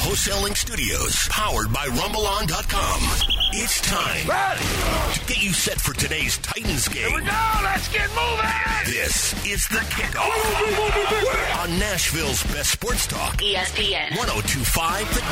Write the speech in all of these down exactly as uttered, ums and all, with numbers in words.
Wholesaling Studios, powered by Rumble On dot com. It's time to get you set for today's Titans game. Here we go! Let's get moving! This is the kickoff on Nashville's best sports talk. E S P N one oh two point five The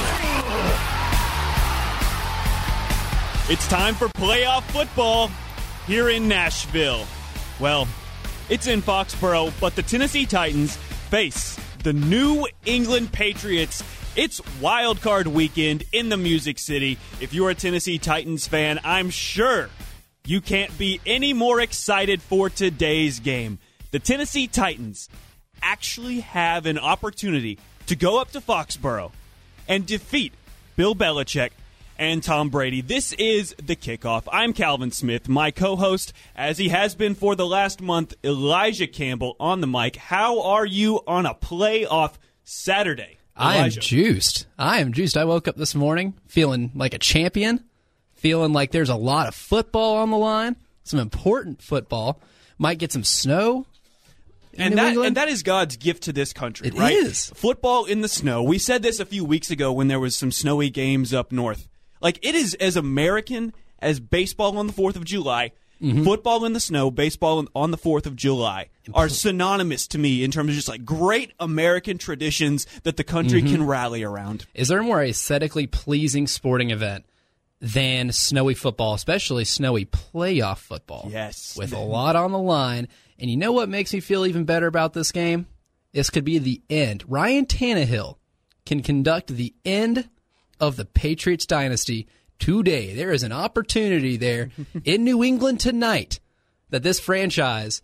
Game. It's time for playoff football here in Nashville. Well, it's in Foxborough, but the Tennessee Titans face the New England Patriots. It's Wild Card Weekend in the Music City. If you're a Tennessee Titans fan, I'm sure you can't be any more excited for today's game. The Tennessee Titans actually have an opportunity to go up to Foxborough and defeat Bill Belichick and Tom Brady. This is the kickoff. I'm Calvin Smith, my co-host, as he has been for the last month, Elijah Campbell on the mic. How are you on a playoff Saturday, Elijah? I am juiced. I am juiced. I woke up this morning feeling like a champion, feeling like there's a lot of football on the line, some important football. Might get some snow. And that, and that is God's gift to this country, it right? It is. Football in the snow. We said this a few weeks ago when there was some snowy games up north. Like, it is as American as baseball on the fourth of July. Mm-hmm. Football in the snow, baseball on the fourth of July are synonymous to me in terms of just like great American traditions that the country mm-hmm. can rally around. Is there a more aesthetically pleasing sporting event than snowy football, especially snowy playoff football? Yes. With a lot on the line. And you know what makes me feel even better about this game? This could be the end. Ryan Tannehill can conduct the end of the Patriots dynasty today. There is an opportunity there in New England tonight that this franchise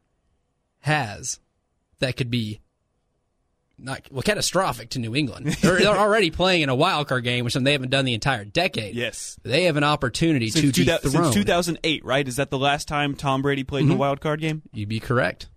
has that could be not well catastrophic to New England. They're, they're already playing in a wild card game, which they haven't done the entire decade. Yes, they have an opportunity since to two, dethrone. Since two thousand eight, right? Is that the last time Tom Brady played mm-hmm. in a wild card game? You'd be correct.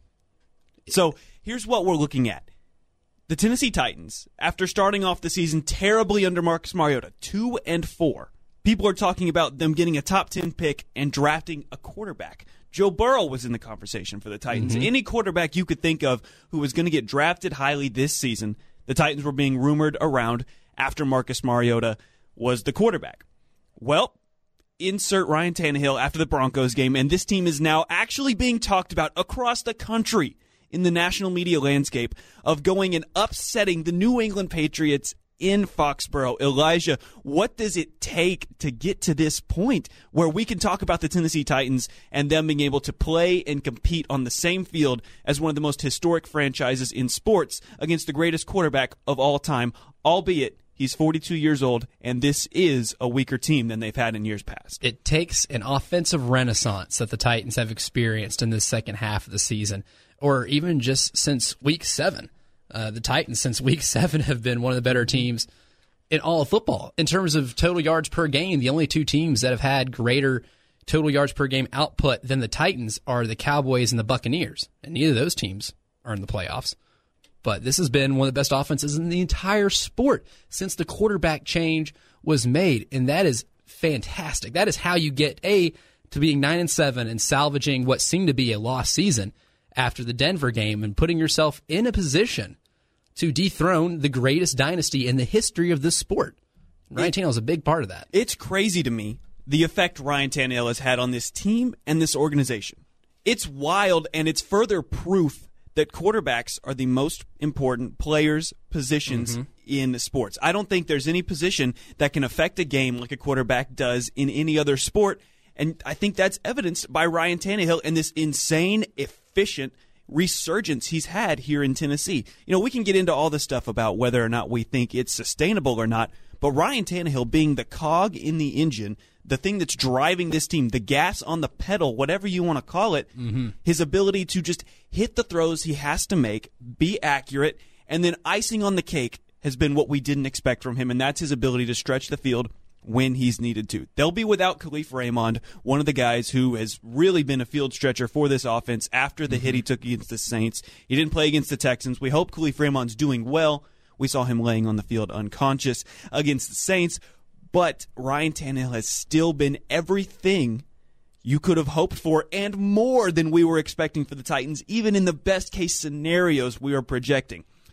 So here's what we're looking at. The Tennessee Titans, after starting off the season terribly under Marcus Mariota, two and four, people are talking about them getting a top ten pick and drafting a quarterback. Joe Burrow was in the conversation for the Titans. Mm-hmm. Any quarterback you could think of who was going to get drafted highly this season, the Titans were being rumored around after Marcus Mariota was the quarterback. Well, insert Ryan Tannehill after the Broncos game, and this team is now actually being talked about across the country in the national media landscape of going and upsetting the New England Patriots in Foxborough. Elijah, what does it take to get to this point where we can talk about the Tennessee Titans and them being able to play and compete on the same field as one of the most historic franchises in sports against the greatest quarterback of all time, albeit he's forty-two years old, and this is a weaker team than they've had in years past? It takes an offensive renaissance that the Titans have experienced in this second half of the season, or even just since week seven. Uh, the Titans, since week seven, have been one of the better teams in all of football. In terms of total yards per game, the only two teams that have had greater total yards per game output than the Titans are the Cowboys and the Buccaneers, and neither of those teams are in the playoffs. But this has been one of the best offenses in the entire sport since the quarterback change was made, and that is fantastic. That is how you get, A, to being nine and seven and salvaging what seemed to be a lost season after the Denver game and putting yourself in a position to dethrone the greatest dynasty in the history of this sport. Ryan Tannehill is a big part of that. It's crazy to me, the effect Ryan Tannehill has had on this team and this organization. It's wild, and it's further proof that quarterbacks are the most important players, positions mm-hmm. in sports. I don't think there's any position that can affect a game like a quarterback does in any other sport, and I think that's evidenced by Ryan Tannehill and this insane, efficient resurgence he's had here in Tennessee. You know, we can get into all this stuff about whether or not we think it's sustainable or not, but Ryan Tannehill being the cog in the engine, the thing that's driving this team, the gas on the pedal, whatever you want to call it, mm-hmm. his ability to just hit the throws he has to make, be accurate, and then icing on the cake has been what we didn't expect from him, and that's his ability to stretch the field when he's needed to. They'll be without Khalif Raymond, one of the guys who has really been a field stretcher for this offense after the mm-hmm. hit he took against the Saints. He didn't play against the Texans. We hope Khalif Raymond's doing well. We saw him laying on the field unconscious against the Saints. But Ryan Tannehill has still been everything you could have hoped for and more than we were expecting for the Titans, even in the best-case scenarios we were projecting.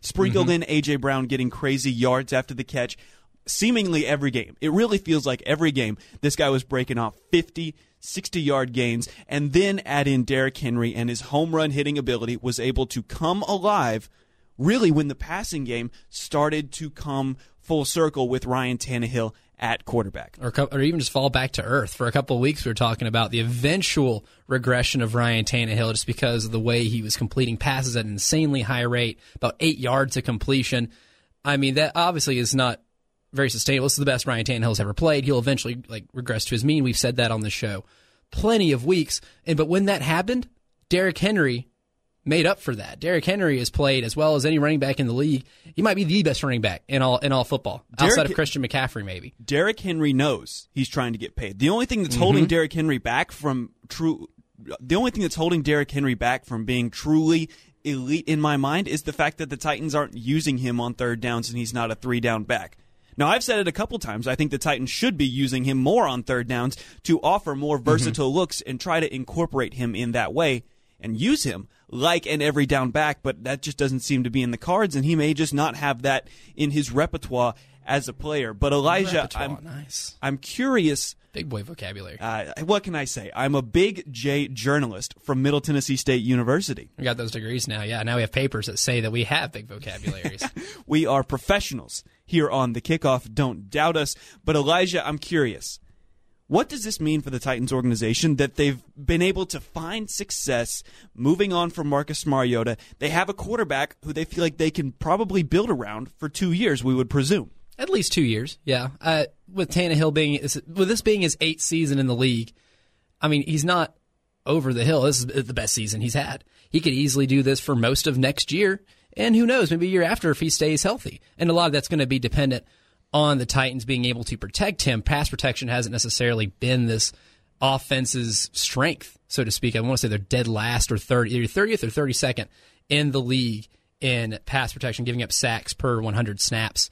sprinkled mm-hmm. in A J. Brown getting crazy yards after the catch, seemingly every game. It really feels like every game this guy was breaking off fifty, sixty-yard gains, and then add in Derrick Henry, and his home run hitting ability was able to come alive really when the passing game started to come full circle with Ryan Tannehill at quarterback. Or, or even just fall back to earth. For a couple of weeks we were talking about the eventual regression of Ryan Tannehill just because of the way he was completing passes at an insanely high rate, about eight yards to completion. I mean, that obviously is not very sustainable. This is the best Ryan Tannehill's ever played. He'll eventually like regress to his mean. We've said that on the show plenty of weeks. And but when that happened, Derrick Henry made up for that. Derrick Henry has played as well as any running back in the league. He might be the best running back in all in all football, Derrick, outside of Christian McCaffrey, maybe. Derrick Henry knows he's trying to get paid. The only thing that's mm-hmm. holding Derrick Henry back from true, the only thing that's holding Derrick Henry back from being truly elite in my mind is the fact that the Titans aren't using him on third downs and he's not a three down back. Now, I've said it a couple times. I think the Titans should be using him more on third downs to offer more versatile mm-hmm. looks and try to incorporate him in that way and use him like an every down back, but that just doesn't seem to be in the cards, and he may just not have that in his repertoire as a player. But Elijah, I'm, nice. I'm curious. Big boy vocabulary. Uh, what can I say? I'm a big J journalist from Middle Tennessee State University. We got those degrees now, yeah. Now we have papers that say that we have big vocabularies. We are professionals here on The Kickoff. Don't doubt us. But Elijah, I'm curious. What does this mean for the Titans organization that they've been able to find success moving on from Marcus Mariota? They have a quarterback who they feel like they can probably build around for two years, we would presume. At least two years, yeah. Uh, with Tannehill being, with this being his eighth season in the league, I mean, he's not over the hill. This is the best season he's had. He could easily do this for most of next year, and who knows, maybe a year after if he stays healthy. And a lot of that's going to be dependent on the Titans being able to protect him. Pass protection hasn't necessarily been this offense's strength, so to speak. I want to say they're dead last or third, either thirtieth or thirty-second in the league in pass protection, giving up sacks per one hundred snaps.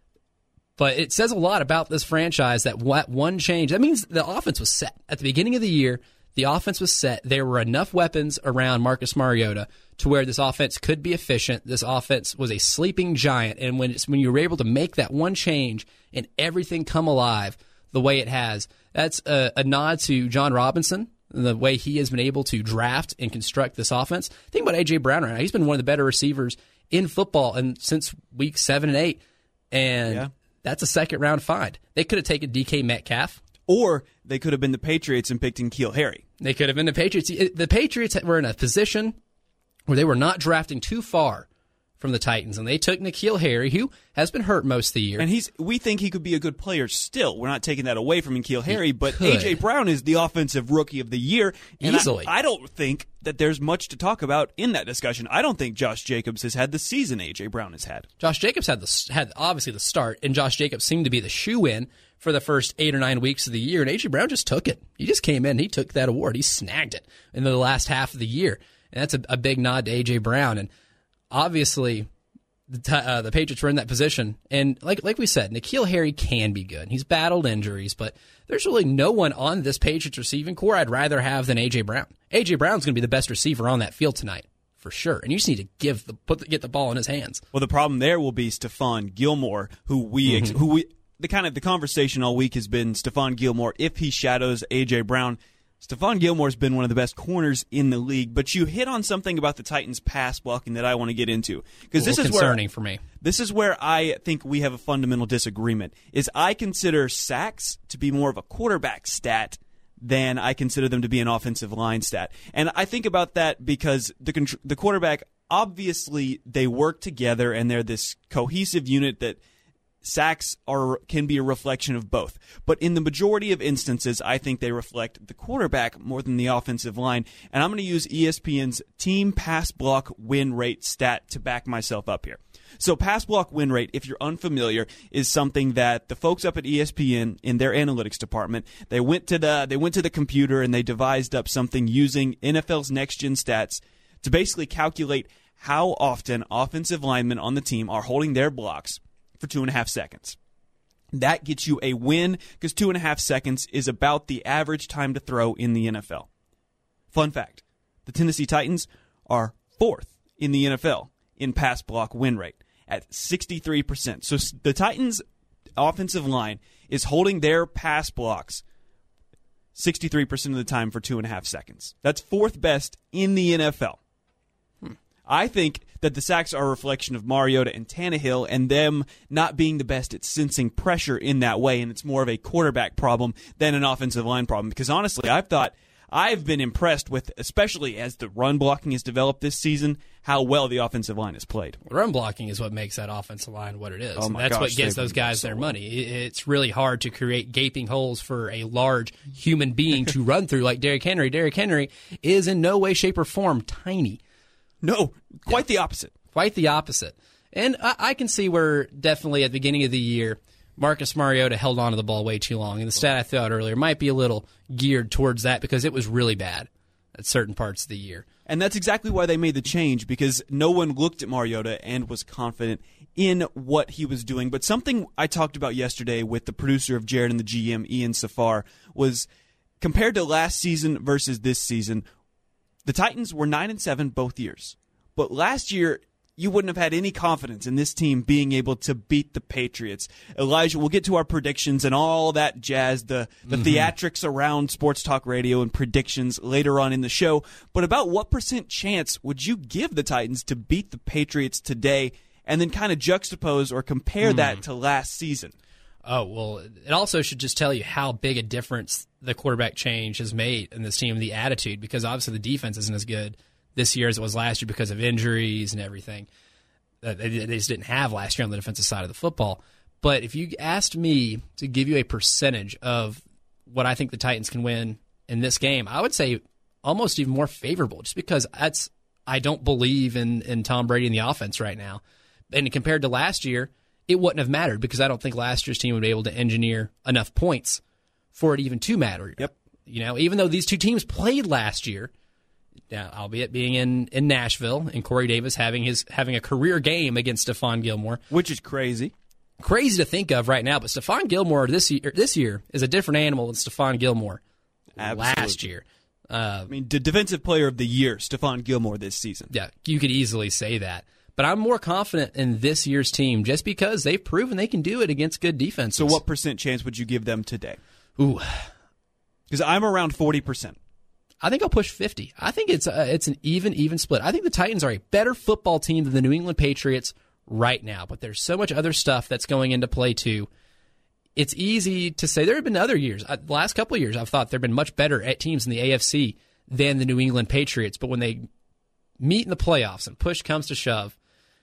But it says a lot about this franchise that what one change, that means the offense was set. At the beginning of the year, the offense was set. There were enough weapons around Marcus Mariota to where this offense could be efficient. This offense was a sleeping giant. And when it's, when you were able to make that one change and everything come alive the way it has, that's a, a nod to John Robinson, the way he has been able to draft and construct this offense. Think about A J. Brown right now. He's been one of the better receivers in football and since week seven and eight. And yeah. That's a second-round find. They could have taken D K Metcalf. Or they could have been the Patriots and picked N'Keal Harry. They could have been the Patriots. The Patriots were in a position where they were not drafting too far from the Titans, and they took N'Keal Harry, who has been hurt most of the year. And he's we think he could be a good player still. We're not taking that away from N'Keal Harry, but A J. Brown is the offensive rookie of the year. And Easily. I, I don't think that there's much to talk about in that discussion. I don't think Josh Jacobs has had the season A J. Brown has had. Josh Jacobs had the had obviously the start, and Josh Jacobs seemed to be the shoe-in for the first eight or nine weeks of the year, and A J. Brown just took it. He just came in, he took that award. He snagged it in the last half of the year. And that's a, a big nod to A J. Brown. And obviously the, uh, the Patriots were in that position. And like like we said, N'Keal Harry can be good. He's battled injuries, but there's really no one on this Patriots receiving core I'd rather have than A J. Brown. A J. Brown's going to be the best receiver on that field tonight, for sure. And you just need to give the put the, get the ball in his hands. Well, the problem there will be Stephon Gilmore, who we mm-hmm. who we the kind of the conversation all week has been Stephon Gilmore if he shadows A J. Brown. Stephon Gilmore's been one of the best corners in the league, but you hit on something about the Titans' pass blocking that I want to get into, because this is concerning where, for me. This is where I think we have a fundamental disagreement. Is I consider sacks to be more of a quarterback stat than I consider them to be an offensive line stat, and I think about that because the the quarterback, obviously they work together and they're this cohesive unit that. Sacks are can be a reflection of both. But in the majority of instances, I think they reflect the quarterback more than the offensive line. And I'm going to use E S P N's team pass block win rate stat to back myself up here. So pass block win rate, if you're unfamiliar, is something that the folks up at E S P N in their analytics department, they went to the they went to the computer and they devised up something using N F L's next gen stats to basically calculate how often offensive linemen on the team are holding their blocks for two and a half seconds. That gets you a win because two and a half seconds is about the average time to throw in the N F L. Fun fact, the Tennessee Titans are fourth in the N F L in pass block win rate. at sixty-three percent. So the Titans' offensive line is holding their pass blocks sixty-three percent of the time for two and a half seconds. That's fourth best in the N F L. Hmm. I think that the sacks are a reflection of Mariota and Tannehill and them not being the best at sensing pressure in that way, and it's more of a quarterback problem than an offensive line problem. Because honestly, I've thought I've been impressed with, especially as the run blocking has developed this season, how well the offensive line has played. Run blocking is what makes that offensive line what it is. Oh my That's gosh, what gets those guys so their well. money. It's really hard to create gaping holes for a large human being to run through like Derrick Henry. Derrick Henry is in no way, shape, or form tiny. No, quite yeah. the opposite. Quite the opposite. And I, I can see where definitely at the beginning of the year, Marcus Mariota held on to the ball way too long. And the stat I threw out earlier might be a little geared towards that because it was really bad at certain parts of the year. And that's exactly why they made the change, because no one looked at Mariota and was confident in what he was doing. But something I talked about yesterday with the producer of Jared and the G M, Ian Safar, was compared to last season versus this season, the Titans were nine and seven both years. But last year, you wouldn't have had any confidence in this team being able to beat the Patriots. Elijah, we'll get to our predictions and all that jazz, the, the mm-hmm. theatrics around sports talk radio and predictions later on in the show. But about what percent chance would you give the Titans to beat the Patriots today, and then kind of juxtapose or compare mm. that to last season? Oh, well, it also should just tell you how big a difference the quarterback change has made in this team, the attitude, because obviously the defense isn't as good this year as it was last year because of injuries and everything that they just didn't have last year on the defensive side of the football. But if you asked me to give you a percentage of what I think the Titans can win in this game, I would say almost even more favorable, just because that's I don't believe in, in Tom Brady in the offense right now. And compared to last year, it wouldn't have mattered because I don't think last year's team would be able to engineer enough points for it even to matter. Yep. You know, even though these two teams played last year, now, albeit being in, in Nashville, and Corey Davis having his having a career game against Stephon Gilmore, which is crazy, crazy to think of right now. But Stephon Gilmore this year this year is a different animal than Stephon Gilmore Absolutely. last year. Uh, I mean, the defensive player of the year, Stephon Gilmore, this season. Yeah, you could easily say that. But I'm more confident in this year's team just because they've proven they can do it against good defenses. So, what percent chance would you give them today? Ooh, because I'm around forty percent. I think I'll push fifty. I think it's a, it's an even, even split. I think the Titans are a better football team than the New England Patriots right now, but there's so much other stuff that's going into play too. It's easy to say there have been other years. Uh, the last couple of years, I've thought they've been much better at teams in the A F C than the New England Patriots, but when they meet in the playoffs and push comes to shove,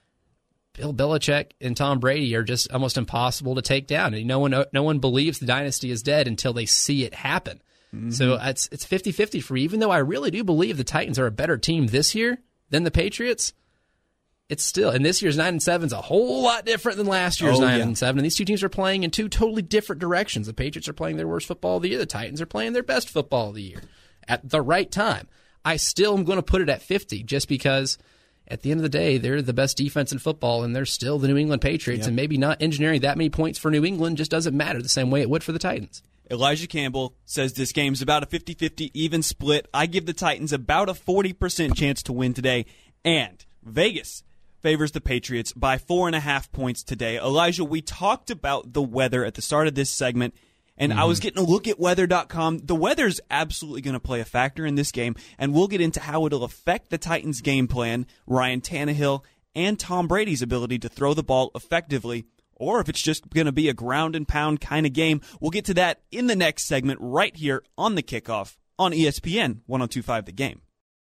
Bill Belichick and Tom Brady are just almost impossible to take down. And no one, no one believes the dynasty is dead until they see it happen. Mm-hmm. So it's it's fifty-fifty for me. Even though I really do believe the Titans are a better team this year than the Patriots, it's still, and this year's nine and seven is a whole lot different than last year's oh, nine yeah. and seven. And these two teams are playing in two totally different directions. The Patriots are playing their worst football of the year. The Titans are playing their best football of the year at the right time. I still am going to put it at fifty just because at the end of the day, they're the best defense in football, and they're still the New England Patriots, yep. and maybe not engineering that many points for New England just doesn't matter the same way it would for the Titans. Elijah Campbell says this game's about a fifty-fifty even split. I give the Titans about a forty percent chance to win today, and Vegas favors the Patriots by four and a half points today. Elijah, we talked about the weather at the start of this segment, and mm-hmm. I was getting a look at weather dot com. The weather's absolutely going to play a factor in this game, and we'll get into how it'll affect the Titans' game plan, Ryan Tannehill, and Tom Brady's ability to throw the ball effectively, or if it's just going to be a ground and pound kind of game. We'll get to that in the next segment right here on The Kickoff on E S P N one oh two point five The Game.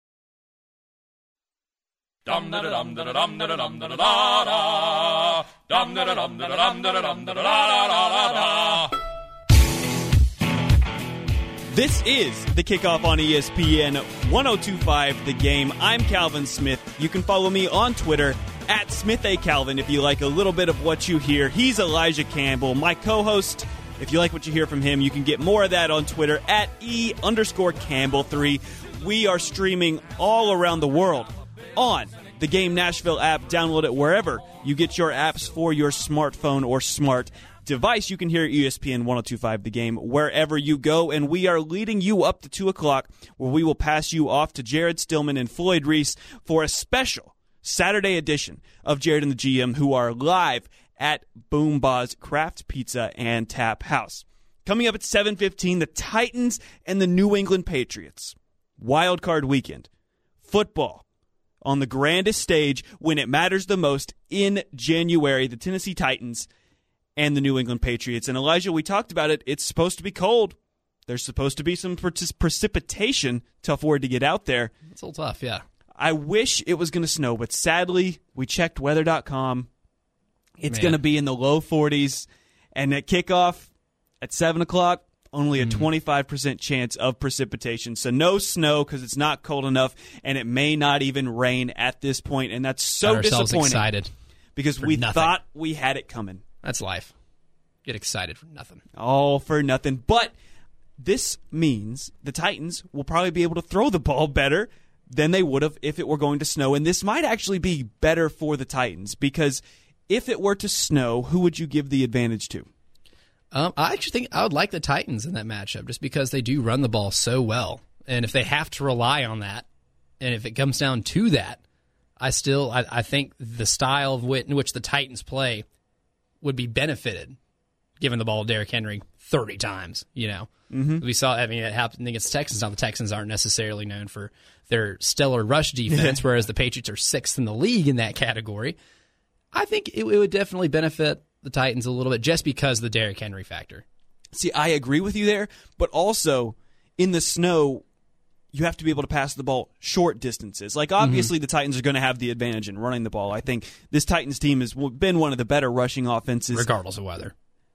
Dum da dum da dum da dum da da da dum da dum da dum da dum da da da da. This is The Kickoff on E S P N one oh two point five The Game. I'm Calvin Smith. You can follow me on Twitter at Smith A. Calvin if you like a little bit of what you hear. He's Elijah Campbell, my co-host. If you like what you hear from him, you can get more of that on Twitter at E underscore Campbell three. We are streaming all around the world on the Game Nashville app. Download it wherever you get your apps for your smartphone or smart device. You can hear E S P N one oh two point five The Game wherever you go, and we are leading you up to two o'clock, where we will pass you off to Jared Stillman and Floyd Reese for a special Saturday edition of Jared and the G M, who are live at Boomba's Craft Pizza and Tap House. Coming up at seven fifteen, the Titans and the New England Patriots. Wild Card Weekend. Football on the grandest stage when it matters the most in January. The Tennessee Titans and the New England Patriots. And Elijah, we talked about it. It's supposed to be cold. There's supposed to be some precipitation. Tough word to get out there. It's a little tough, yeah. I wish it was going to snow, but sadly, we checked weather dot com. It's going to be in the low forties, and at kickoff at seven o'clock, only a mm. twenty-five percent chance of precipitation. So no snow because it's not cold enough, and it may not even rain at this point, and that's so Got ourselves disappointing. Excited because we nothing. thought we had it coming. That's life. Get excited for nothing. All for nothing. But this means the Titans will probably be able to throw the ball better than they would have if it were going to snow, and this might actually be better for the Titans because if it were to snow, who would you give the advantage to? Um, I actually think I would like the Titans in that matchup just because they do run the ball so well. And if they have to rely on that, and if it comes down to that, I still I, I think the style of wit in which the Titans play would be benefited giving the ball to Derrick Henry thirty times. You know, mm-hmm. we saw. I mean, it happened against the Texans. Now the Texans aren't necessarily known for their stellar rush defense, whereas the Patriots are sixth in the league in that category. I think it, it would definitely benefit the Titans a little bit just because of the Derrick Henry factor. See, I agree with you there, but also in the snow, you have to be able to pass the ball short distances. Like, obviously, mm-hmm. the Titans are going to have the advantage in running the ball. I think this Titans team has been one of the better rushing offenses. Regardless of weather.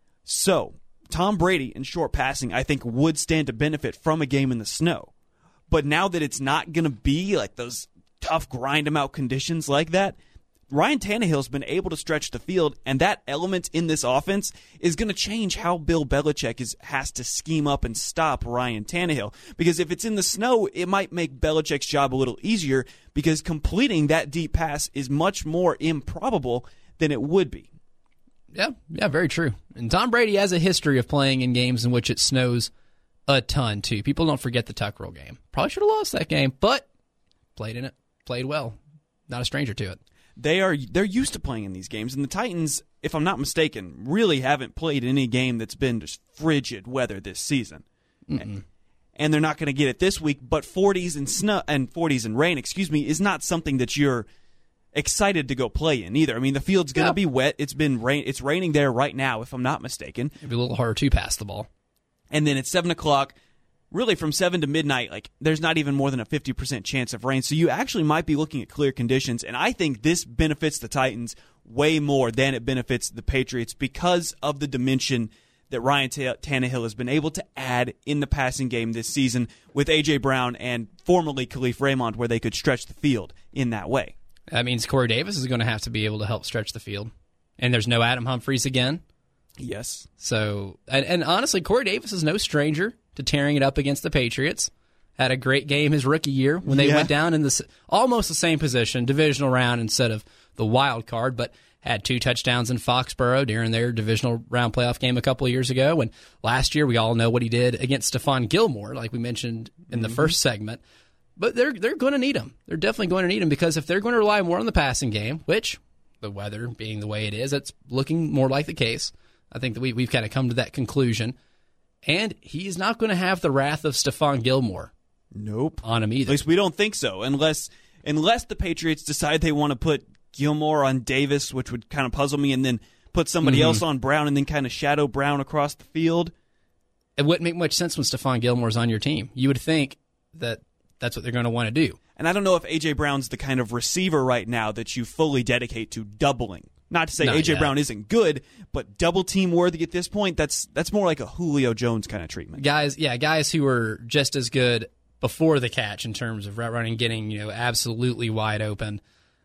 So, Tom Brady in short passing, I think, would stand to benefit from a game in the snow. But now that it's not going to be like those tough grind-em-out conditions like that, Ryan Tannehill's been able to stretch the field, and that element in this offense is going to change how Bill Belichick is, has to scheme up and stop Ryan Tannehill. Because if it's in the snow, it might make Belichick's job a little easier because completing that deep pass is much more improbable than it would be. Yeah, yeah, very true. And Tom Brady has a history of playing in games in which it snows a ton, too. People don't forget the Tuck Roll game. Probably should have lost that game, but played in it, played well. Not a stranger to it. They are they're used to playing in these games, and the Titans, if I'm not mistaken, really haven't played any game that's been just frigid weather this season. Mm-mm. And they're not going to get it this week. But forties and snow and forties and rain, excuse me, is not something that you're excited to go play in either. I mean, the field's going to yeah. be wet. It's been rain. It's raining there right now, if I'm not mistaken. It'd be a little harder to pass the ball. And then at seven o'clock. Really, from seven to midnight, like there's not even more than a fifty percent chance of rain. So you actually might be looking at clear conditions. And I think this benefits the Titans way more than it benefits the Patriots because of the dimension that Ryan T- Tannehill has been able to add in the passing game this season with A J. Brown and formerly Khalif Raymond, where they could stretch the field in that way. That means Corey Davis is going to have to be able to help stretch the field. And there's no Adam Humphries again. Yes. So, and, and honestly, Corey Davis is no stranger to tearing it up against the Patriots. Had a great game his rookie year when they yeah. went down in the almost the same position, divisional round instead of the wild card, but had two touchdowns in Foxborough during their divisional round playoff game a couple of years ago. And last year, we all know what he did against Stephon Gilmore, like we mentioned in the mm-hmm. first segment. But they're they're going to need him. They're definitely going to need him because if they're going to rely more on the passing game, which the weather being the way it is, it's looking more like the case. I think that we, we've kind of come to that conclusion. And he's not going to have the wrath of Stephon Gilmore nope. on him either. At least we don't think so, unless unless the Patriots decide they want to put Gilmore on Davis, which would kind of puzzle me, and then put somebody mm-hmm. else on Brown and then kind of shadow Brown across the field. It wouldn't make much sense when Stephon Gilmore's on your team. You would think that that's what they're going to want to do. And I don't know if A J. Brown's the kind of receiver right now that you fully dedicate to doubling. Not to say A J. Brown isn't good, but double team worthy at this point, that's that's more like a Julio Jones kind of treatment. Guys, yeah, guys who are just as good before the catch in terms of route running, getting, you know, absolutely wide open.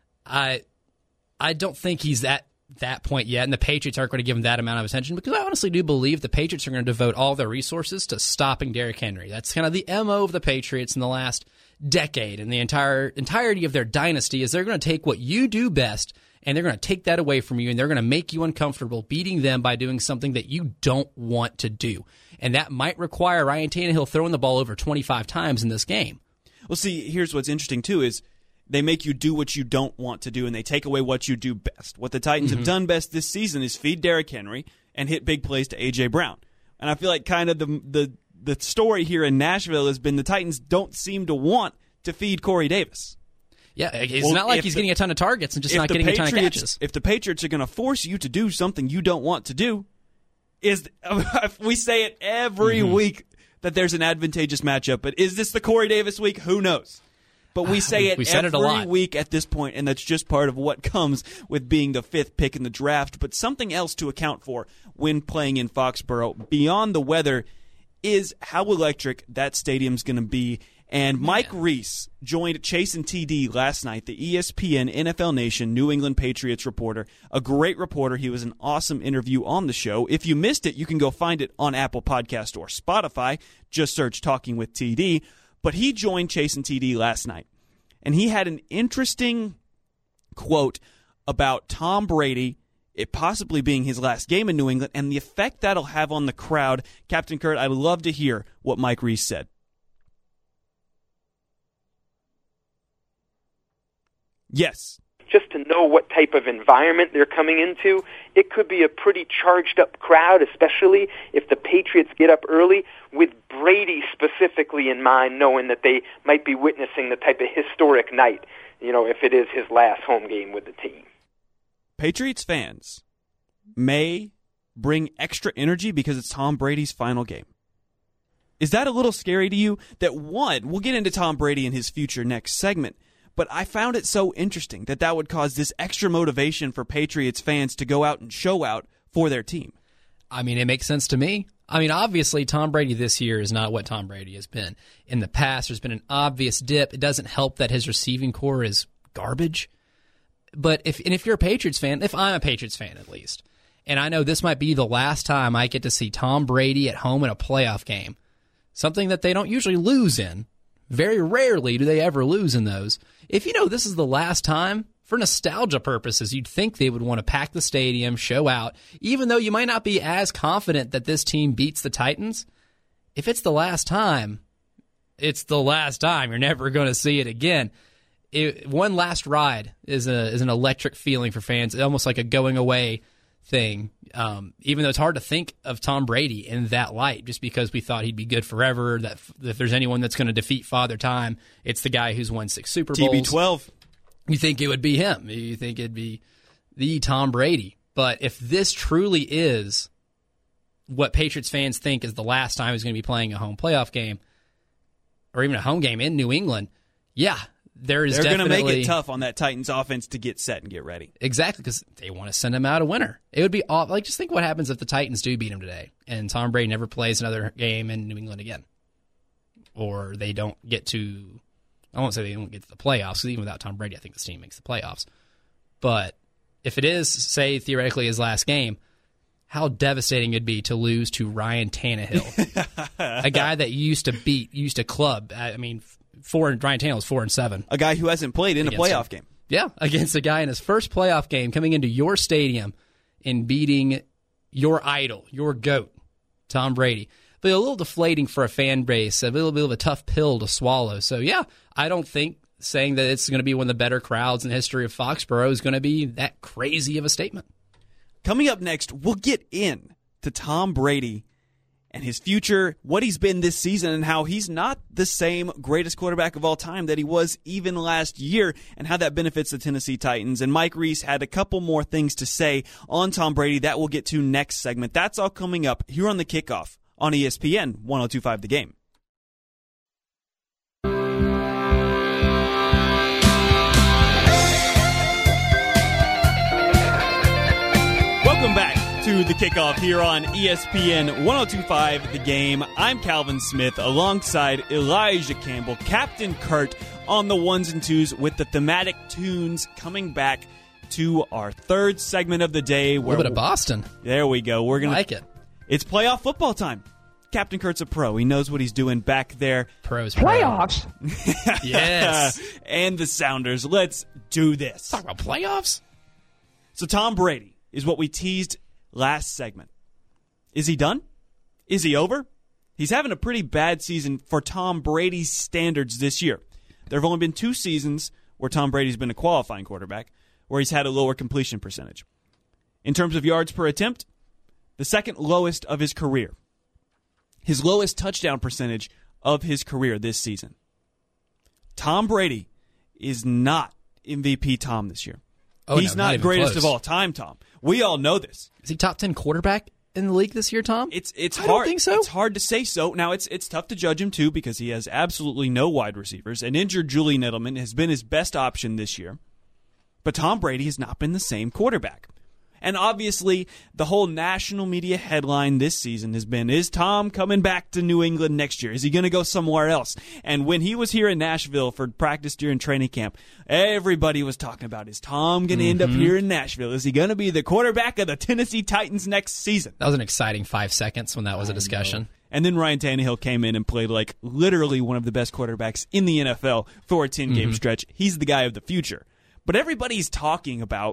I I don't think he's at that point yet, and the Patriots aren't going to give him that amount of attention because I honestly do believe the Patriots are going to devote all their resources to stopping Derrick Henry. That's kind of the M O of the Patriots in the last decade, and the entire entirety of their dynasty is they're going to take what you do best and they're going to take that away from you, and they're going to make you uncomfortable beating them by doing something that you don't want to do. And that might require Ryan Tannehill throwing the ball over twenty-five times in this game. Well, see, here's what's interesting, too, is They make you do what you don't want to do, and they take away what you do best. What the Titans mm-hmm. have done best this season is feed Derrick Henry and hit big plays to A J. Brown. And I feel like kind of the the the story here in Nashville has been the Titans don't seem to want to feed Corey Davis. Yeah, it's well, not like he's the, getting a ton of targets and just not getting Patriots, a ton of catches. If the Patriots are going to force you to do something you don't want to do, is we say it every mm-hmm. week that there's an advantageous matchup, but is this the Corey Davis week? Who knows? But we say it we said every it a lot. week at this point, and that's just part of what comes with being the fifth pick in the draft. But something else to account for when playing in Foxborough, beyond the weather, is how electric that stadium's going to be. And Mike yeah. Reese joined Chase and T D last night, the E S P N N F L Nation New England Patriots reporter. A great reporter. He was an awesome interview on the show. If you missed it, you can go find it on Apple Podcast or Spotify. Just search Talking with T D. But he joined Chase and T D last night, and he had an interesting quote about Tom Brady, it possibly being his last game in New England, and the effect that'll have on the crowd. Captain Kurt, I'd love to hear what Mike Reese said. Yes. Just to know what type of environment they're coming into, it could be a pretty charged up crowd, especially if the Patriots get up early, with Brady specifically in mind, knowing that they might be witnessing the type of historic night, you know, if it is his last home game with the team. Patriots fans may bring extra energy because it's Tom Brady's final game. Is that a little scary to you? That one, we'll get into Tom Brady and his future next segment, but I found it so interesting that that would cause this extra motivation for Patriots fans to go out and show out for their team. I mean, it makes sense to me. I mean, obviously, Tom Brady this year is not what Tom Brady has been. In the past, there's been an obvious dip. It doesn't help that his receiving core is garbage. But if and if you're a Patriots fan, if I'm a Patriots fan at least, and I know this might be the last time I get to see Tom Brady at home in a playoff game, something that they don't usually lose in, very rarely do they ever lose in those. If you know this is the last time, for nostalgia purposes, you'd think they would want to pack the stadium, show out, even though you might not be as confident that this team beats the Titans. If it's the last time, it's the last time. You're never going to see it again. It, one last ride is a is an electric feeling for fans, almost like a going away thing. Um, even though it's hard to think of Tom Brady in that light, just because we thought he'd be good forever. That if there's anyone that's going to defeat Father Time, it's the guy who's won six Super Bowls. T B twelve. You think it would be him. You think it'd be the Tom Brady. But if this truly is what Patriots fans think is the last time he's going to be playing a home playoff game, or even a home game in New England, yeah. There is They're going to make definitely- it tough on that Titans offense to get set and get ready. Exactly, because they want to send him out a winner. It would be off. Like, just think what happens if the Titans do beat him today, and Tom Brady never plays another game in New England again, or they don't get to. I won't say they don't get to the playoffs, because even without Tom Brady, I think this team makes the playoffs. But if it is, say, theoretically his last game, how devastating it'd be to lose to Ryan Tannehill, a guy that you used to beat, used to club. I mean. Four and Ryan Tannehill's four and seven. A guy who hasn't played in a playoff him. game. Yeah, against a guy in his first playoff game coming into your stadium and beating your idol, your GOAT, Tom Brady. But a little deflating for a fan base, a little bit of a tough pill to swallow. So yeah, I don't think saying that it's going to be one of the better crowds in the history of Foxborough is going to be that crazy of a statement. Coming up next, we'll get in to Tom Brady and his future, what he's been this season, and how he's not the same greatest quarterback of all time that he was even last year, and how that benefits the Tennessee Titans. And Mike Reese had a couple more things to say on Tom Brady that we'll get to next segment. That's all coming up here on The Kickoff on E S P N one oh two point five The Game. Welcome back to The Kickoff here on E S P N one oh two point five The Game. I'm Calvin Smith alongside Elijah Campbell, Captain Kurt on the ones and twos with the thematic tunes coming back to our third segment of the day. A little bit of Boston. There we go. We're gonna like it. It's playoff football time. Captain Kurt's a pro. He knows what he's doing back there. Pros. Playoffs? Yes. And the Sounders. Let's do this. Talk about playoffs? So Tom Brady is what we teased last segment. Is he done? Is he over? He's having a pretty bad season for Tom Brady's standards this year. There have only been two seasons where Tom Brady's been a qualifying quarterback, where he's had a lower completion percentage. In terms of yards per attempt, the second lowest of his career. His lowest touchdown percentage of his career this season. Tom Brady is not M V P Tom this year. Oh, He's no, not, not greatest close. of all time, Tom. We all know this. Is he top ten quarterback in the league this year, Tom? It's it's I hard. don't think so. It's hard to say so. Now it's it's tough to judge him too because he has absolutely no wide receivers. An injured Julian Edelman has been his best option this year, but Tom Brady has not been the same quarterback. And obviously, the whole national media headline this season has been, is Tom coming back to New England next year? Is he going to go somewhere else? And when he was here in Nashville for practice during training camp, everybody was talking about, is Tom going to mm-hmm. end up here in Nashville? Is he going to be the quarterback of the Tennessee Titans next season? That was an exciting five seconds when that was a discussion. Know. And then Ryan Tannehill came in and played like literally one of the best quarterbacks in the N F L for a ten-game mm-hmm. stretch. He's the guy of the future. But everybody's talking about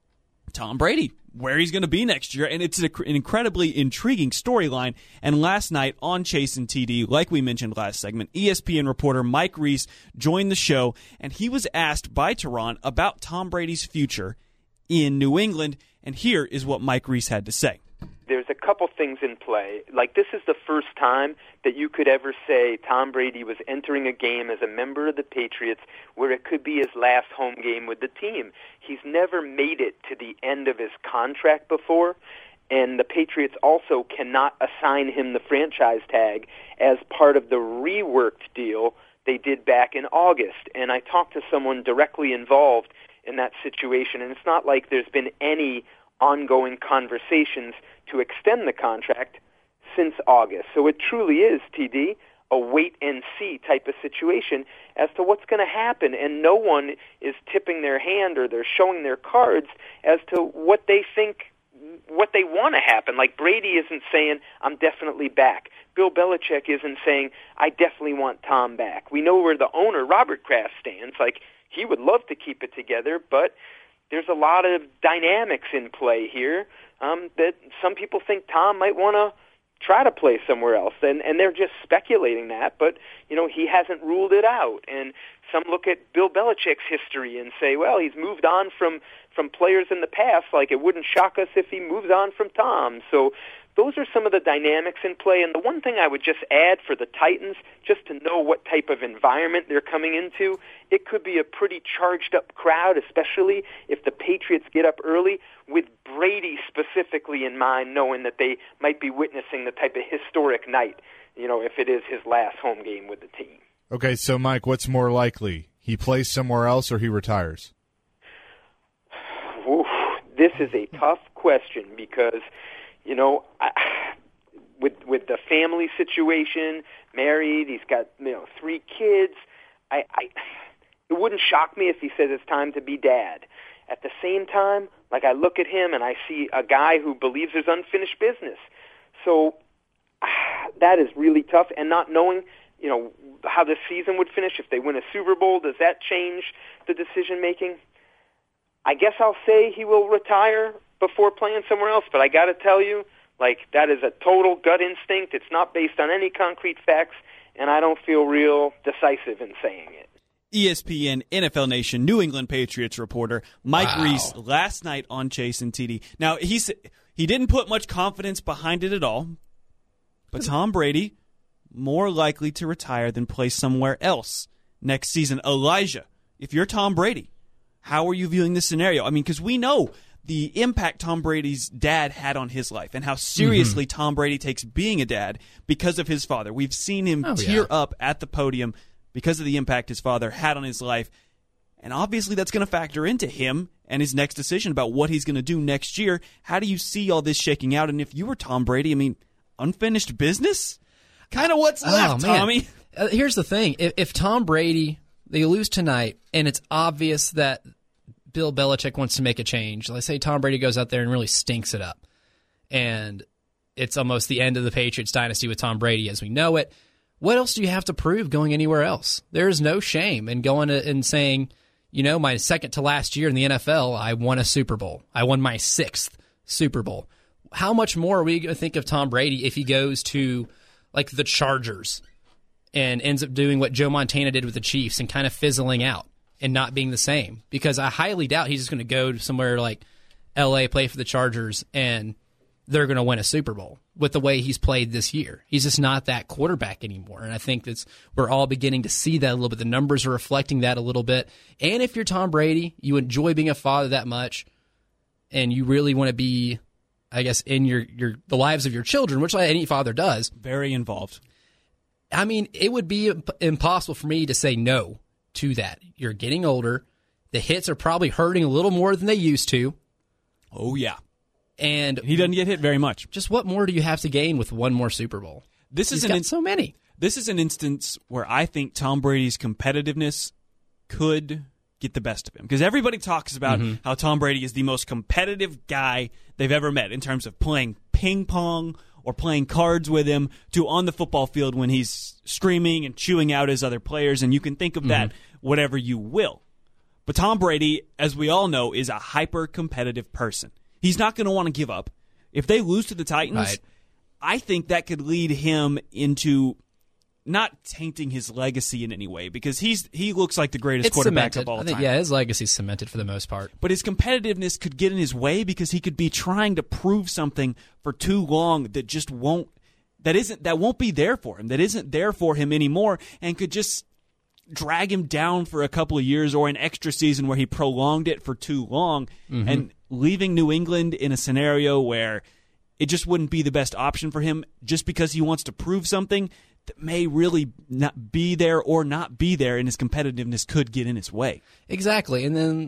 Tom Brady, where he's going to be next year, and it's an incredibly intriguing storyline. And last night on Chase and T D, like we mentioned last segment, E S P N reporter Mike Reese joined the show, and he was asked by Tehran about Tom Brady's future in New England, and here is what Mike Reese had to say. There's a couple things in play. Like, this is the first time that you could ever say Tom Brady was entering a game as a member of the Patriots where it could be his last home game with the team. He's never made it to the end of his contract before, and the Patriots also cannot assign him the franchise tag as part of the reworked deal they did back in August. And I talked to someone directly involved in that situation, and it's not like there's been any ongoing conversations to extend the contract since August. So it truly is, T D, a wait-and-see type of situation as to what's going to happen, and no one is tipping their hand or they're showing their cards as to what they think, what they want to happen. Like, Brady isn't saying, I'm definitely back. Bill Belichick isn't saying, I definitely want Tom back. We know where the owner, Robert Kraft, stands. Like, he would love to keep it together, but there's a lot of dynamics in play here um, that some people think Tom might want to try to play somewhere else, and and they're just speculating that, but you know, he hasn't ruled it out. And some look at Bill Belichick's history and say, well, he's moved on from from players in the past, like it wouldn't shock us if he moves on from Tom. So those are some of the dynamics in play. And the one thing I would just add for the Titans, just to know what type of environment they're coming into, it could be a pretty charged up crowd, especially if the Patriots get up early, with Brady specifically in mind, knowing that they might be witnessing the type of historic night, you know, if it is his last home game with the team. Okay, so Mike, what's more likely? He plays somewhere else or he retires? Oof, this is a tough question because, you know, I, with with the family situation, married, he's got, you know, three kids. I, I it wouldn't shock me if he says it's time to be dad. At the same time, like, I look at him and I see a guy who believes there's unfinished business. So ah, that is really tough. And not knowing, you know, how the season would finish, if they win a Super Bowl, does that change the decision making? I guess I'll say he will retire before playing somewhere else, but I got to tell you, like, that is a total gut instinct. It's not based on any concrete facts, and I don't feel real decisive in saying it. E S P N, N F L Nation, New England Patriots reporter Mike wow. Reese last night on Chase and T D. Now, he he didn't put much confidence behind it at all, but Tom Brady more likely to retire than play somewhere else next season. Elijah, if you're Tom Brady, how are you viewing this scenario? I mean, because we know the impact Tom Brady's dad had on his life and how seriously mm-hmm. Tom Brady takes being a dad because of his father. We've seen him oh, tear yeah. up at the podium because of the impact his father had on his life. And obviously that's going to factor into him and his next decision about what he's going to do next year. How do you see all this shaking out? And if you were Tom Brady, I mean, unfinished business? Kind of what's left, oh, man. Tommy. Uh, here's the thing. If, if Tom Brady, they lose tonight, and it's obvious that Bill Belichick wants to make a change, let's say Tom Brady goes out there and really stinks it up, and it's almost the end of the Patriots dynasty with Tom Brady as we know it, what else do you have to prove going anywhere else? There is no shame in going to, and saying, you know, my second to last year in the N F L, I won a Super Bowl. I won my sixth Super Bowl. How much more are we going to think of Tom Brady if he goes to, like, the Chargers and ends up doing what Joe Montana did with the Chiefs and kind of fizzling out? and not being the same, because I highly doubt he's just going to go to somewhere like L A, play for the Chargers, and they're going to win a Super Bowl with the way he's played this year. He's just not that quarterback anymore, and I think that's we're all beginning to see that a little bit. The numbers are reflecting that a little bit. And if you're Tom Brady, you enjoy being a father that much, and you really want to be, I guess, in your, your the lives of your children, which any father does. Very involved. I mean, it would be impossible for me to say no to that. You're getting older. The hits are probably hurting a little more than they used to. Oh, yeah. And he doesn't get hit very much. Just what more do you have to gain with one more Super Bowl? This He's is an got in- so many. This is an instance where I think Tom Brady's competitiveness could get the best of him. Because everybody talks about mm-hmm. how Tom Brady is the most competitive guy they've ever met in terms of playing ping pong or playing cards with him to on the football field when he's screaming and chewing out his other players. And you can think of mm-hmm. that whatever you will. But Tom Brady, as we all know, is a hyper-competitive person. He's not going to want to give up. If they lose to the Titans, right. I think that could lead him into not tainting his legacy in any way, because he's he looks like the greatest it's quarterback cemented. of all I think, time. Yeah, his legacy's cemented for the most part. But his competitiveness could get in his way because he could be trying to prove something for too long that just won't that isn't that won't be there for him, that isn't there for him anymore, and could just drag him down for a couple of years or an extra season where he prolonged it for too long, mm-hmm. and leaving New England in a scenario where it just wouldn't be the best option for him just because he wants to prove something that may really not be there or not be there, and his competitiveness could get in his way. Exactly. And then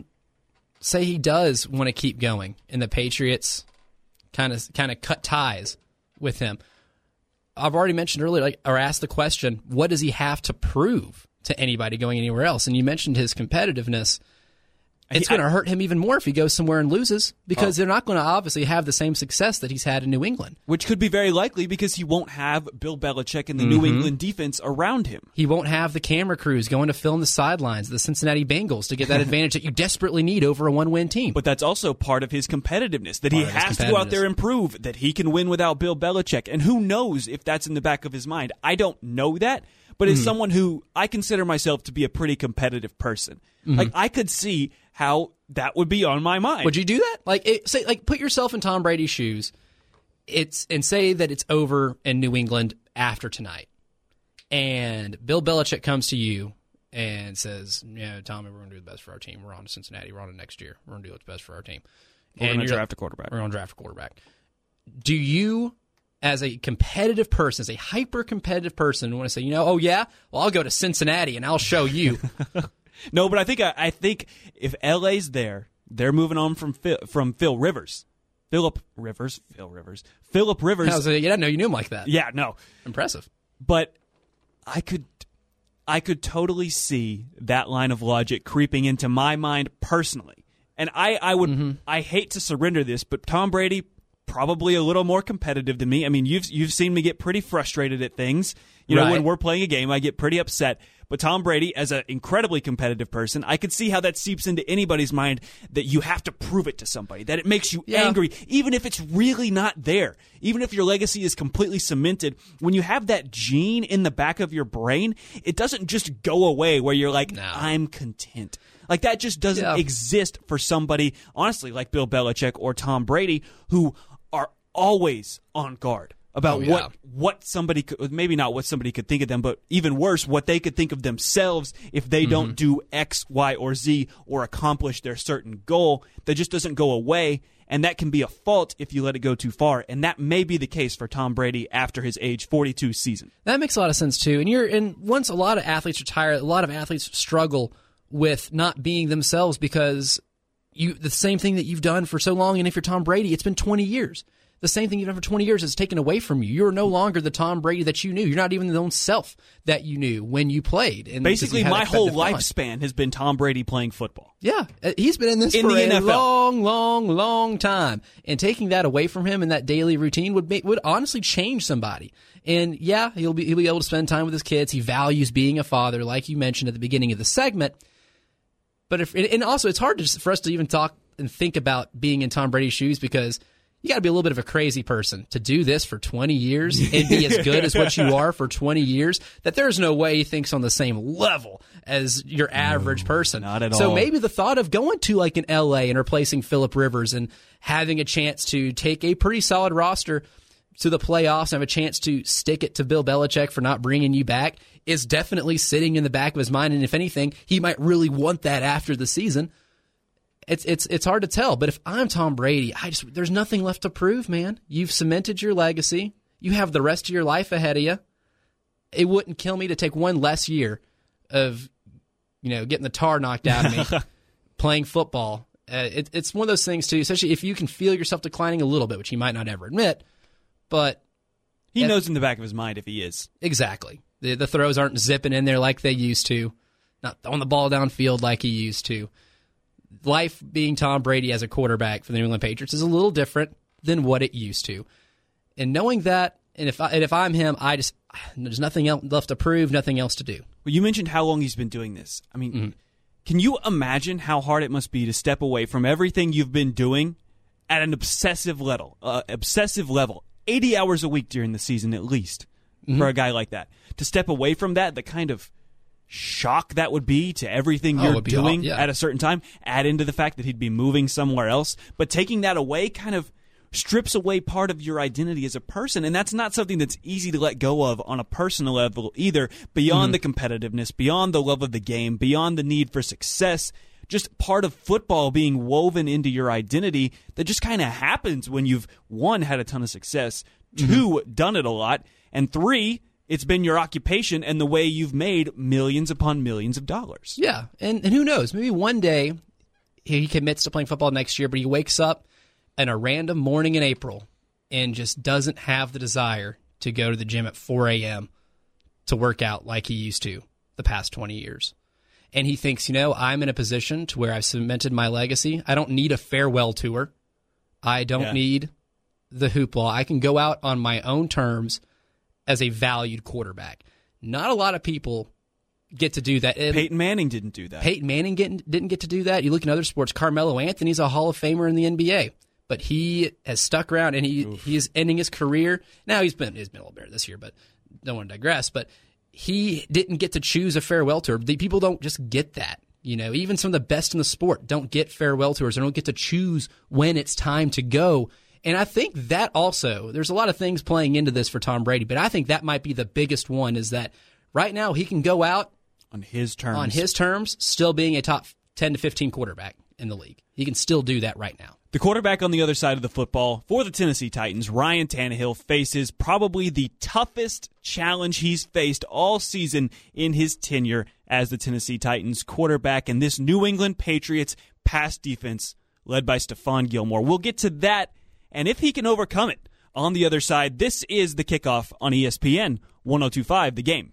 say he does want to keep going, and the Patriots kind of kind of cut ties with him. I've already mentioned earlier, like, or asked the question, what does he have to prove to anybody going anywhere else? And you mentioned his competitiveness. It's going to hurt him even more if he goes somewhere and loses, because oh. they're not going to obviously have the same success that he's had in New England. Which could be very likely because he won't have Bill Belichick and the mm-hmm. New England defense around him. He won't have the camera crews going to film the sidelines, the Cincinnati Bengals, to get that advantage that you desperately need over a one-win team. But that's also part of his competitiveness, that part he has to go out there and prove that he can win without Bill Belichick. And who knows if that's in the back of his mind. I don't know that. But as mm-hmm. someone who I consider myself to be a pretty competitive person, mm-hmm. like I could see how that would be on my mind. Would you do that? Like, it, say, like, put yourself in Tom Brady's shoes. It's and say that it's over in New England after tonight, and Bill Belichick comes to you and says, "Yeah, Tommy, we're going to do the best for our team. We're on to Cincinnati. We're on to next year. We're going to do what's best for our team. We're going to draft a quarterback. We're going to draft a quarterback." Do you, as a competitive person, as a hyper-competitive person, want to say, you know, oh, yeah, well, I'll go to Cincinnati and I'll show you. No, but I think I think if L A's there, they're moving on from Phil, from Phil Rivers. Philip Rivers. Phil Rivers. Philip Rivers. I was like, you didn't know you knew him like that. Yeah, no. Impressive. But I could I could totally see that line of logic creeping into my mind personally. And I, I would mm-hmm. I hate to surrender this, but Tom Brady, probably a little more competitive than me. I mean, you've you've seen me get pretty frustrated at things. You know, right. when we're playing a game, I get pretty upset. But Tom Brady, as an incredibly competitive person, I could see how that seeps into anybody's mind, that you have to prove it to somebody, that it makes you yeah. angry, even if it's really not there. Even if your legacy is completely cemented, when you have that gene in the back of your brain, it doesn't just go away where you're like, no. I'm content. Like, that just doesn't yeah. exist for somebody, honestly, like Bill Belichick or Tom Brady, who are always on guard about oh, yeah. what what somebody could, maybe not what somebody could think of them, but even worse, what they could think of themselves if they mm-hmm. don't do X, Y, or Z or accomplish their certain goal. That just doesn't go away, and that can be a fault if you let it go too far. And that may be the case for Tom Brady after his age forty-two season. That makes a lot of sense too. And you're and once a lot of athletes retire, a lot of athletes struggle with not being themselves because you the same thing that you've done for so long. And if you're Tom Brady, it's been twenty years. The same thing you've done for twenty years is taken away from you. You're no longer the Tom Brady that you knew. You're not even the own self that you knew when you played. And basically, my whole lifespan has been Tom Brady playing football. Yeah, he's been in this in for the a N F L. long, long, long time. And taking that away from him in that daily routine would make, would honestly change somebody. And yeah, he'll be he'll be able to spend time with his kids. He values being a father, like you mentioned at the beginning of the segment. But if and also it's hard to, for us to even talk and think about being in Tom Brady's shoes because You got to be a little bit of a crazy person to do this for twenty years and be as good as what you are for twenty years, that there's no way he thinks on the same level as your average no, person. Not at so all. maybe the thought of going to like an L A and replacing Phillip Rivers and having a chance to take a pretty solid roster to the playoffs and have a chance to stick it to Bill Belichick for not bringing you back is definitely sitting in the back of his mind. And if anything, he might really want that after the season. It's it's it's hard to tell, but if I'm Tom Brady, I just there's nothing left to prove, man. You've cemented your legacy. You have the rest of your life ahead of you. It wouldn't kill me to take one less year of, you know, getting the tar knocked out of me, playing football. Uh, it, it's one of those things too, especially if you can feel yourself declining a little bit, which he might not ever admit, but he if, knows in the back of his mind if he is. Exactly. The, the throws aren't zipping in there like they used to, not throwing the ball downfield like he used to. Life being Tom Brady as a quarterback for the New England Patriots is a little different than what it used to. And knowing that, and if I, and if I'm him, I just there's nothing else left to prove, nothing else to do. Well, you mentioned how long he's been doing this. I mean, mm-hmm. Can you imagine how hard it must be to step away from everything you've been doing at an obsessive level, uh, obsessive level, eighty hours a week during the season at least, mm-hmm. for a guy like that to step away from that, the kind of shock that would be to everything oh, you're doing all, yeah. at a certain time, add into the fact that he'd be moving somewhere else, but taking that away kind of strips away part of your identity as a person, and that's not something that's easy to let go of on a personal level either, beyond mm-hmm. the competitiveness, beyond the love of the game, beyond the need for success, just part of football being woven into your identity that just kind of happens when you've, one, had a ton of success, mm-hmm. two, done it a lot, and three, it's been your occupation and the way you've made millions upon millions of dollars. Yeah, and, and who knows? Maybe one day he commits to playing football next year, but he wakes up in a random morning in April and just doesn't have the desire to go to the gym at four a.m. to work out like he used to the past twenty years. And he thinks, you know, I'm in a position to where I've cemented my legacy. I don't need a farewell tour. I don't yeah. need the hoopla. I can go out on my own terms as a valued quarterback. Not a lot of people get to do that. And Peyton Manning didn't do that. Peyton Manning get, didn't get to do that. You look in other sports, Carmelo Anthony's a Hall of Famer in the N B A, but he has stuck around and he Oof. he is ending his career. Now he's been he's been a little better this year, but don't want to digress. But he didn't get to choose a farewell tour. The people don't just get that. You know, even some of the best in the sport don't get farewell tours. They don't get to choose when it's time to go. And I think that also, there's a lot of things playing into this for Tom Brady, but I think that might be the biggest one, is that right now he can go out on his terms, on his terms, still being a top ten to fifteen quarterback in the league. He can still do that right now. The quarterback on the other side of the football for the Tennessee Titans, Ryan Tannehill, faces probably the toughest challenge he's faced all season in his tenure as the Tennessee Titans quarterback, and this New England Patriots pass defense led by Stephon Gilmore. We'll get to that, and if he can overcome it on the other side. This is the kickoff on E S P N one oh two point five, The Game.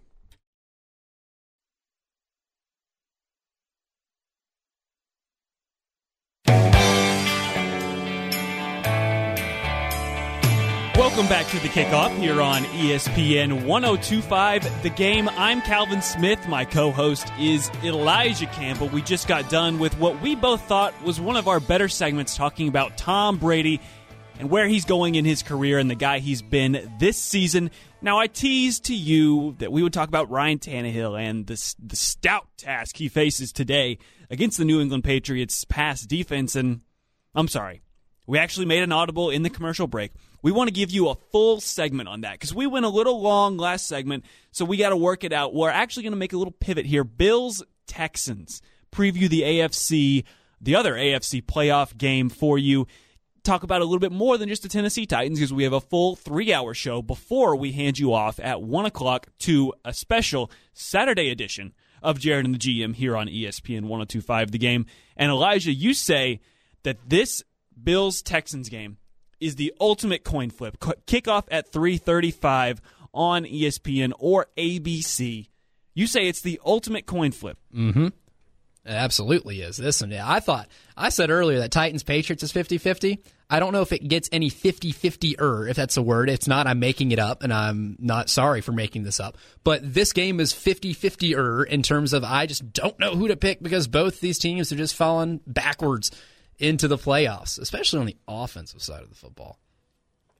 Welcome back to the kickoff here on E S P N one oh two point five, The Game. I'm Calvin Smith. My co-host is Elijah Campbell. We just got done with what we both thought was one of our better segments, talking about Tom Brady and where he's going in his career and the guy he's been this season. Now, I teased to you that we would talk about Ryan Tannehill and the, the stout task he faces today against the New England Patriots pass defense, and I'm sorry. We actually made an audible in the commercial break. We want to give you a full segment on that because we went a little long last segment, so we got to work it out. We're actually going to make a little pivot here. Bills-Texans. Preview the A F C, the other A F C playoff game for you. Talk about a little bit more than just the Tennessee Titans because we have a full three-hour show before we hand you off at one o'clock to a special Saturday edition of Jared and the G M here on E S P N one oh two point five, The Game. And Elijah, you say that this Bills-Texans game is the ultimate coin flip. Kickoff at three thirty-five on E S P N or A B C. You say it's the ultimate coin flip. Mm-hmm. It absolutely is. Listen, I thought, I said earlier that Titans-Patriots is fifty-fifty. I don't know if it gets any fifty-fifty-er, if that's a word. It's not. I'm making it up, and I'm not sorry for making this up. But this game is fifty-fifty-er in terms of I just don't know who to pick because both these teams are just falling backwards into the playoffs, especially on the offensive side of the football.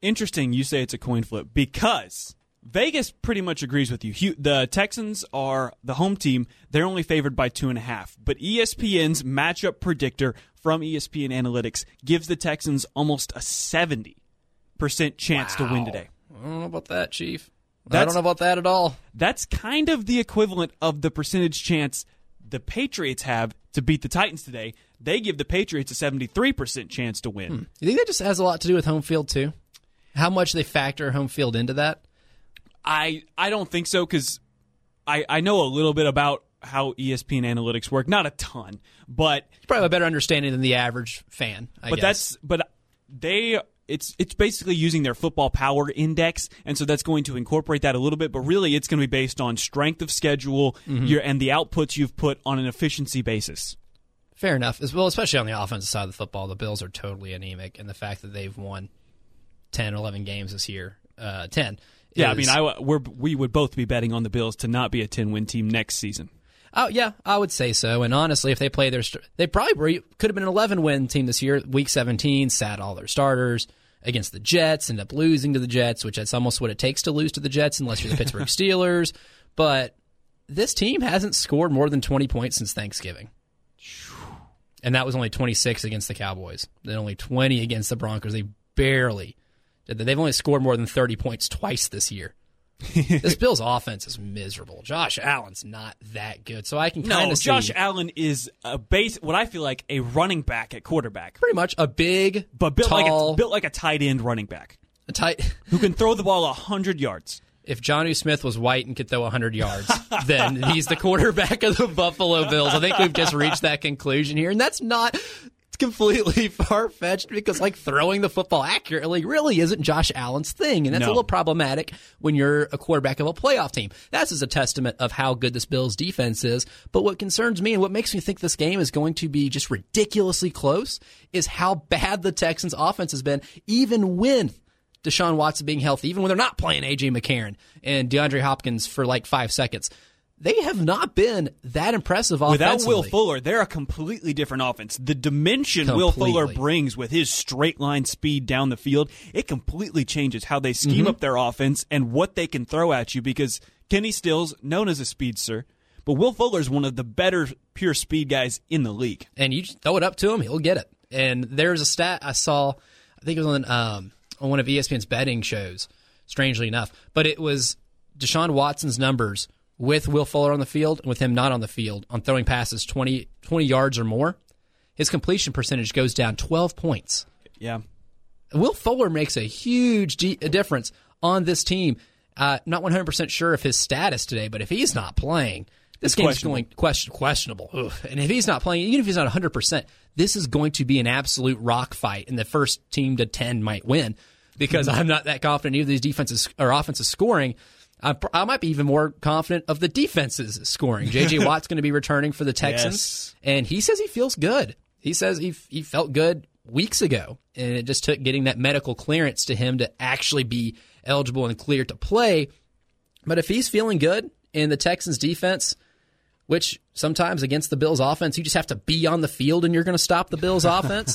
interesting you say it's a coin flip because Vegas pretty much agrees with you. The Texans are the home team. They're only favored by two and a half. But E S P N's matchup predictor from E S P N Analytics gives the Texans almost a seventy percent chance wow. to win today. I don't know about that, Chief. That's, I don't know about that at all. That's kind of the equivalent of the percentage chance the Patriots have to beat the Titans today. They give the Patriots a seventy-three percent chance to win. Hmm. You think that just has a lot to do with home field, too? How much they factor home field into that? I I don't think so because I, I know a little bit about how E S P N Analytics work. Not a ton, but you probably have a better understanding than the average fan, I but guess. that's but they it's it's basically using their football power index, and so that's going to incorporate that a little bit. But really, it's going to be based on strength of schedule mm-hmm. your, and the outputs you've put on an efficiency basis. Fair enough. As well, especially on the offensive side of the football, the Bills are totally anemic, and the fact that they've won ten or eleven games this year, uh, ten. Yeah, is, I mean, I we're, we would both be betting on the Bills to not be a ten-win team next season. Oh yeah, I would say so. And honestly, if they play their, they probably were, could have been an eleven-win team this year. Week seventeen, sat all their starters against the Jets, ended up losing to the Jets, which that's almost what it takes to lose to the Jets, unless you're the Pittsburgh Steelers. But this team hasn't scored more than twenty points since Thanksgiving, and that was only twenty-six against the Cowboys. Then only twenty against the Broncos. They barely did that. They've only scored more than thirty points twice this year. This Bills offense is miserable. Josh Allen's not that good, so I can kind of no, see. Josh Allen is a base, what I feel like a running back at quarterback, Pretty much a big, but built tall, like a, built like a tight end running back, a tight who can throw the ball a hundred yards. If Jonnu Smith was white and could throw a hundred yards, then he's the quarterback of the Buffalo Bills. I think we've just reached that conclusion here, and that's not completely far-fetched because like throwing the football accurately really isn't Josh Allen's thing, and that's no. a little problematic when you're a quarterback of a playoff team. That's just a testament of how good this Bills defense is. But what concerns me and what makes me think this game is going to be just ridiculously close is how bad the Texans offense has been, even with Deshaun Watson being healthy, even when they're not playing A J McCarron and DeAndre Hopkins for like five seconds. They have not been that impressive offensively. Without Will Fuller, they're a completely different offense. The dimension completely. Will Fuller brings with his straight line speed down the field, it completely changes how they scheme mm-hmm. up their offense and what they can throw at you because Kenny Stills, known as a speedster, but Will Fuller is one of the better pure speed guys in the league. And you just throw it up to him, he'll get it. And there's a stat I saw, I think it was on, um, on one of E S P N's betting shows, strangely enough, but it was Deshaun Watson's numbers with Will Fuller on the field and with him not on the field on throwing passes twenty, twenty yards or more. His completion percentage goes down twelve points. Yeah. Will Fuller makes a huge de- difference on this team. Uh, not one hundred percent sure of his status today, but if he's not playing, this it's game's going question, questionable. Ugh. And if he's not playing, even if he's not one hundred percent, this is going to be an absolute rock fight, and the first team to ten might win because I'm not that confident either of these defenses or offenses scoring. I, I might be even more confident of the defense's scoring. J J Watt's going to be returning for the Texans, yes. and he says he feels good. He says he he felt good weeks ago, and it just took getting that medical clearance to him to actually be eligible and clear to play. But if he's feeling good in the Texans defense, which sometimes against the Bills offense, you just have to be on the field and you're going to stop the Bills offense.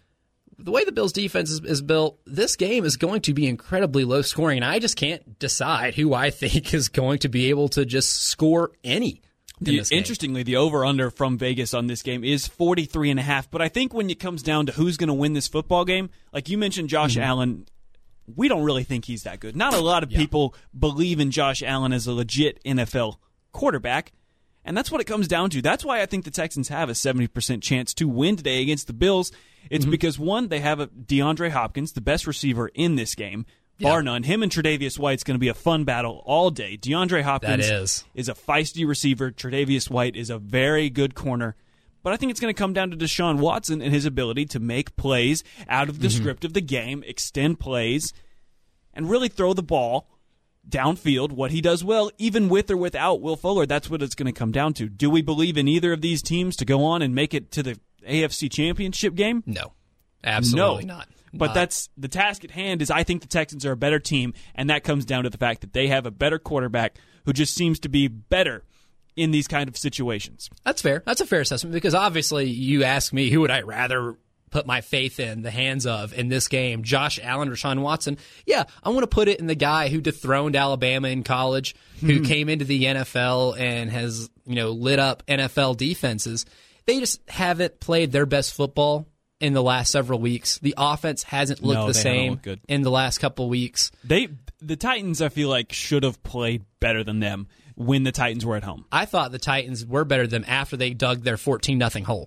The way the Bills defense is, is built, this game is going to be incredibly low scoring, and I just can't decide who I think is going to be able to just score any. In the, interestingly, the over-under from Vegas on this game is forty-three and a half, but I think when it comes down to who's going to win this football game, like you mentioned Josh mm-hmm. Allen, we don't really think he's that good. Not a lot of yeah. people believe in Josh Allen as a legit N F L quarterback. And that's what it comes down to. That's why I think the Texans have a seventy percent chance to win today against the Bills. It's mm-hmm. because, one, they have a DeAndre Hopkins, the best receiver in this game, bar yeah. none. Him and Tre'Davious White's going to be a fun battle all day. DeAndre Hopkins that is. is a feisty receiver. Tre'Davious White is a very good corner. But I think it's going to come down to Deshaun Watson and his ability to make plays out of the mm-hmm. script of the game, extend plays, and really throw the ball downfield, what he does well, even with or without Will Fuller. That's what it's going to come down to. Do we believe in either of these teams to go on and make it to the A F C Championship game? No. Absolutely no. not. But not. that's the task at hand is I think the Texans are a better team, and that comes down to the fact that they have a better quarterback who just seems to be better in these kind of situations. That's fair. That's a fair assessment because obviously you ask me who would I rather put my faith in the hands of in this game, Josh Allen, Rashawn Watson, yeah, I want to put it in the guy who dethroned Alabama in college, who hmm. came into the N F L and has, you know, lit up N F L defenses. They just haven't played their best football in the last several weeks. The offense hasn't looked no, the same look good. in the last couple weeks. They the Titans, I feel like, should have played better than them when the Titans were at home. I thought the Titans were better than them after they dug their fourteen nothing hole.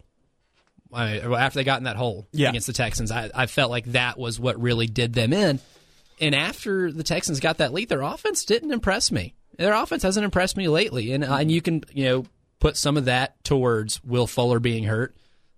I mean, after they got in that hole yeah. against the Texans, I, I felt like that was what really did them in. And after the Texans got that lead, their offense didn't impress me. Their offense hasn't impressed me lately, and and you can you know put some of that towards Will Fuller being hurt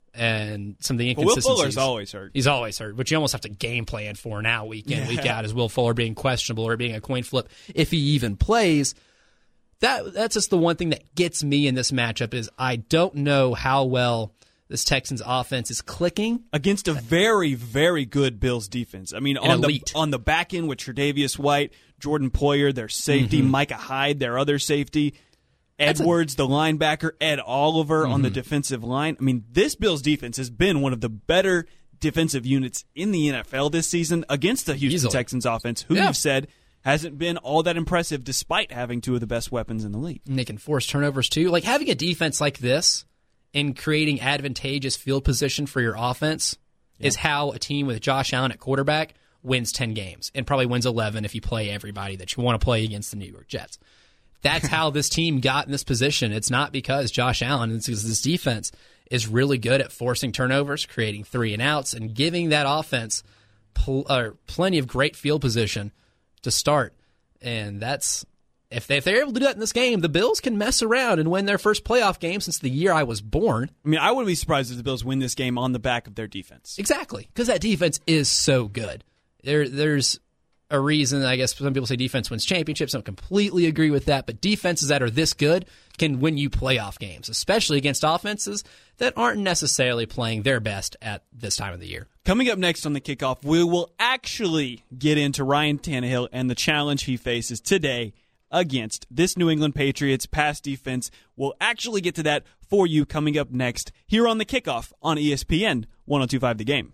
and some of the inconsistencies. Well, Will Fuller's always hurt. He's always hurt, but you almost have to game plan for now, week in, yeah. week out, as Will Fuller being questionable or being a coin flip if he even plays. That that's just the one thing that gets me in this matchup is I don't know how well this Texans offense is clicking against a very, very good Bills defense. I mean, on elite. the on the back end with Tre'Davious White, Jordan Poyer, their safety, mm-hmm. Micah Hyde, their other safety, Edwards, a, the linebacker, Ed Oliver mm-hmm. on the defensive line. I mean, this Bills defense has been one of the better defensive units in the N F L this season against the Houston Easily. Texans offense, who yeah. you've said hasn't been all that impressive despite having two of the best weapons in the league. And they can force turnovers too. Like having a defense like this and creating advantageous field position for your offense yeah. is how a team with Josh Allen at quarterback wins ten games and probably wins eleven if you play everybody that you want to play against the New York Jets. That's how this team got in this position. It's not because Josh Allen, it's because this defense is really good at forcing turnovers, creating three and outs, and giving that offense pl- uh, plenty of great field position to start. And that's if, they, if they're able to do that in this game, the Bills can mess around and win their first playoff game since the year I was born. I mean, I wouldn't be surprised if the Bills win this game on the back of their defense. Exactly, because that defense is so good. There, there's a reason, I guess some people say defense wins championships. I don't completely agree with that, but defenses that are this good can win you playoff games, especially against offenses that aren't necessarily playing their best at this time of the year. Coming up next on the kickoff, we will actually get into Ryan Tannehill and the challenge he faces today against this New England Patriots pass defense. We'll actually get to that for you coming up next here on the kickoff on E S P N one oh two point five The Game.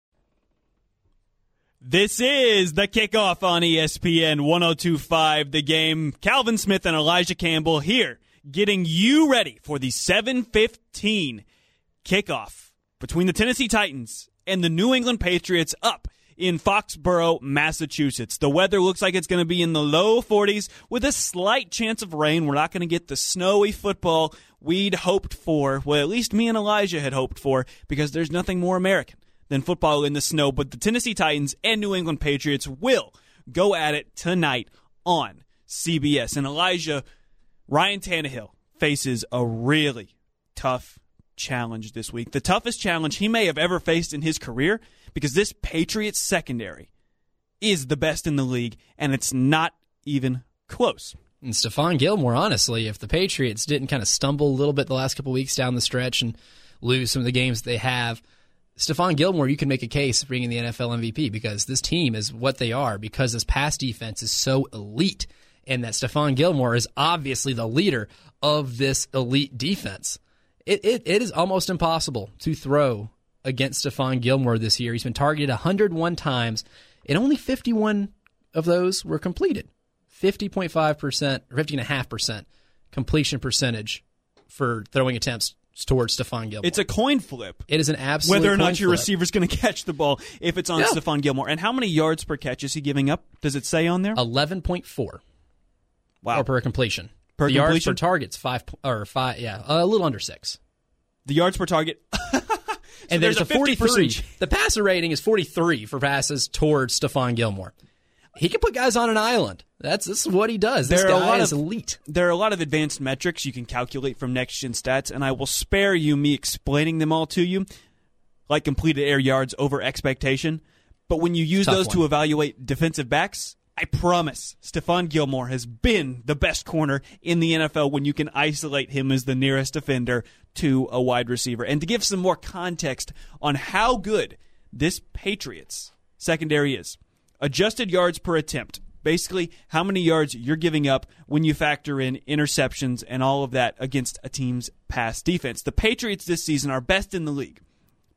This is the kickoff on E S P N one oh two point five The Game. Calvin Smith and Elijah Campbell here getting you ready for the seven fifteen kickoff between the Tennessee Titans and the New England Patriots up in Foxborough, Massachusetts. The weather looks like it's going to be in the low forties with a slight chance of rain. We're not going to get the snowy football we'd hoped for. Well, at least me and Elijah had hoped for, because there's nothing more American than football in the snow. But the Tennessee Titans and New England Patriots will go at it tonight on C B S. And Elijah, Ryan Tannehill faces a really tough challenge this week. The toughest challenge he may have ever faced in his career, because this Patriots secondary is the best in the league, and it's not even close. And Stephon Gilmore, honestly, if the Patriots didn't kind of stumble a little bit the last couple weeks down the stretch and lose some of the games they have, Stephon Gilmore, you can make a case for bringing the N F L M V P, because this team is what they are, because this pass defense is so elite, and that Stephon Gilmore is obviously the leader of this elite defense. It, it it is almost impossible to throw against Stephon Gilmore this year. He's been targeted one hundred one times, and only fifty-one of those were completed. fifty point five percent, or fifty point five percent completion percentage for throwing attempts towards Stephon Gilmore. It's a coin flip. It is an absolute whether or not coin your flip. receiver's going to catch the ball if it's on yeah. Stephon Gilmore. And how many yards per catch is he giving up? Does it say on there? eleven point four. Wow. Or per completion. Per the completion? yards per target's five or five, yeah, a little under six. The yards per target. so and there's, there's a, a forty-three. The passer rating is forty-three for passes towards Stephon Gilmore. He can put guys on an island. That's this is what he does. This there guy are a lot is of, elite. There are a lot of advanced metrics you can calculate from Next Gen Stats, and I will spare you me explaining them all to you, like completed air yards over expectation. But when you use Tough those one. to evaluate defensive backs, I promise Stephon Gilmore has been the best corner in the N F L when you can isolate him as the nearest defender to a wide receiver. And to give some more context on how good this Patriots secondary is, adjusted yards per attempt, basically how many yards you're giving up when you factor in interceptions and all of that against a team's pass defense. The Patriots this season are best in the league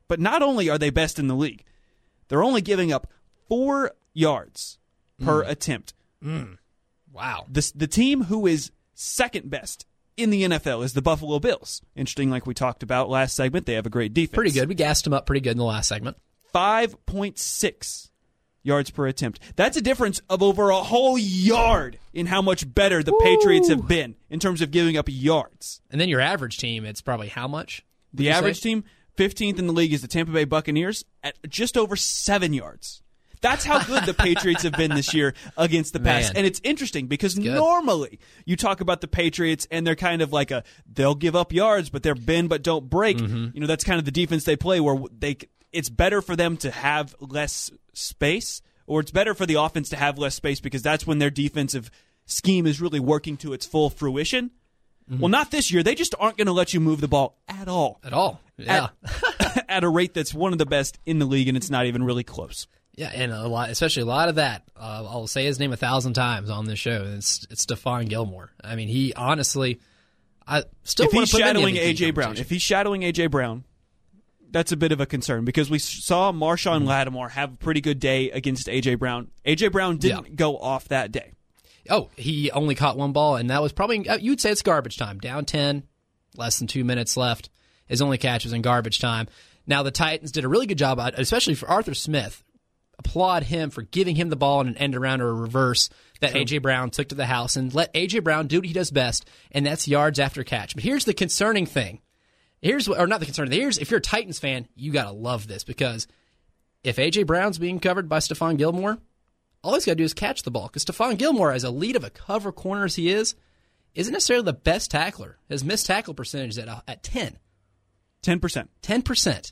But not only are they best in the league, they're only giving up four yards per Mm. attempt. Mm. Wow. The, the team who is second best in the N F L is the Buffalo Bills. Interesting, like we talked about last segment, they have a great defense. Pretty good. We gassed them up pretty good in the last segment. five point six yards per attempt. That's a difference of over a whole yard in how much better the Woo. Patriots have been in terms of giving up yards. And then your average team, it's probably how much? The average say? team, fifteenth in the league, is the Tampa Bay Buccaneers at just over seven yards. That's how good the Patriots have been this year against the pass. Man. And it's interesting because normally you talk about the Patriots and they're kind of like a, they'll give up yards, but they're bend but don't break. Mm-hmm. You know, that's kind of the defense they play where they it's better for them to have less space, or it's better for the offense to have less space because that's when their defensive scheme is really working to its full fruition. Mm-hmm. Well, not this year. They just aren't going to let you move the ball at all. At all. Yeah. At, at a rate that's one of the best in the league, and it's not even really close. Yeah, and a lot, especially a lot of that. Uh, I'll say his name a thousand times on this show. And it's it's Stephon Gilmore. I mean, he honestly, I still if want he's to put shadowing A J Brown. If he's shadowing A J Brown, that's a bit of a concern because we saw Marshawn mm-hmm. Lattimore have a pretty good day against A J Brown. A J Brown didn't yeah. go off that day. Oh, he only caught one ball, and that was probably, you'd say it's garbage time. Down ten, less than two minutes left. His only catch was in garbage time. Now, the Titans did a really good job, especially for Arthur Smith. Applaud him for giving him the ball in an end around or a reverse that A J Brown took to the house, and let A J Brown do what he does best, and that's yards after catch. But here's the concerning thing. Here's what, or not the concerning thing. Here's, if you're a Titans fan, you got to love this, because if A J Brown's being covered by Stephon Gilmore, all he's got to do is catch the ball, because Stephon Gilmore, as elite of a cover corner as he is, isn't necessarily the best tackler. His missed tackle percentage is at, uh, at ten. ten percent. ten percent.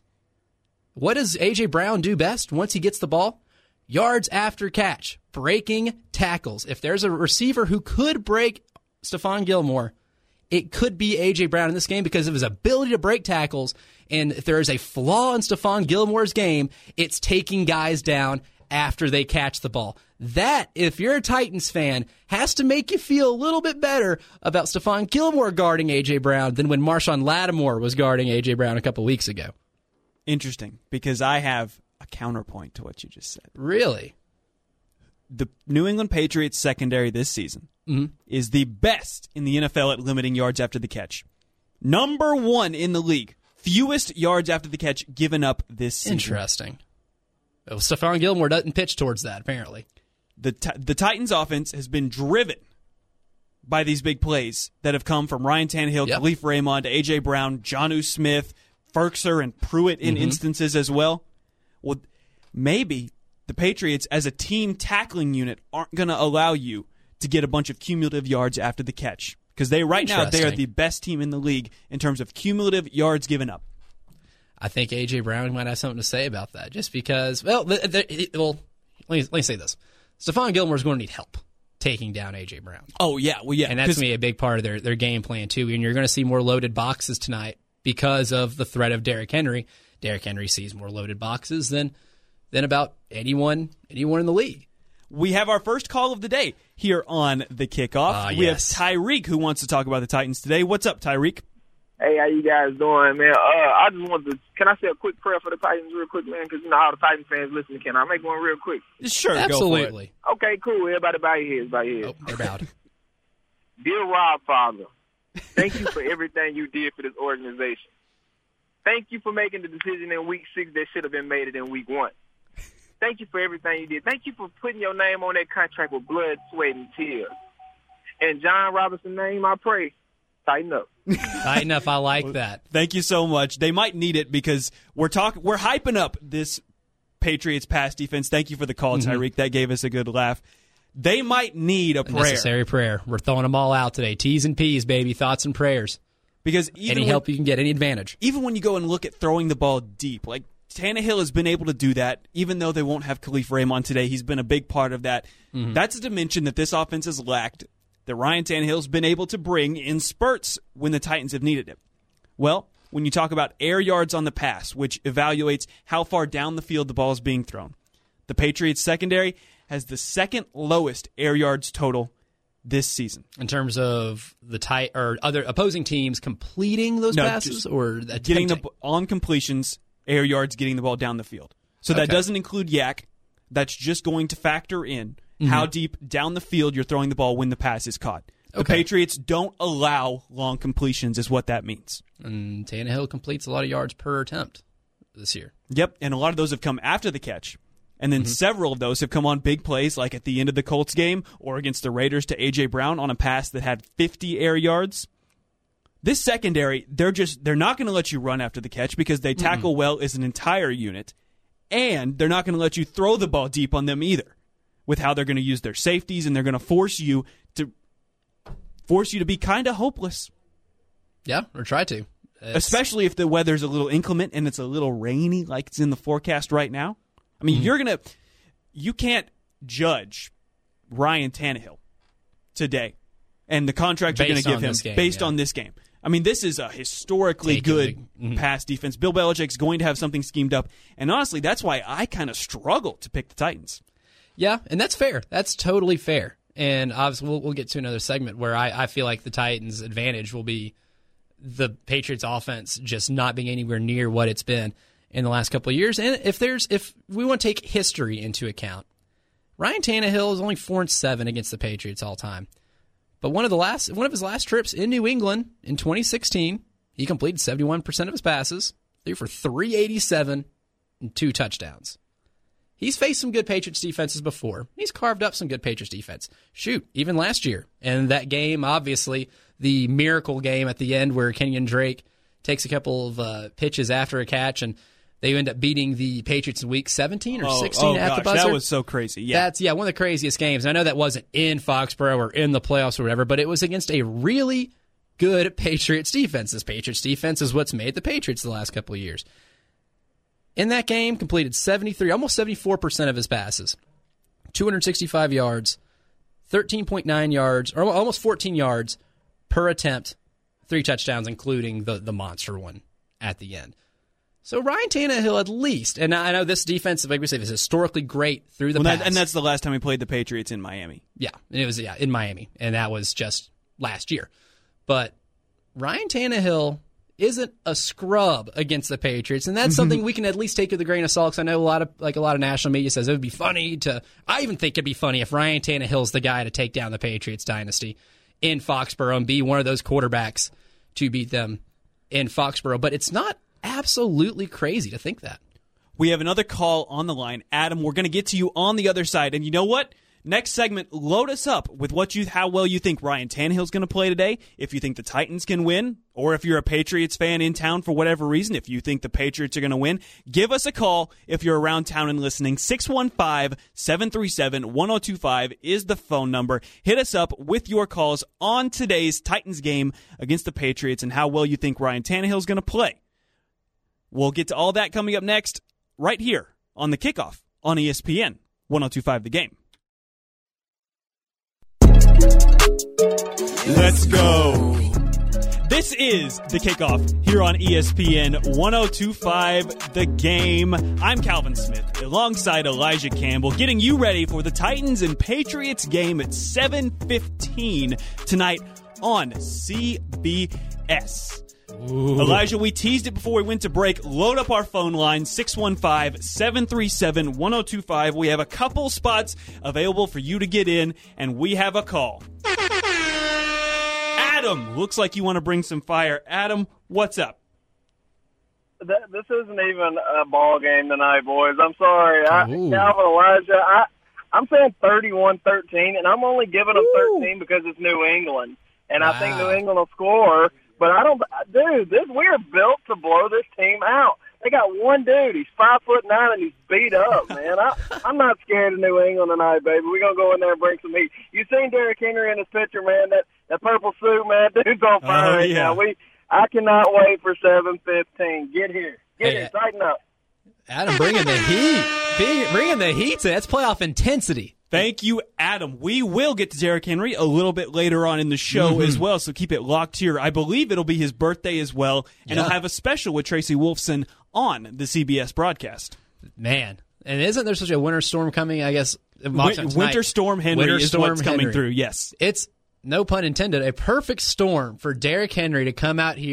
What does A J Brown do best once he gets the ball? Yards after catch, breaking tackles. If there's a receiver who could break Stephon Gilmore, it could be A J Brown in this game because of his ability to break tackles. And if there is a flaw in Stephon Gilmore's game, it's taking guys down after they catch the ball. That, if you're a Titans fan, has to make you feel a little bit better about Stephon Gilmore guarding A J Brown than when Marshawn Lattimore was guarding A J Brown a couple weeks ago. Interesting, because I have a counterpoint to what you just said. Really? The New England Patriots secondary this season mm-hmm. is the best in the N F L at limiting yards after the catch. Number one in the league. Fewest yards after the catch given up this season. Interesting. Well, Stephon Gilmore doesn't pitch towards that, apparently. The t- the Titans offense has been driven by these big plays that have come from Ryan Tannehill, yep. Khalif Raymond, A J Brown, Jonnu Smith, Ferkser, and Pruitt in mm-hmm. instances as well. Well, maybe the Patriots as a team tackling unit aren't going to allow you to get a bunch of cumulative yards after the catch. Because they right now, they are the best team in the league in terms of cumulative yards given up. I think A J Brown might have something to say about that. Just because, well, the, the, well let, me, let me say this. Stephon Gilmore is going to need help taking down A J Brown. Oh, yeah. Well, yeah. And that's going to be a big part of their, their game plan, too. And you're going to see more loaded boxes tonight because of the threat of Derrick Henry. Derrick Henry sees more loaded boxes than than about anyone anyone in the league. We have our first call of the day here on The Kickoff. Uh, we yes. have Tyreek who wants to talk about the Titans today. What's up, Tyreek? Hey, how you guys doing, man? Uh, I just wanted to, can I say a quick prayer for the Titans real quick, man? Because you know how the Titans fans listen. Can I make one real quick? Sure, absolutely. Go for it. Okay, cool. Everybody bow your heads, bow your heads. Oh, they're bowed. Dear Rob, Father, thank you for everything you did for this organization. Thank you for making the decision in week six that should have been made it in week one. Thank you for everything you did. Thank you for putting your name on that contract with blood, sweat, and tears. In John Robinson's name, I pray, tighten up. Tighten up. I like that. Thank you so much. They might need it because we're talking, we're hyping up this Patriots pass defense. Thank you for the call, Tyreek. Mm-hmm. That gave us a good laugh. They might need a, a prayer. Necessary prayer. We're throwing them all out today. T's and P's, baby. Thoughts and prayers. Because even any when, help you can get, any advantage. Even when you go and look at throwing the ball deep, like Tannehill has been able to do that, even though they won't have Khalif Raymond today. He's been a big part of that. Mm-hmm. That's a dimension that this offense has lacked, that Ryan Tannehill's been able to bring in spurts when the Titans have needed it. Well, when you talk about air yards on the pass, which evaluates how far down the field the ball is being thrown, the Patriots secondary has the second lowest air yards total this season. In terms of the tight or other opposing teams completing those no, passes or getting the on completions, air yards getting the ball down the field. So that Okay. doesn't include yak. That's just going to factor in mm-hmm. how deep down the field you're throwing the ball when the pass is caught. The Okay. Patriots don't allow long completions is what that means. And Tannehill completes a lot of yards per attempt this year. Yep, and a lot of those have come after the catch. And then mm-hmm. several of those have come on big plays, like at the end of the Colts game or against the Raiders to A J. Brown on a pass that had fifty air yards. This secondary, they're just they're not going to let you run after the catch because they tackle mm-hmm. well as an entire unit, and they're not going to let you throw the ball deep on them either with how they're going to use their safeties, and they're going to force you to force you to be kind of hopeless. Yeah, or try to. It's... Especially if the weather's a little inclement and it's a little rainy like it's in the forecast right now. I mean, mm-hmm. you're going to you can't judge Ryan Tannehill today and the contract based you're going to give him game, based yeah. on this game. I mean, this is a historically Take good mm-hmm. pass defense. Bill Belichick's going to have something schemed up. And honestly, that's why I kind of struggle to pick the Titans. Yeah, and that's fair. That's totally fair. And obviously, we'll, we'll get to another segment where I, I feel like the Titans' advantage will be the Patriots' offense just not being anywhere near what it's been in the last couple of years. And if there's if we want to take history into account, Ryan Tannehill is only four and seven against the Patriots all time. But one of the last one of his last trips in New England in twenty sixteen, he completed seventy-one percent of his passes, threw for three eighty-seven and two touchdowns. He's faced some good Patriots defenses before. He's carved up some good Patriots defense. Shoot, even last year. And that game, obviously, the miracle game at the end where Kenyon Drake takes a couple of uh, pitches after a catch, and they end up beating the Patriots in week seventeen or oh, sixteen oh at gosh, the buzzer. That was so crazy. Yeah. That's yeah, one of the craziest games. And I know that wasn't in Foxborough or in the playoffs or whatever, but it was against a really good Patriots defense. This Patriots defense is what's made the Patriots the last couple of years. In that game, completed seventy-three, almost seventy-four percent of his passes, two hundred sixty-five yards, thirteen point nine yards, or almost fourteen yards per attempt, three touchdowns, including the, the monster one at the end. So Ryan Tannehill at least, and I know this defense, like we say, is historically great through the well, pass. that, and that's the last time he played the Patriots in Miami. Yeah, and it was yeah in Miami, and that was just last year. But Ryan Tannehill isn't a scrub against the Patriots, and that's something we can at least take with a grain of salt. Because I know a lot of like a lot of national media says it would be funny to. I even think it'd be funny if Ryan Tannehill's the guy to take down the Patriots dynasty in Foxborough and be one of those quarterbacks to beat them in Foxborough. But it's not absolutely crazy to think that. We have another call on the line. Adam, we're going to get to you on the other side. And you know what? Next segment, load us up with what you, how well you think Ryan Tannehill's going to play today, if you think the Titans can win, or if you're a Patriots fan in town for whatever reason, if you think the Patriots are going to win. Give us a call if you're around town and listening. six one five, seven three seven, one oh two five is the phone number. Hit us up with your calls on today's Titans game against the Patriots and how well you think Ryan Tannehill's going to play. We'll get to all that coming up next, right here on The Kickoff on E S P N one oh two point five The Game. Let's go. This is The Kickoff here on E S P N one oh two point five The Game. I'm Calvin Smith alongside Elijah Campbell, getting you ready for the Titans and Patriots game at seven fifteen tonight on C B S. Ooh. Elijah, we teased it before we went to break. Load up our phone line, six one five, seven three seven, one oh two five. We have a couple spots available for you to get in, and we have a call. Adam, looks like you want to bring some fire. Adam, what's up? This isn't even a ball game tonight, boys. I'm sorry. I, Calvin, Elijah, I, I'm saying thirty-one thirteen, and I'm only giving them thirteen because it's New England. And wow. I think New England will score. But I don't, dude, this, we're built to blow this team out. They got one dude. He's five foot nine and he's beat up, man. I, I'm not scared of New England tonight, baby. We're going to go in there and bring some heat. You seen Derrick Henry in his picture, man? That, that purple suit, man. Dude's on fire oh, right yeah. now. We, I cannot wait for seven fifteen. Get here. Get hey, here. Tighten up. Adam bringing the heat. Bringing the heat. That's playoff intensity. Thank you, Adam. We will get to Derrick Henry a little bit later on in the show mm-hmm. as well, so keep it locked here. I believe it'll be his birthday as well, and yeah. he'll have a special with Tracy Wolfson on the C B S broadcast. Man, and isn't there such a winter storm coming, I guess? Win- winter Storm Henry winter is storm what's Henry. coming through, yes. It's, no pun intended, a perfect storm for Derrick Henry to come out here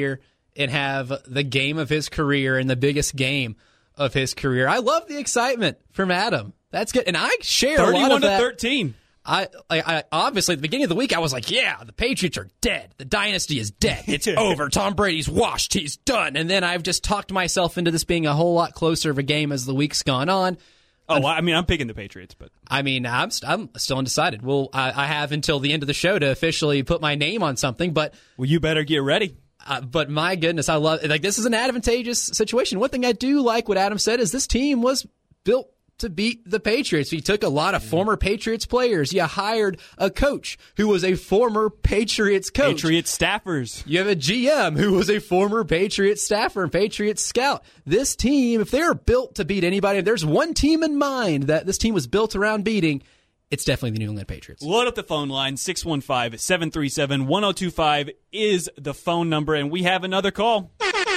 and have the game of his career and the biggest game of his career. I love the excitement from Adam. That's good. And I share a lot of that. thirty-one to thirteen. I, I, I obviously at the beginning of the week I was like, yeah, the Patriots are dead. The dynasty is dead. It's over. Tom Brady's washed. He's done. And then I've just talked myself into this being a whole lot closer of a game as the week's gone on. Oh, well, I mean, I'm picking the Patriots, but I mean, I'm st- I'm still undecided. Well, I, I have until the end of the show to officially put my name on something, but well, you better get ready. Uh, but my goodness, I love like this is an advantageous situation. One thing I do like what Adam said is this team was built to beat the Patriots. You took a lot of former Patriots players. You hired a coach who was a former Patriots coach. Patriots staffers. You have a G M who was a former Patriots staffer and Patriots scout. This team, if they're built to beat anybody, if there's one team in mind that this team was built around beating, it's definitely the New England Patriots. Load up the phone line. six one five, seven three seven, one oh two five is the phone number, and we have another call.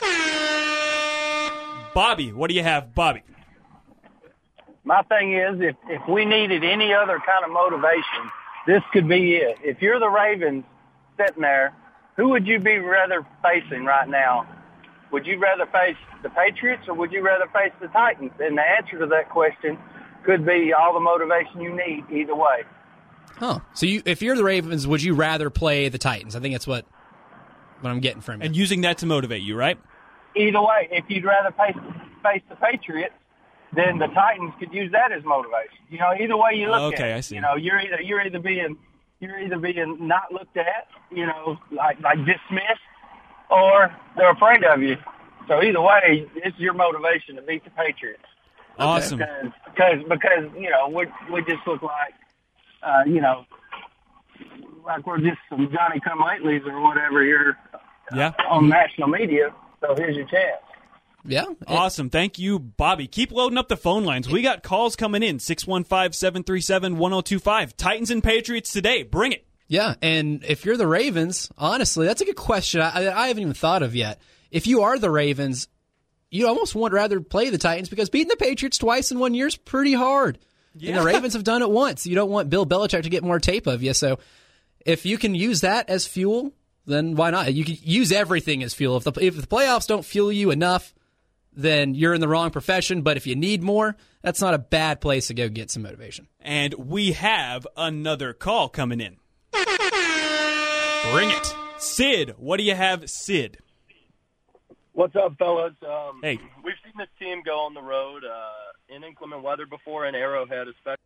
Bobby, what do you have, Bobby? My thing is, if, if we needed any other kind of motivation, this could be it. If you're the Ravens sitting there, who would you be rather facing right now? Would you rather face the Patriots or would you rather face the Titans? And the answer to that question could be all the motivation you need either way. Huh. So you, if you're the Ravens, would you rather play the Titans? I think that's what, what I'm getting from you. And using that to motivate you, right? Either way, if you'd rather face, face the Patriots, then the Titans could use that as motivation. You know, either way you look okay, at it. I see. You know, you're either you're either being you're either being not looked at, you know, like like dismissed, or they're afraid of you. So either way, it's your motivation to beat the Patriots. Awesome. Because because, because you know we we just look like uh, you know like we're just some Johnny Come Latelys or whatever here uh, yeah. on national media. So here's your chance. Yeah. Awesome. Thank you, Bobby. Keep loading up the phone lines. We got calls coming in. six one five, seven three seven, one oh two five. Titans and Patriots today. Bring it. Yeah, and if you're the Ravens, honestly, that's a good question. I, I haven't even thought of yet. If you are the Ravens, you almost would rather play the Titans because beating the Patriots twice in one year is pretty hard. Yeah. And the Ravens have done it once. You don't want Bill Belichick to get more tape of you. So if you can use that as fuel, then why not? You can use everything as fuel. If the, if the playoffs don't fuel you enough, then you're in the wrong profession. But if you need more, that's not a bad place to go get some motivation. And we have another call coming in. Bring it. Sid, what do you have, Sid? What's up, fellas? Um, hey. We've seen this team go on the road uh, in inclement weather before, in Arrowhead especially.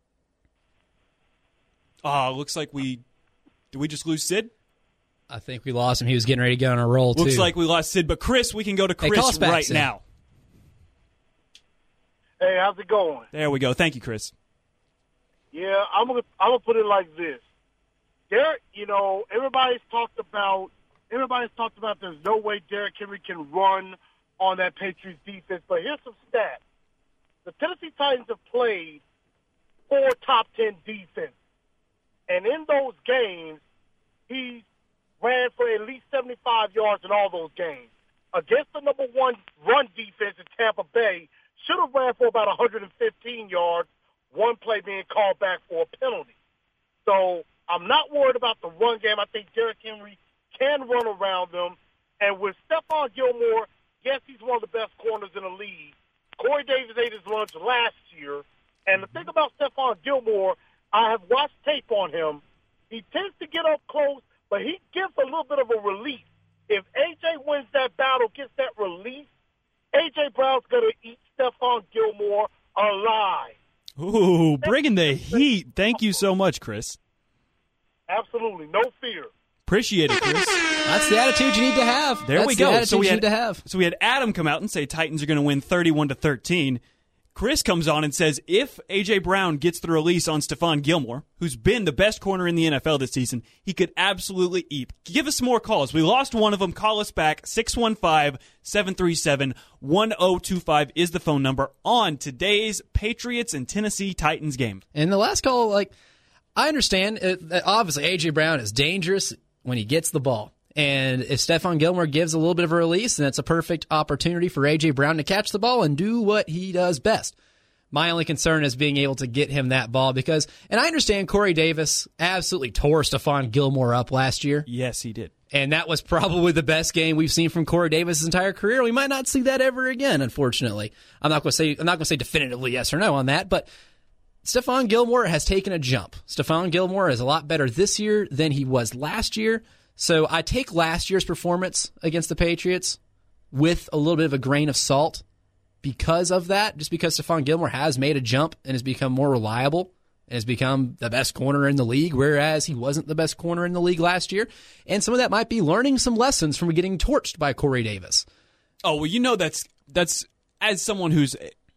Oh, looks like we... Did we just lose Sid? I think we lost him. He was getting ready to go on a roll, too. Looks like we lost Sid, but Chris, we can go to Chris hey, back, right Sid. now. Hey, how's it going? There we go. Thank you, Chris. Yeah, I'm gonna I'm gonna put it like this. Derek, you know, everybody's talked about everybody's talked about there's no way Derrick Henry can run on that Patriots defense, but here's some stats. The Tennessee Titans have played four top ten defenses. And in those games, he ran for at least seventy-five yards in all those games. Against the number one run defense in Tampa Bay, should have ran for about one hundred fifteen yards, one play being called back for a penalty. So I'm not worried about the run game. I think Derrick Henry can run around them. And with Stephon Gilmore, yes, he's one of the best corners in the league. Corey Davis ate his lunch last year. And the thing about Stephon Gilmore, I have watched tape on him. He tends to get up close, but he gives a little bit of a release. If A J wins that battle, gets that release, A J Brown's going to eat Stephon Gilmore alive. Ooh, bringing the heat. Thank you so much, Chris. Absolutely. No fear. Appreciate it, Chris. That's the attitude you need to have. There That's we go. The attitude so we you had, need to have. So we had Adam come out and say Titans are going to win thirty-one to thirteen. Chris comes on and says if A J Brown gets the release on Stephon Gilmore, who's been the best corner in the N F L this season, he could absolutely eat. Give us more calls. We lost one of them. Call us back. six one five, seven three seven, one oh two five is the phone number on today's Patriots and Tennessee Titans game. And the last call, like, I understand. It, obviously, A J Brown is dangerous when he gets the ball. And if Stephon Gilmore gives a little bit of a release, then it's a perfect opportunity for A J Brown to catch the ball and do what he does best. My only concern is being able to get him that ball because, and I understand Corey Davis absolutely tore Stephon Gilmore up last year. Yes, he did. And that was probably the best game we've seen from Corey Davis' entire career. We might not see that ever again, unfortunately. I'm not going to say I'm not going to say definitively yes or no on that, but Stephon Gilmore has taken a jump. Stephon Gilmore is a lot better this year than he was last year. So I take last year's performance against the Patriots with a little bit of a grain of salt because of that, just because Stephon Gilmore has made a jump and has become more reliable and has become the best corner in the league, whereas he wasn't the best corner in the league last year. And some of that might be learning some lessons from getting torched by Corey Davis. Oh, well, you know that's that's as someone who's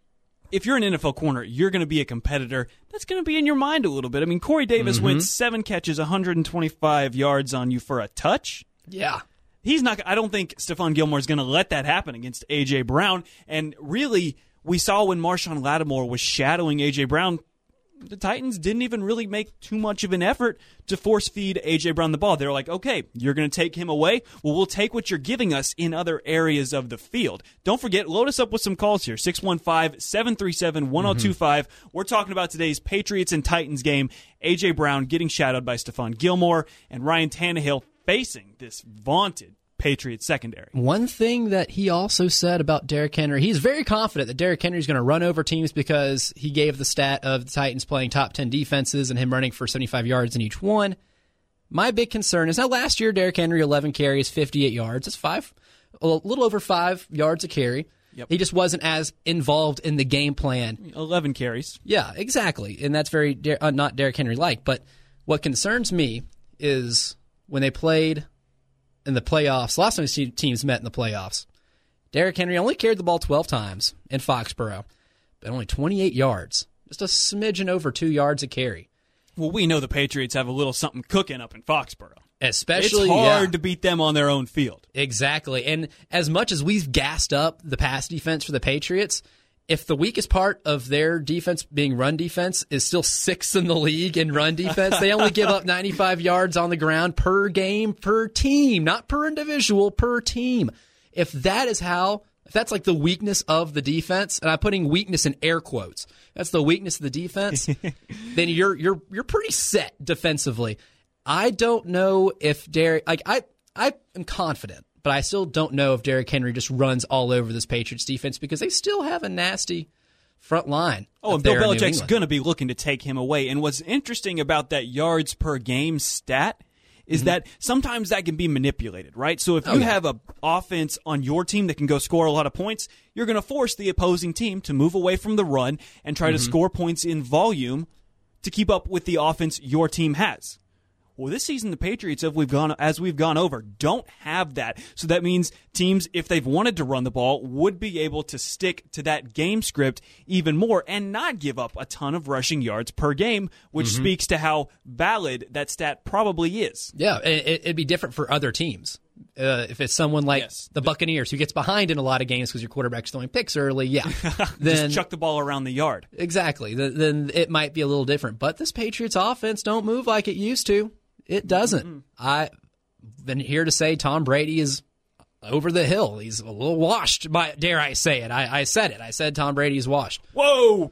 if you're an N F L corner, you're going to be a competitor. That's going to be in your mind a little bit. I mean, Corey Davis Mm-hmm. went seven catches, one hundred twenty-five yards on you for a touch. Yeah. He's not. I don't think Stephon Gilmore is going to let that happen against A J. Brown. And really, we saw when Marshawn Lattimore was shadowing A J. Brown, the Titans didn't even really make too much of an effort to force feed A J. Brown the ball. They're like, okay, you're going to take him away? Well, we'll take what you're giving us in other areas of the field. Don't forget, load us up with some calls here, six one five, seven three seven, one oh two five. Mm-hmm. We're talking about today's Patriots and Titans game. A J. Brown getting shadowed by Stephon Gilmore and Ryan Tannehill facing this vaunted Patriots secondary. One thing that he also said about Derrick Henry, he's very confident that Derrick Henry is going to run over teams because he gave the stat of the Titans playing top ten defenses and him running for seventy-five yards in each one. My big concern is now last year, Derrick Henry, eleven carries, fifty-eight yards. That's five, a little over five yards a carry. Yep. He just wasn't as involved in the game plan. eleven carries. Yeah, exactly. And that's very uh, not Derrick Henry-like. But what concerns me is when they played in the playoffs, last time these teams met in the playoffs, Derrick Henry only carried the ball twelve times in Foxborough, but only twenty-eight yards. Just a smidgen over two yards a carry. Well, we know the Patriots have a little something cooking up in Foxborough. Especially, it's hard yeah. to beat them on their own field. Exactly. And as much as we've gassed up the pass defense for the Patriots, if the weakest part of their defense being run defense is still sixth in the league in run defense, they only give up ninety-five yards on the ground per game, per team, not per individual, per team. If that is how, if that's like the weakness of the defense, and I'm putting weakness in air quotes, that's the weakness of the defense, then you're you're you're pretty set defensively. I don't know if Derrick, like I I am confident, but I still don't know if Derrick Henry just runs all over this Patriots defense because they still have a nasty front line. Oh, and Bill Belichick's going to be looking to take him away. And what's interesting about that yards per game stat is mm-hmm. that sometimes that can be manipulated, right? So if you oh, yeah. have an offense on your team that can go score a lot of points, you're going to force the opposing team to move away from the run and try mm-hmm. to score points in volume to keep up with the offense your team has. Well, this season, the Patriots, as we've gone, as we've gone over, don't have that. So that means teams, if they've wanted to run the ball, would be able to stick to that game script even more and not give up a ton of rushing yards per game, which mm-hmm. speaks to how valid that stat probably is. Yeah, it, it'd be different for other teams. Uh, if it's someone like yes. the Buccaneers who gets behind in a lot of games because your quarterback's throwing picks early, yeah. then, Just chuck the ball around the yard. Exactly. Then, then it might be a little different. But this Patriots offense don't move like it used to. It doesn't. Mm-hmm. I've been here to say Tom Brady is over the hill. He's a little washed, by, dare I say it. I, I said it. I said Tom Brady is washed. Whoa!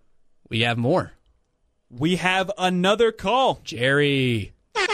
We have more. We have another call. Jerry.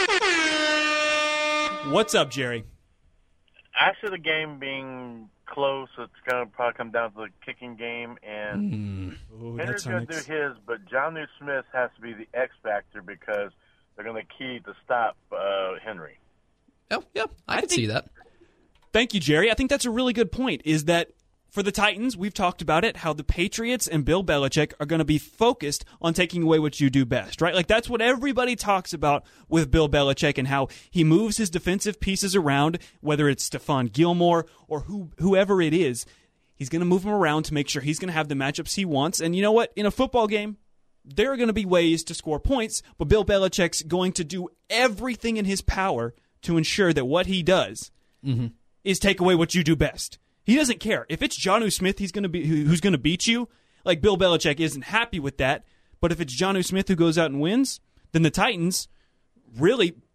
What's up, Jerry? After the game being close, it's going to probably come down to the kicking game, and mm. Ooh, Henry's going to do his, but Jonnu Smith has to be the X factor because they're going to key to stop uh, Henry. Oh, yeah, I, I can think, see that. Thank you, Jerry. I think that's a really good point, is that for the Titans, we've talked about it, how the Patriots and Bill Belichick are going to be focused on taking away what you do best, right? Like, that's what everybody talks about with Bill Belichick and how he moves his defensive pieces around, whether it's Stephon Gilmore or who, whoever it is. He's going to move them around to make sure he's going to have the matchups he wants. And you know what? In a football game, there are going to be ways to score points, but Bill Belichick's going to do everything in his power to ensure that what he does mm-hmm. is take away what you do best. He doesn't care. If it's Jonnu Smith he's going to be who's going to beat you, like Bill Belichick isn't happy with that, but if it's Jonnu Smith who goes out and wins, then the Titans really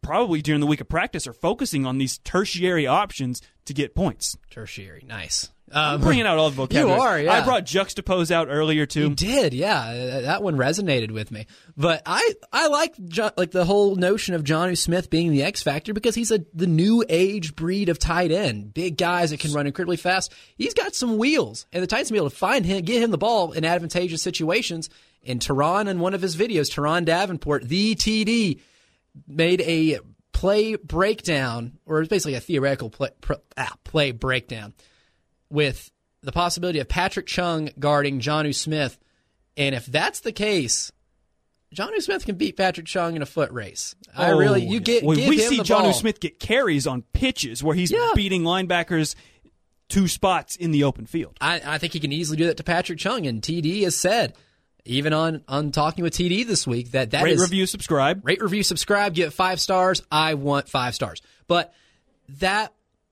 probably during the week of practice, are focusing on these tertiary options to get points. Tertiary, nice. I'm bringing out all the vocabulary. You are, yeah. I brought juxtapose out earlier too. You did, yeah. That one resonated with me. But I, I like jo- like the whole notion of Jonnu Smith being the X factor because he's a the new age breed of tight end. Big guys that can run incredibly fast. He's got some wheels, and the Titans will be able to find him, get him the ball in advantageous situations. And Teron, in one of his videos, Teron Davenport, the T D, made a play breakdown, or it's basically a theoretical play, pr- ah, play breakdown, with the possibility of Patrick Chung guarding Jonnu Smith. And if that's the case, Jonnu Smith can beat Patrick Chung in a foot race. I oh, really, you get when give we him see the Jonnu ball. Smith get carries on pitches where he's Yeah. beating linebackers two spots in the open field. I, I think he can easily do that to Patrick Chung. And T D has said, even on, on talking with T D this week, that that rate, is... review, subscribe. Rate, review, subscribe, give it five stars. I want five stars. But that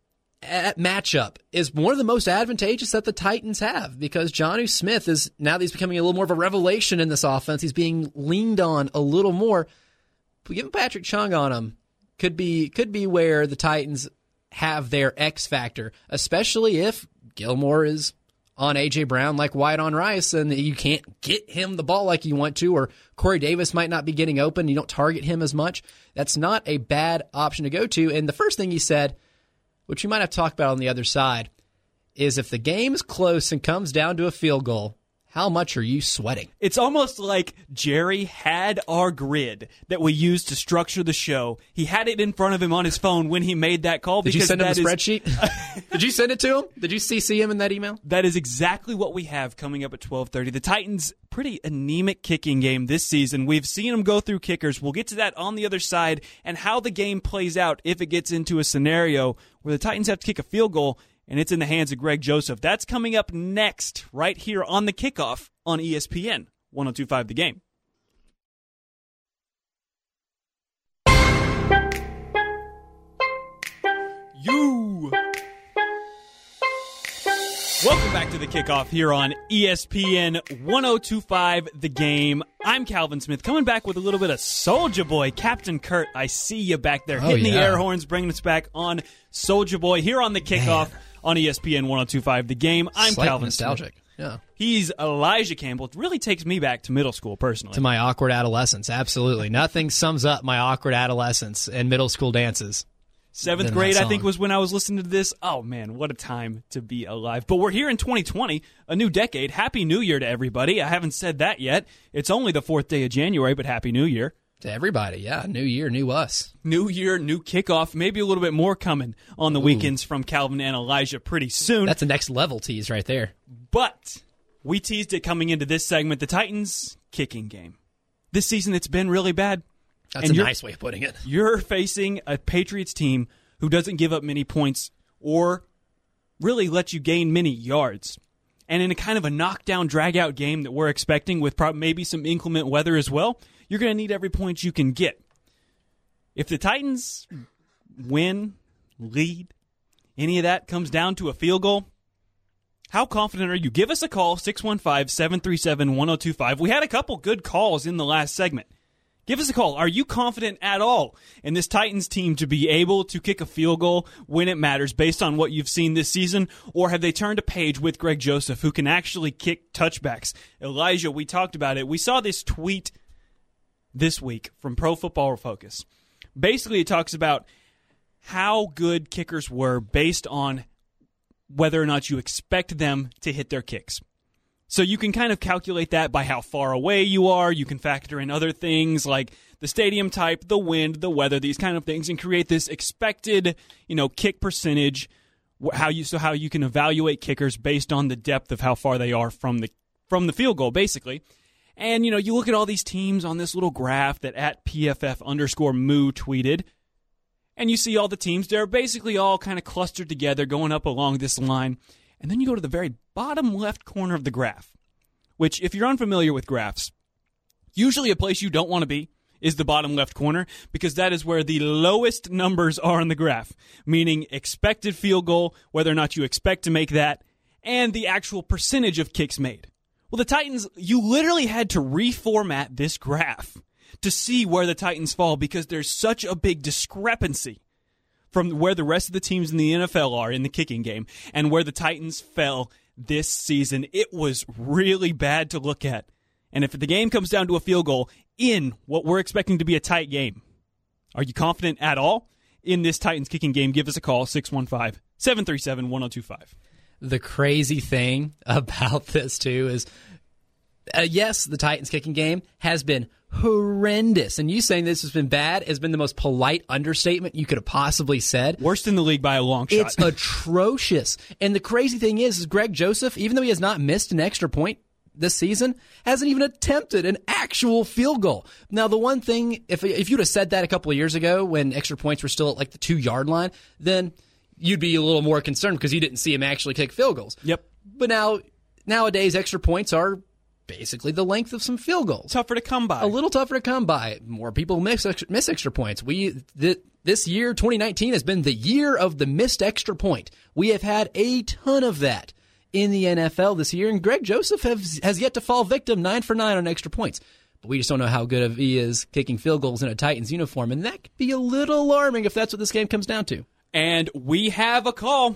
at matchup is one of the most advantageous that the Titans have because Jonnu Smith is, now that he's becoming a little more of a revelation in this offense, he's being leaned on a little more. But giving Patrick Chung on him could be could be where the Titans have their X factor, especially if Gilmore is on A J Brown like White on Rice and you can't get him the ball like you want to, or Corey Davis might not be getting open, you don't target him as much. That's not a bad option to go to. And the first thing he said, which we might have to talk about on the other side, is if the game is close and comes down to a field goal, how much are you sweating? It's almost like Jerry had our grid that we used to structure the show. He had it in front of him on his phone when he made that call. Did you send him the is, spreadsheet? Did you send it to him? Did you C C him in that email? That is exactly what we have coming up at twelve thirty. The Titans' pretty anemic kicking game this season. We've seen them go through kickers. We'll get to that on the other side and how the game plays out if it gets into a scenario where the Titans have to kick a field goal and it's in the hands of Greg Joseph. That's coming up next, right here on the kickoff on E S P N one oh two point five The Game. You. Welcome back to the kickoff here on E S P N one oh two point five The Game. I'm Calvin Smith, coming back with a little bit of Soulja Boy. Captain Kurt, I see you back there, oh, hitting yeah. the air horns, bringing us back on Soulja Boy here on the kickoff Man. on E S P N one oh two point five The Game. I'm Slightly Calvin nostalgic. Smith. Yeah. He's Elijah Campbell. It really takes me back to middle school, personally. To my awkward adolescence, absolutely. Nothing sums up my awkward adolescence and middle school dances. Seventh grade, I think, was when I was listening to this. Oh, man, what a time to be alive. But we're here in twenty twenty, a new decade. Happy New Year to everybody. I haven't said that yet. It's only the fourth day of January, but Happy New Year. To everybody, yeah. New year, new us. New year, new kickoff. Maybe a little bit more coming on the Ooh. weekends from Calvin and Elijah pretty soon. That's a next level tease right there. But we teased it coming into this segment, the Titans' kicking game. This season, it's been really bad. That's and a nice way of putting it. You're facing a Patriots team who doesn't give up many points or really let you gain many yards. And in a kind of a knockdown, drag-out game that we're expecting with probably maybe some inclement weather as well, you're going to need every point you can get. If the Titans win, lead, any of that comes down to a field goal, how confident are you? Give us a call, six one five, seven three seven, one oh two five. We had a couple good calls in the last segment. Give us a call. Are you confident at all in this Titans team to be able to kick a field goal when it matters based on what you've seen this season? Or have they turned a page with Greg Joseph who can actually kick touchbacks? Elijah, we talked about it. We saw this tweet this week from Pro Football Focus. Basically, it talks about how good kickers were based on whether or not you expect them to hit their kicks. So you can kind of calculate that by how far away you are. You can factor in other things like the stadium type, the wind, the weather, these kind of things, and create this expected, you know, kick percentage. How you so how you can evaluate kickers based on the depth of how far they are from the from the field goal, basically. And you know, you look at all these teams on this little graph that at P F F underscore Moo tweeted, and you see all the teams. They're basically all kind of clustered together, going up along this line. And then you go to the very bottom left corner of the graph, which, if you're unfamiliar with graphs, usually a place you don't want to be is the bottom left corner, because that is where the lowest numbers are on the graph, meaning expected field goal, whether or not you expect to make that, and the actual percentage of kicks made. Well, the Titans, you literally had to reformat this graph to see where the Titans fall because there's such a big discrepancy from where the rest of the teams in the N F L are in the kicking game and where the Titans fell this season. It was really bad to look at. And if the game comes down to a field goal in what we're expecting to be a tight game, are you confident at all in this Titans kicking game? Give us a call, six one five, seven three seven, one oh two five. The crazy thing about this, too, is, uh, yes, the Titans kicking game has been horrendous. And you saying this has been bad has been the most polite understatement you could have possibly said. Worst in the league by a long shot. It's atrocious. And the crazy thing is, is Greg Joseph, even though he has not missed an extra point this season, hasn't even attempted an actual field goal. Now, the one thing, if if you'd have said that a couple of years ago when extra points were still at like the two-yard line, then you'd be a little more concerned because you didn't see him actually kick field goals. Yep. But now, nowadays, extra points are basically the length of some field goals. Tougher to come by. A little tougher to come by. More people miss extra, miss extra points. We th- This year, twenty nineteen, has been the year of the missed extra point. We have had a ton of that in the N F L this year, and Greg Joseph has, has yet to fall victim, nine for nine on extra points. But we just don't know how good of he is kicking field goals in a Titans uniform, and that could be a little alarming if that's what this game comes down to. And we have a call.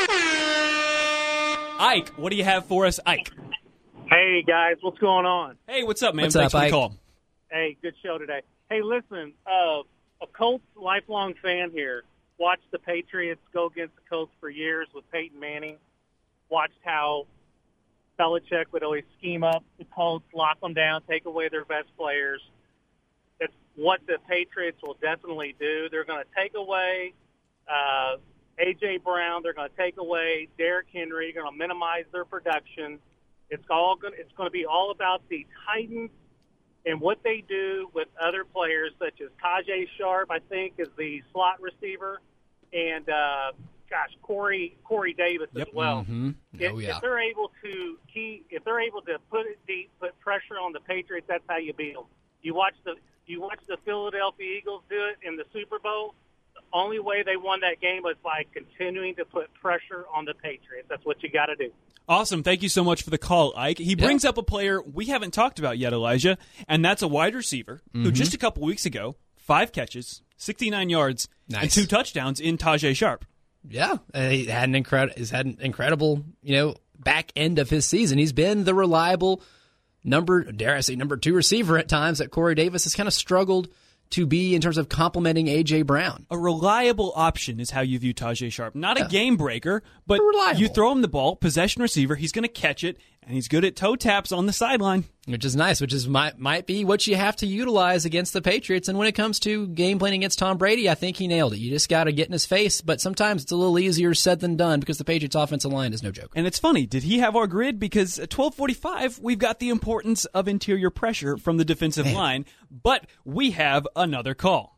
Ike, what do you have for us, Ike? Hey, guys, what's going on? Hey, what's up, man? What's Thanks up, for Ike? the call. Hey, good show today. Hey, listen, uh, a Colts lifelong fan here. Watched the Patriots go against the Colts for years with Peyton Manning. Watched how Belichick would always scheme up the Colts, lock them down, take away their best players. It's what the Patriots will definitely do. They're going to take away uh, A J. Brown. They're going to take away Derrick Henry. They're going to minimize their production. It's all going. It's going to be all about the Titans and what they do with other players, such as Tajay Sharp, I think, is the slot receiver, and uh, gosh, Corey Corey Davis Yep. as well. Mm-hmm. If, Oh, yeah. if they're able to key, if they're able to put it deep, put pressure on the Patriots, that's how you beat them. You watch the you watch the Philadelphia Eagles do it in the Super Bowl. The only way they won that game was by continuing to put pressure on the Patriots. That's what you got to do. Awesome. Thank you so much for the call, Ike. He brings yeah. up a player we haven't talked about yet, Elijah, and that's a wide receiver mm-hmm. who just a couple weeks ago, five catches, sixty-nine yards, nice. and two touchdowns in Tajay Sharp. Yeah, uh, he had an incredible, he's had an incredible, you know, back end of his season. He's been the reliable number, dare I say, number two receiver at times that Corey Davis has kind of struggled to be in terms of complementing A J. Brown. A reliable option is how you view Tajay Sharp. Not yeah. a game breaker, but you throw him the ball, possession receiver, he's going to catch it, and he's good at toe taps on the sideline. Which is nice, which is might, might be what you have to utilize against the Patriots. And when it comes to game planning against Tom Brady, I think he nailed it. You just got to get in his face, but sometimes it's a little easier said than done because the Patriots' offensive line is no joke. And it's funny, did he have our grid? Because at twelve forty-five, we've got the importance of interior pressure from the defensive Man. line, but we have another call.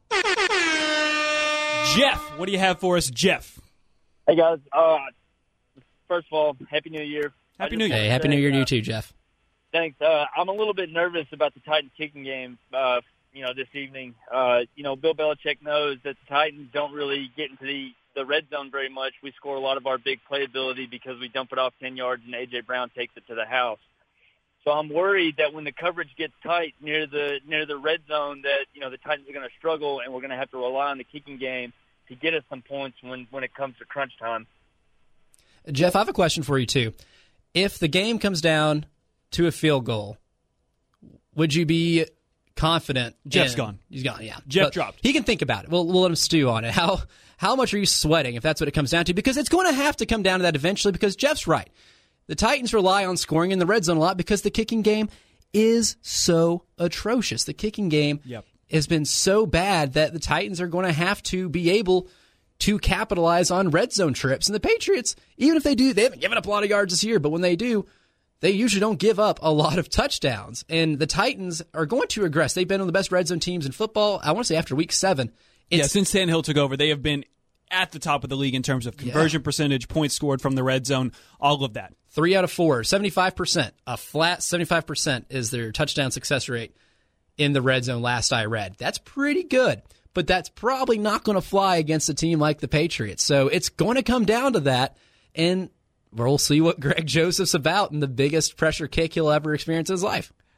Jeff, what do you have for us, Jeff? Hey, guys. Uh, first of all, Happy New Year. Happy New Year. Hey, Happy New Year to you too, Jeff. Thanks. Uh, I'm a little bit nervous about the Titans kicking game, uh, you know, this evening. Uh, you know, Bill Belichick knows that the Titans don't really get into the, the red zone very much. We score a lot of our big playability because we dump it off ten yards and A J. Brown takes it to the house. So I'm worried that when the coverage gets tight near the near the red zone that, you know, the Titans are going to struggle and we're going to have to rely on the kicking game to get us some points when, when it comes to crunch time. Jeff, I have a question for you, too. If the game comes down to a field goal, would you be confident? Jeff's in, gone. He's gone, yeah. Jeff but dropped. He can think about it. We'll, we'll let him stew on it. How how much are you sweating if that's what it comes down to? Because it's going to have to come down to that eventually because Jeff's right. The Titans rely on scoring in the red zone a lot because the kicking game is so atrocious. The kicking game yep. has been so bad that the Titans are going to have to be able to capitalize on red zone trips. And the Patriots, even if they do, they haven't given up a lot of yards this year, but when they do, they usually don't give up a lot of touchdowns. And the Titans are going to regress. They've been one of the best red zone teams in football, I want to say after week seven. It's, yeah, since Tannehill took over, they have been at the top of the league in terms of conversion yeah. percentage, points scored from the red zone, all of that. Three out of four, seventy-five percent. A flat seventy-five percent is their touchdown success rate in the red zone last I read. That's pretty good, but that's probably not going to fly against a team like the Patriots. So it's going to come down to that, and we'll see what Greg Joseph's about in the biggest pressure kick he'll ever experience in his life.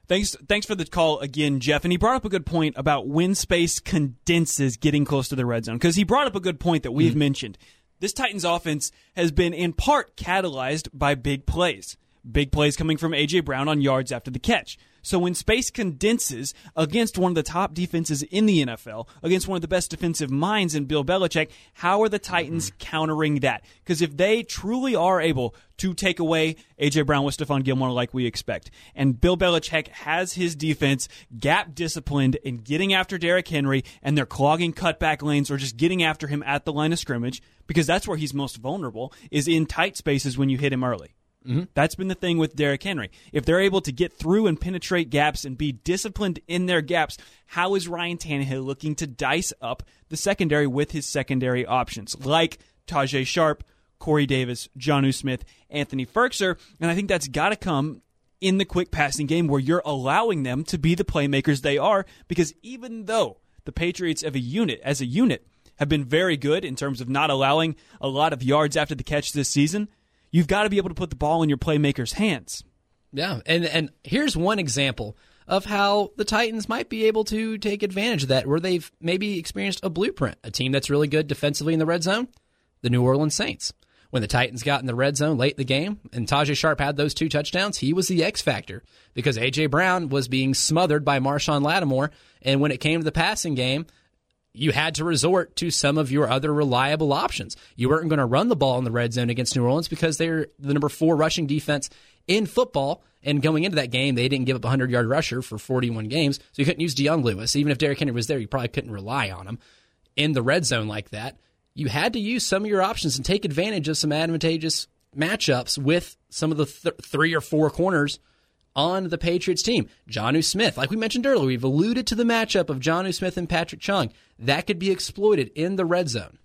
Thanks thanks for the call again, Jeff. And he brought up a good point about when space condenses getting close to the red zone, because he brought up a good point that we've mm-hmm. mentioned. This Titans offense has been in part catalyzed by big plays. Big plays coming from A J. Brown on yards after the catch. So when space condenses against one of the top defenses in the N F L, against one of the best defensive minds in Bill Belichick, how are the Titans mm-hmm. countering that? Because if they truly are able to take away A J. Brown with Stephon Gilmore like we expect, and Bill Belichick has his defense gap disciplined in getting after Derrick Henry, and they're clogging cutback lanes or just getting after him at the line of scrimmage, because that's where he's most vulnerable, is in tight spaces when you hit him early. Mm-hmm. That's been the thing with Derrick Henry. If they're able to get through and penetrate gaps and be disciplined in their gaps, how is Ryan Tannehill looking to dice up the secondary with his secondary options, like Tajae Sharpe, Corey Davis, Jonnu Smith, Anthony Firkser? And I think that's got to come in the quick passing game where you're allowing them to be the playmakers they are, because even though the Patriots as a unit, as a unit have been very good in terms of not allowing a lot of yards after the catch this season, you've got to be able to put the ball in your playmakers' hands. Yeah, and and here's one example of how the Titans might be able to take advantage of that, where they've maybe experienced a blueprint, a team that's really good defensively in the red zone, the New Orleans Saints. When the Titans got in the red zone late in the game and Tajae Sharpe had those two touchdowns, he was the X factor because A J. Brown was being smothered by Marshawn Lattimore, and when it came to the passing game, you had to resort to some of your other reliable options. You weren't going to run the ball in the red zone against New Orleans because they're the number four rushing defense in football. And going into that game, they didn't give up a hundred-yard rusher for forty-one games, so you couldn't use Deion Lewis. Even if Derrick Henry was there, you probably couldn't rely on him in the red zone like that. You had to use some of your options and take advantage of some advantageous matchups with some of the th- three or four corners on the Patriots team. Jonnu Smith, like we mentioned earlier, we've alluded to the matchup of Jonnu Smith and Patrick Chung. That could be exploited in the red zone.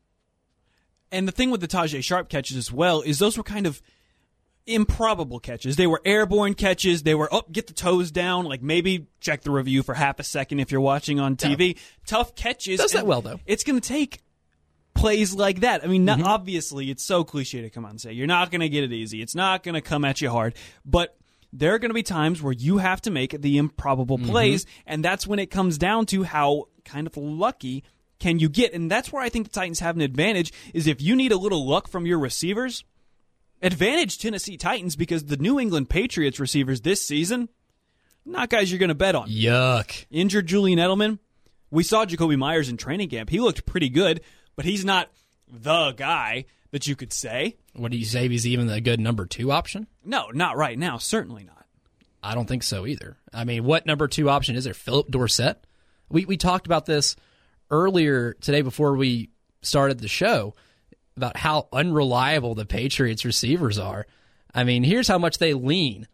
And the thing with the Tajae Sharpe catches as well is those were kind of improbable catches. They were airborne catches. They were, oh, get the toes down, like maybe check the review for half a second if you're watching on T V. Yeah. Tough catches. Does that well, though. It's going to take plays like that. I mean, mm-hmm. not, obviously, it's so cliche to come out and say, you're not going to get it easy. It's not going to come at you hard. But there are going to be times where you have to make the improbable plays, mm-hmm. and that's when it comes down to how kind of lucky can you get. And that's where I think the Titans have an advantage, is if you need a little luck from your receivers, advantage Tennessee Titans, because the New England Patriots receivers this season, not guys you're going to bet on. Yuck. Injured Julian Edelman. We saw Jacoby Myers in training camp. He looked pretty good, but he's not the guy that you could say. What do you say, he's even a good number two option? No, not right now. Certainly not. I don't think so either. I mean, what number two option is there? Philip Dorsett? We we talked about this earlier today before we started the show about how unreliable the Patriots receivers are. I mean, here's how much they lean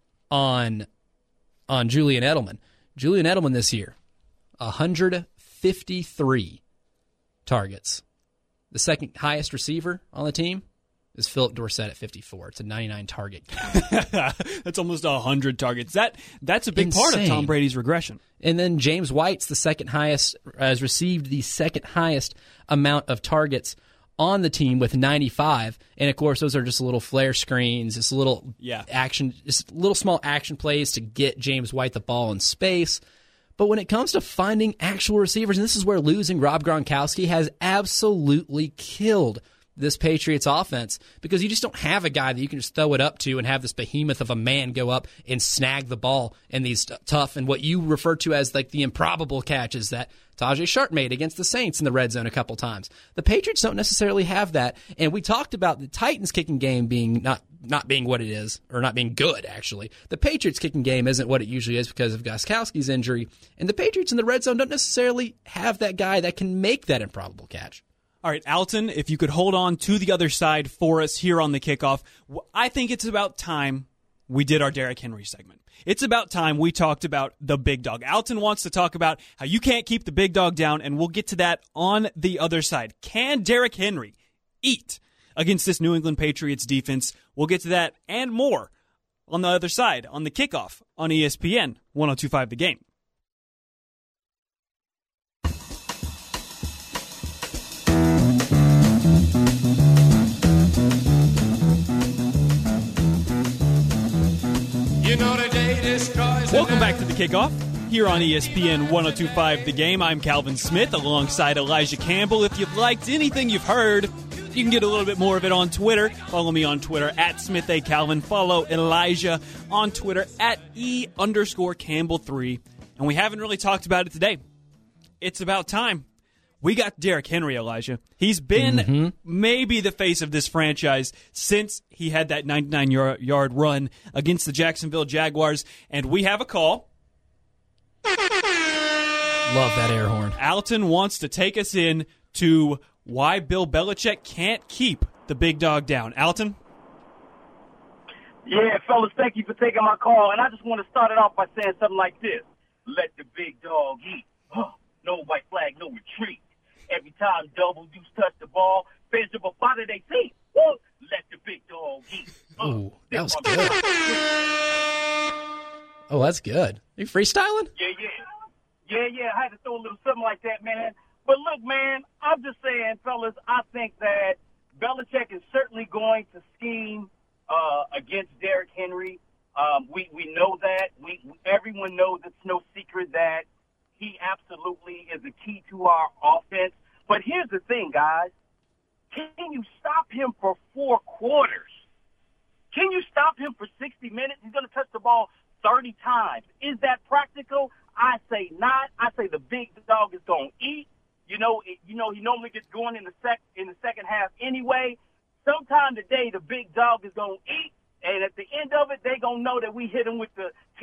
on on Julian Edelman. Julian Edelman this year, one hundred fifty-three targets. The second highest receiver on the team is Philip Dorsett at fifty-four. It's a ninety-nine target count. That's almost one hundred targets. That That's a big Insane. part of Tom Brady's regression. And then James White's the second highest, has received the second highest amount of targets on the team with ninety-five. And, of course, those are just little flare screens, just little yeah. action, just little small action plays to get James White the ball in space. But when it comes to finding actual receivers, and this is where losing Rob Gronkowski has absolutely killed this Patriots offense, because you just don't have a guy that you can just throw it up to and have this behemoth of a man go up and snag the ball in these tough and what you refer to as like the improbable catches that Tajae Sharpe made against the Saints in the red zone a couple times. The Patriots don't necessarily have that, and we talked about the Titans kicking game being not not being what it is, or not being good, actually. The Patriots kicking game isn't what it usually is because of Gostkowski's injury, and the Patriots in the red zone don't necessarily have that guy that can make that improbable catch. All right, Alton, if you could hold on to the other side for us here on the kickoff, I think it's about time we did our Derrick Henry segment. It's about time we talked about the big dog. Alton wants to talk about how you can't keep the big dog down, and we'll get to that on the other side. Can Derrick Henry eat against this New England Patriots defense? We'll get to that and more on the other side on the kickoff on E S P N one oh two point five The Game. Welcome back to the kickoff here on E S P N one oh two point five The Game. I'm Calvin Smith alongside Elijah Campbell. If you've liked anything you've heard, you can get a little bit more of it on Twitter. Follow me on Twitter at Smith A. Calvin. Follow Elijah on Twitter at E underscore Campbell three. And we haven't really talked about it today. It's about time. We got Derrick Henry, Elijah. He's been mm-hmm. maybe the face of this franchise since he had that ninety-nine-yard run against the Jacksonville Jaguars. And we have a call. Love that air horn. Alton wants to take us in to why Bill Belichick can't keep the big dog down. Alton? Yeah, fellas, thank you for taking my call. And I just want to start it off by saying something like this. Let the big dog eat. No white flag, no retreat. Every time double deuce touch the ball, fans of a body they see. Woo! Let the big dog eat. Ooh, that was good. Oh, that's good. You freestyling? Yeah, yeah. Yeah, yeah, I had to throw a little something like that, man. But look, man, I'm just saying, fellas, I think that Belichick is certainly going to scheme uh, against Derrick Henry. Um, we, we know that. We Everyone knows it's no secret that he absolutely is a key to our offense. But here's the thing, guys. Can you stop him for four quarters? Can you stop him for sixty minutes? He's going to touch the ball thirty times. Is that practical? I say not. I say the big dog is going to eat. You know, it, you know he normally gets going in the sec in the second half anyway. Sometime today, the big dog is going to eat, and at the end of it, they're going to know that we hit him with the T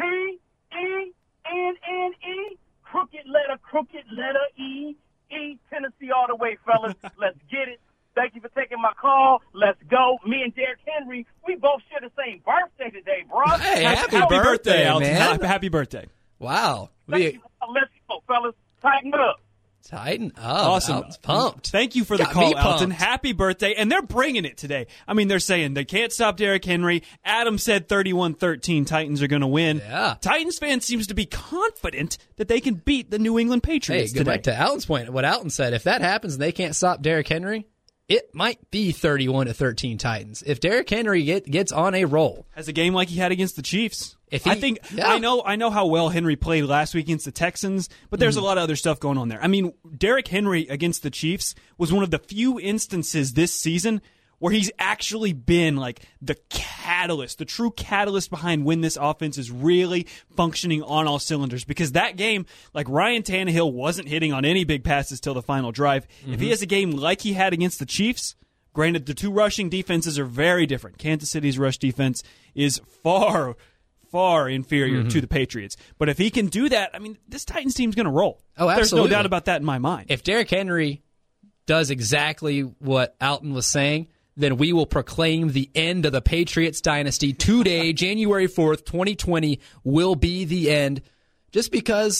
E N N E. Crooked letter, crooked letter, E, E, Tennessee all the way, fellas. Let's get it. Thank you for taking my call. Let's go. Me and Derrick Henry, we both share the same birthday today, bro. Hey, happy, happy birthday, birthday, Alton. man. Happy birthday. Wow. Thank you. Let's go, fellas. Tighten up. Tighten up. Awesome. Alton's pumped. Thank you for the Got call, me Alton. pumped. Happy birthday. And they're bringing it today. I mean, they're saying they can't stop Derrick Henry. Adam said thirty-one thirteen Titans are going to win. Yeah. Titans fans seems to be confident that they can beat the New England Patriots Hey, go today. back to Alton's point. What Alton said, if that happens and they can't stop Derrick Henry, it might be thirty-one to thirteen Titans. If Derrick Henry get, gets on a roll. Has a game like he had against the Chiefs. If he, I think yeah. I know I know how well Henry played last week against the Texans, but there's mm. a lot of other stuff going on there. I mean, Derrick Henry against the Chiefs was one of the few instances this season where he's actually been like the catalyst, the true catalyst behind when this offense is really functioning on all cylinders. Because that game, like Ryan Tannehill wasn't hitting on any big passes till the final drive. Mm-hmm. If he has a game like he had against the Chiefs, granted the two rushing defenses are very different. Kansas City's rush defense is far far inferior mm-hmm. to the Patriots. But if he can do that, I mean, this Titans team's going to roll. Oh, absolutely. There's no doubt about that in my mind. If Derrick Henry does exactly what Alton was saying, then we will proclaim the end of the Patriots dynasty today. January fourth, twenty twenty will be the end. Just because,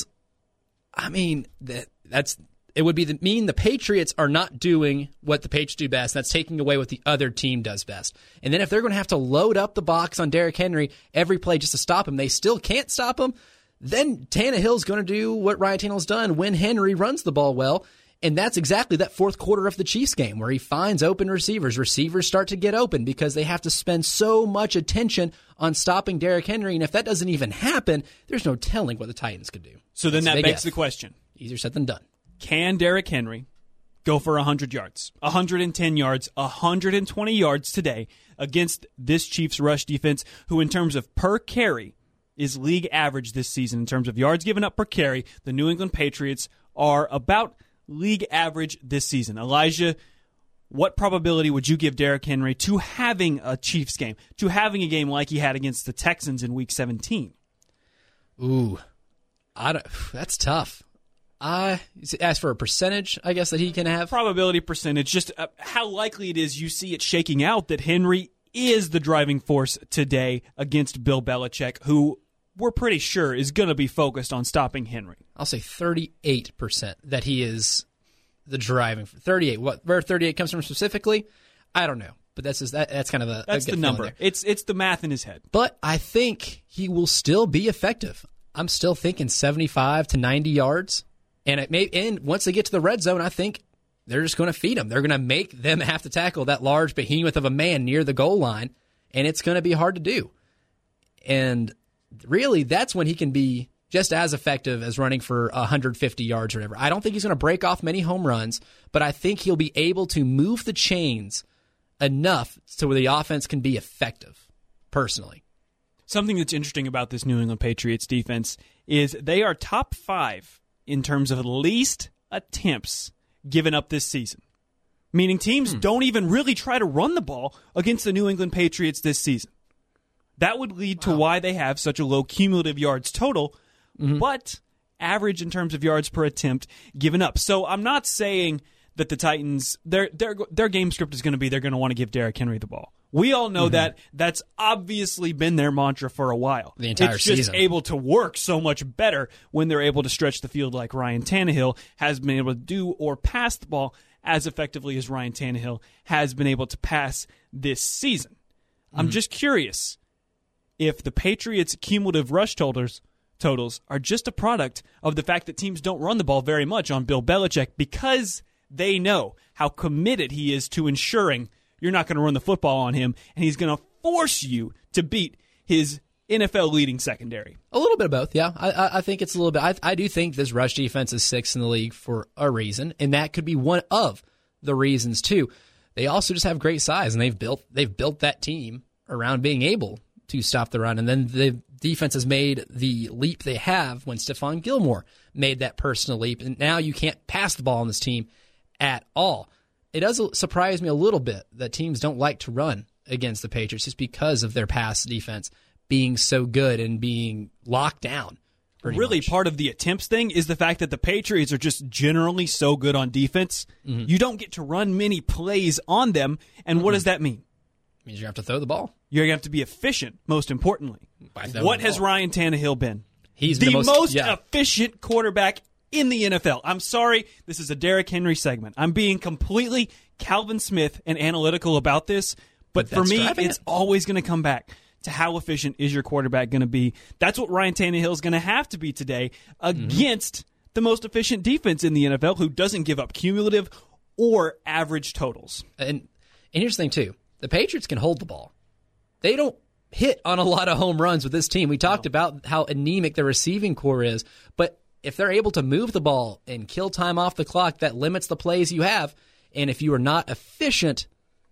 I mean, that that's it would be the, mean the Patriots are not doing what the Patriots do best. That's taking away what the other team does best. And then if they're going to have to load up the box on Derrick Henry every play just to stop him, they still can't stop him, then Tannehill's going to do what Ryan Tannehill's done when Henry runs the ball well. And that's exactly that fourth quarter of the Chiefs game where he finds open receivers. Receivers start to get open because they have to spend so much attention on stopping Derrick Henry. And if that doesn't even happen, there's no telling what the Titans could do. So then That's that begs F. the question. Easier said than done. Can Derrick Henry go for one hundred yards, one hundred ten yards, one hundred twenty yards today against this Chiefs rush defense, who in terms of per carry is league average this season in terms of yards given up per carry? The New England Patriots are about league average this season. Elijah, what probability would you give Derrick Henry to having a Chiefs game, to having a game like he had against the Texans in Week seventeen? Ooh, I don't, that's tough. I ask for a percentage, I guess, that he can have. Probability percentage, just uh, how likely it is you see it shaking out that Henry is the driving force today against Bill Belichick, who we're pretty sure is going to be focused on stopping Henry. I'll say thirty-eight percent that he is the driving force. thirty-eight. What, where thirty-eight comes from specifically, I don't know. But that's just, that, that's kind of a That's a the number. It's it's the math in his head. But I think he will still be effective. I'm still thinking seventy-five to ninety yards. And it may, and once they get to the red zone, I think they're just going to feed them. They're going to make them have to tackle that large behemoth of a man near the goal line, and it's going to be hard to do. And really that's when he can be just as effective as running for one hundred fifty yards or whatever. I don't think he's going to break off many home runs, but I think he'll be able to move the chains enough so where the offense can be effective, personally. Something that's interesting about this New England Patriots defense is they are top five in terms of least attempts given up this season. Meaning teams hmm. don't even really try to run the ball against the New England Patriots this season. That would lead wow. to why they have such a low cumulative yards total, mm-hmm. but average in terms of yards per attempt given up. So I'm not saying that the Titans, their their their game script is going to be they're going to want to give Derrick Henry the ball. We all know mm-hmm. that. That's obviously been their mantra for a while. The entire it's just season. able to work so much better when they're able to stretch the field like Ryan Tannehill has been able to do, or pass the ball as effectively as Ryan Tannehill has been able to pass this season. Mm-hmm. I'm just curious if the Patriots' cumulative rush totals totals are just a product of the fact that teams don't run the ball very much on Bill Belichick, because they know how committed he is to ensuring you're not going to run the football on him, and he's going to force you to beat his N F L leading secondary. A little bit of both, yeah. I, I, I think it's a little bit. I, I do think this rush defense is sixth in the league for a reason, and that could be one of the reasons too. They also just have great size, and they've built they've built that team around being able to stop the run, and then the defense has made the leap they have when Stephon Gilmore made that personal leap, and now you can't pass the ball on this team at all. It does surprise me a little bit that teams don't like to run against the Patriots just because of their pass defense being so good and being locked down. Really, much. Part of the attempts thing is the fact that the Patriots are just generally so good on defense. Mm-hmm. You don't get to run many plays on them, and mm-hmm. what does that mean? It means you have to throw the ball. You're going to have to be efficient, most importantly. What has Ryan Tannehill been? He's the, the most, most yeah. efficient quarterback in the N F L. I'm sorry, this is a Derrick Henry segment. I'm being completely Calvin Smith and analytical about this, but, but for me, it's it. always going to come back to how efficient is your quarterback going to be. That's what Ryan Tannehill is going to have to be today against mm-hmm. the most efficient defense in the N F L, who doesn't give up cumulative or average totals. And, and here's the thing, too. The Patriots can hold the ball. They don't hit on a lot of home runs with this team. We talked no. about how anemic the receiving core is, but if they're able to move the ball and kill time off the clock, that limits the plays you have. And if you are not efficient,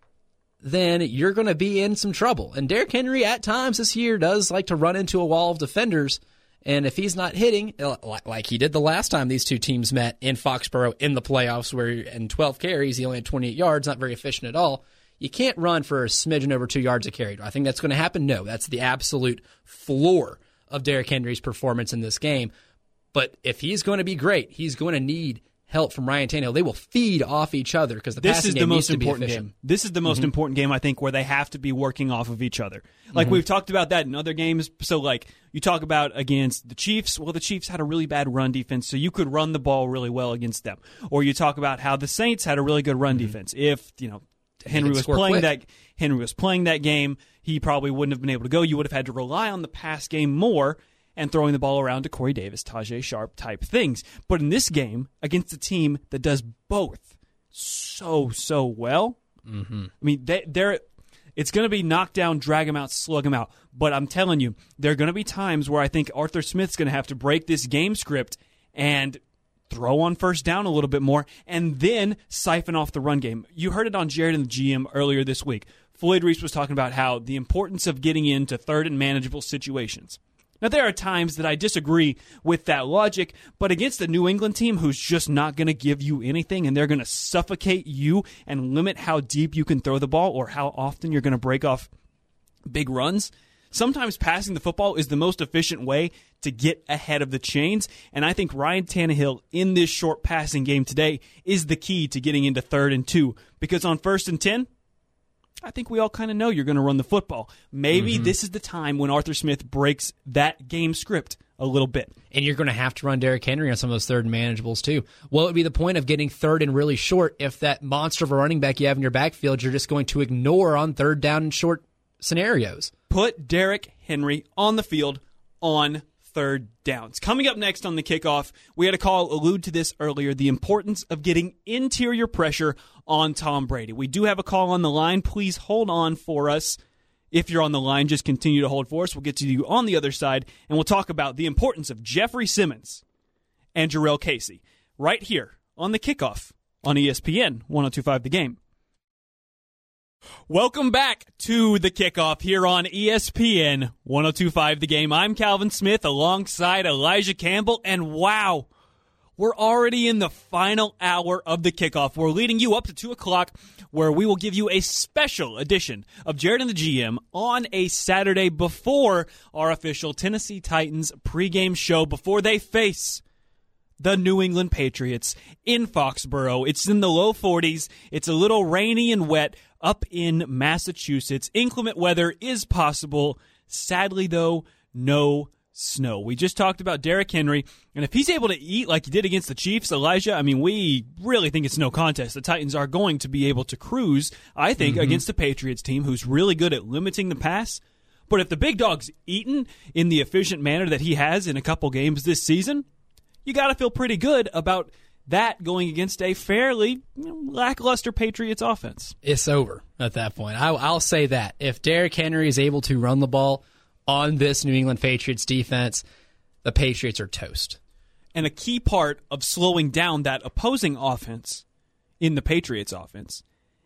then you're going to be in some trouble. And Derrick Henry at times this year does like to run into a wall of defenders. And if he's not hitting, like he did the last time these two teams met in Foxborough in the playoffs, where in twelve carries, he only had twenty-eight yards, not very efficient at all. You can't run for a smidgen over two yards a carry. Do I think that's going to happen? No. That's the absolute floor of Derrick Henry's performance in this game. But if he's going to be great, he's going to need help from Ryan Tannehill. They will feed off each other because the this passing is game the most needs to be important efficient. game. This is the most mm-hmm. important game, I think, where they have to be working off of each other. Like mm-hmm. we've talked about that in other games. So, like you talk about against the Chiefs. Well, the Chiefs had a really bad run defense, so you could run the ball really well against them. Or you talk about how the Saints had a really good run mm-hmm. defense. If you know Henry was playing quick. that Henry was playing that game, he probably wouldn't have been able to go. You would have had to rely on the pass game more and throwing the ball around to Corey Davis, Tajay Sharp type things. But in this game, against a team that does both so, so well, mm-hmm. I mean, they, they're it's going to be knock down, drag them out, slug them out. But I'm telling you, there are going to be times where I think Arthur Smith's going to have to break this game script and throw on first down a little bit more, and then siphon off the run game. You heard it on Jared and the G M earlier this week. Floyd Reese was talking about how the importance of getting into third and manageable situations. Now, there are times that I disagree with that logic, but against a New England team who's just not going to give you anything, and they're going to suffocate you and limit how deep you can throw the ball or how often you're going to break off big runs, sometimes passing the football is the most efficient way to get ahead of the chains, and I think Ryan Tannehill in this short passing game today is the key to getting into third and two, because on first and ten, I think we all kind of know you're going to run the football. Maybe mm-hmm. this is the time when Arthur Smith breaks that game script a little bit. And you're going to have to run Derrick Henry on some of those third and manageables too. What would be the point of getting third and really short if that monster of a running back you have in your backfield you're just going to ignore on third down and short scenarios? Put Derrick Henry on the field on third downs. Coming up next on the kickoff, we had a call allude to this earlier, the importance of getting interior pressure on Tom Brady. We do have a call on the line. Please hold on for us. If you're on the line, just continue to hold for us. We'll get to you on the other side, and we'll talk about the importance of Jeffrey Simmons and Jurrell Casey right here on the Kickoff on E S P N one oh two point five The Game. Welcome back to the Kickoff here on E S P N one oh two point five The Game. I'm Calvin Smith alongside Elijah Campbell, and wow, we're already in the final hour of the Kickoff. We're leading you up to two o'clock, where we will give you a special edition of Jared and the G M on a Saturday before our official Tennessee Titans pregame show, before they face the New England Patriots in Foxborough. It's in the low forties. It's a little rainy and wet up in Massachusetts. Inclement weather is possible. Sadly, though, no snow. We just talked about Derrick Henry, and if he's able to eat like he did against the Chiefs, Elijah, I mean, we really think it's no contest. The Titans are going to be able to cruise, I think, mm-hmm. against the Patriots team who's really good at limiting the pass. But if the big dog's eaten in the efficient manner that he has in a couple games this season, you got to feel pretty good about that going against a fairly you know, lackluster Patriots offense. It's over at that point. I, I'll say that. If Derrick Henry is able to run the ball on this New England Patriots defense, the Patriots are toast. And a key part of slowing down that opposing offense in the Patriots offense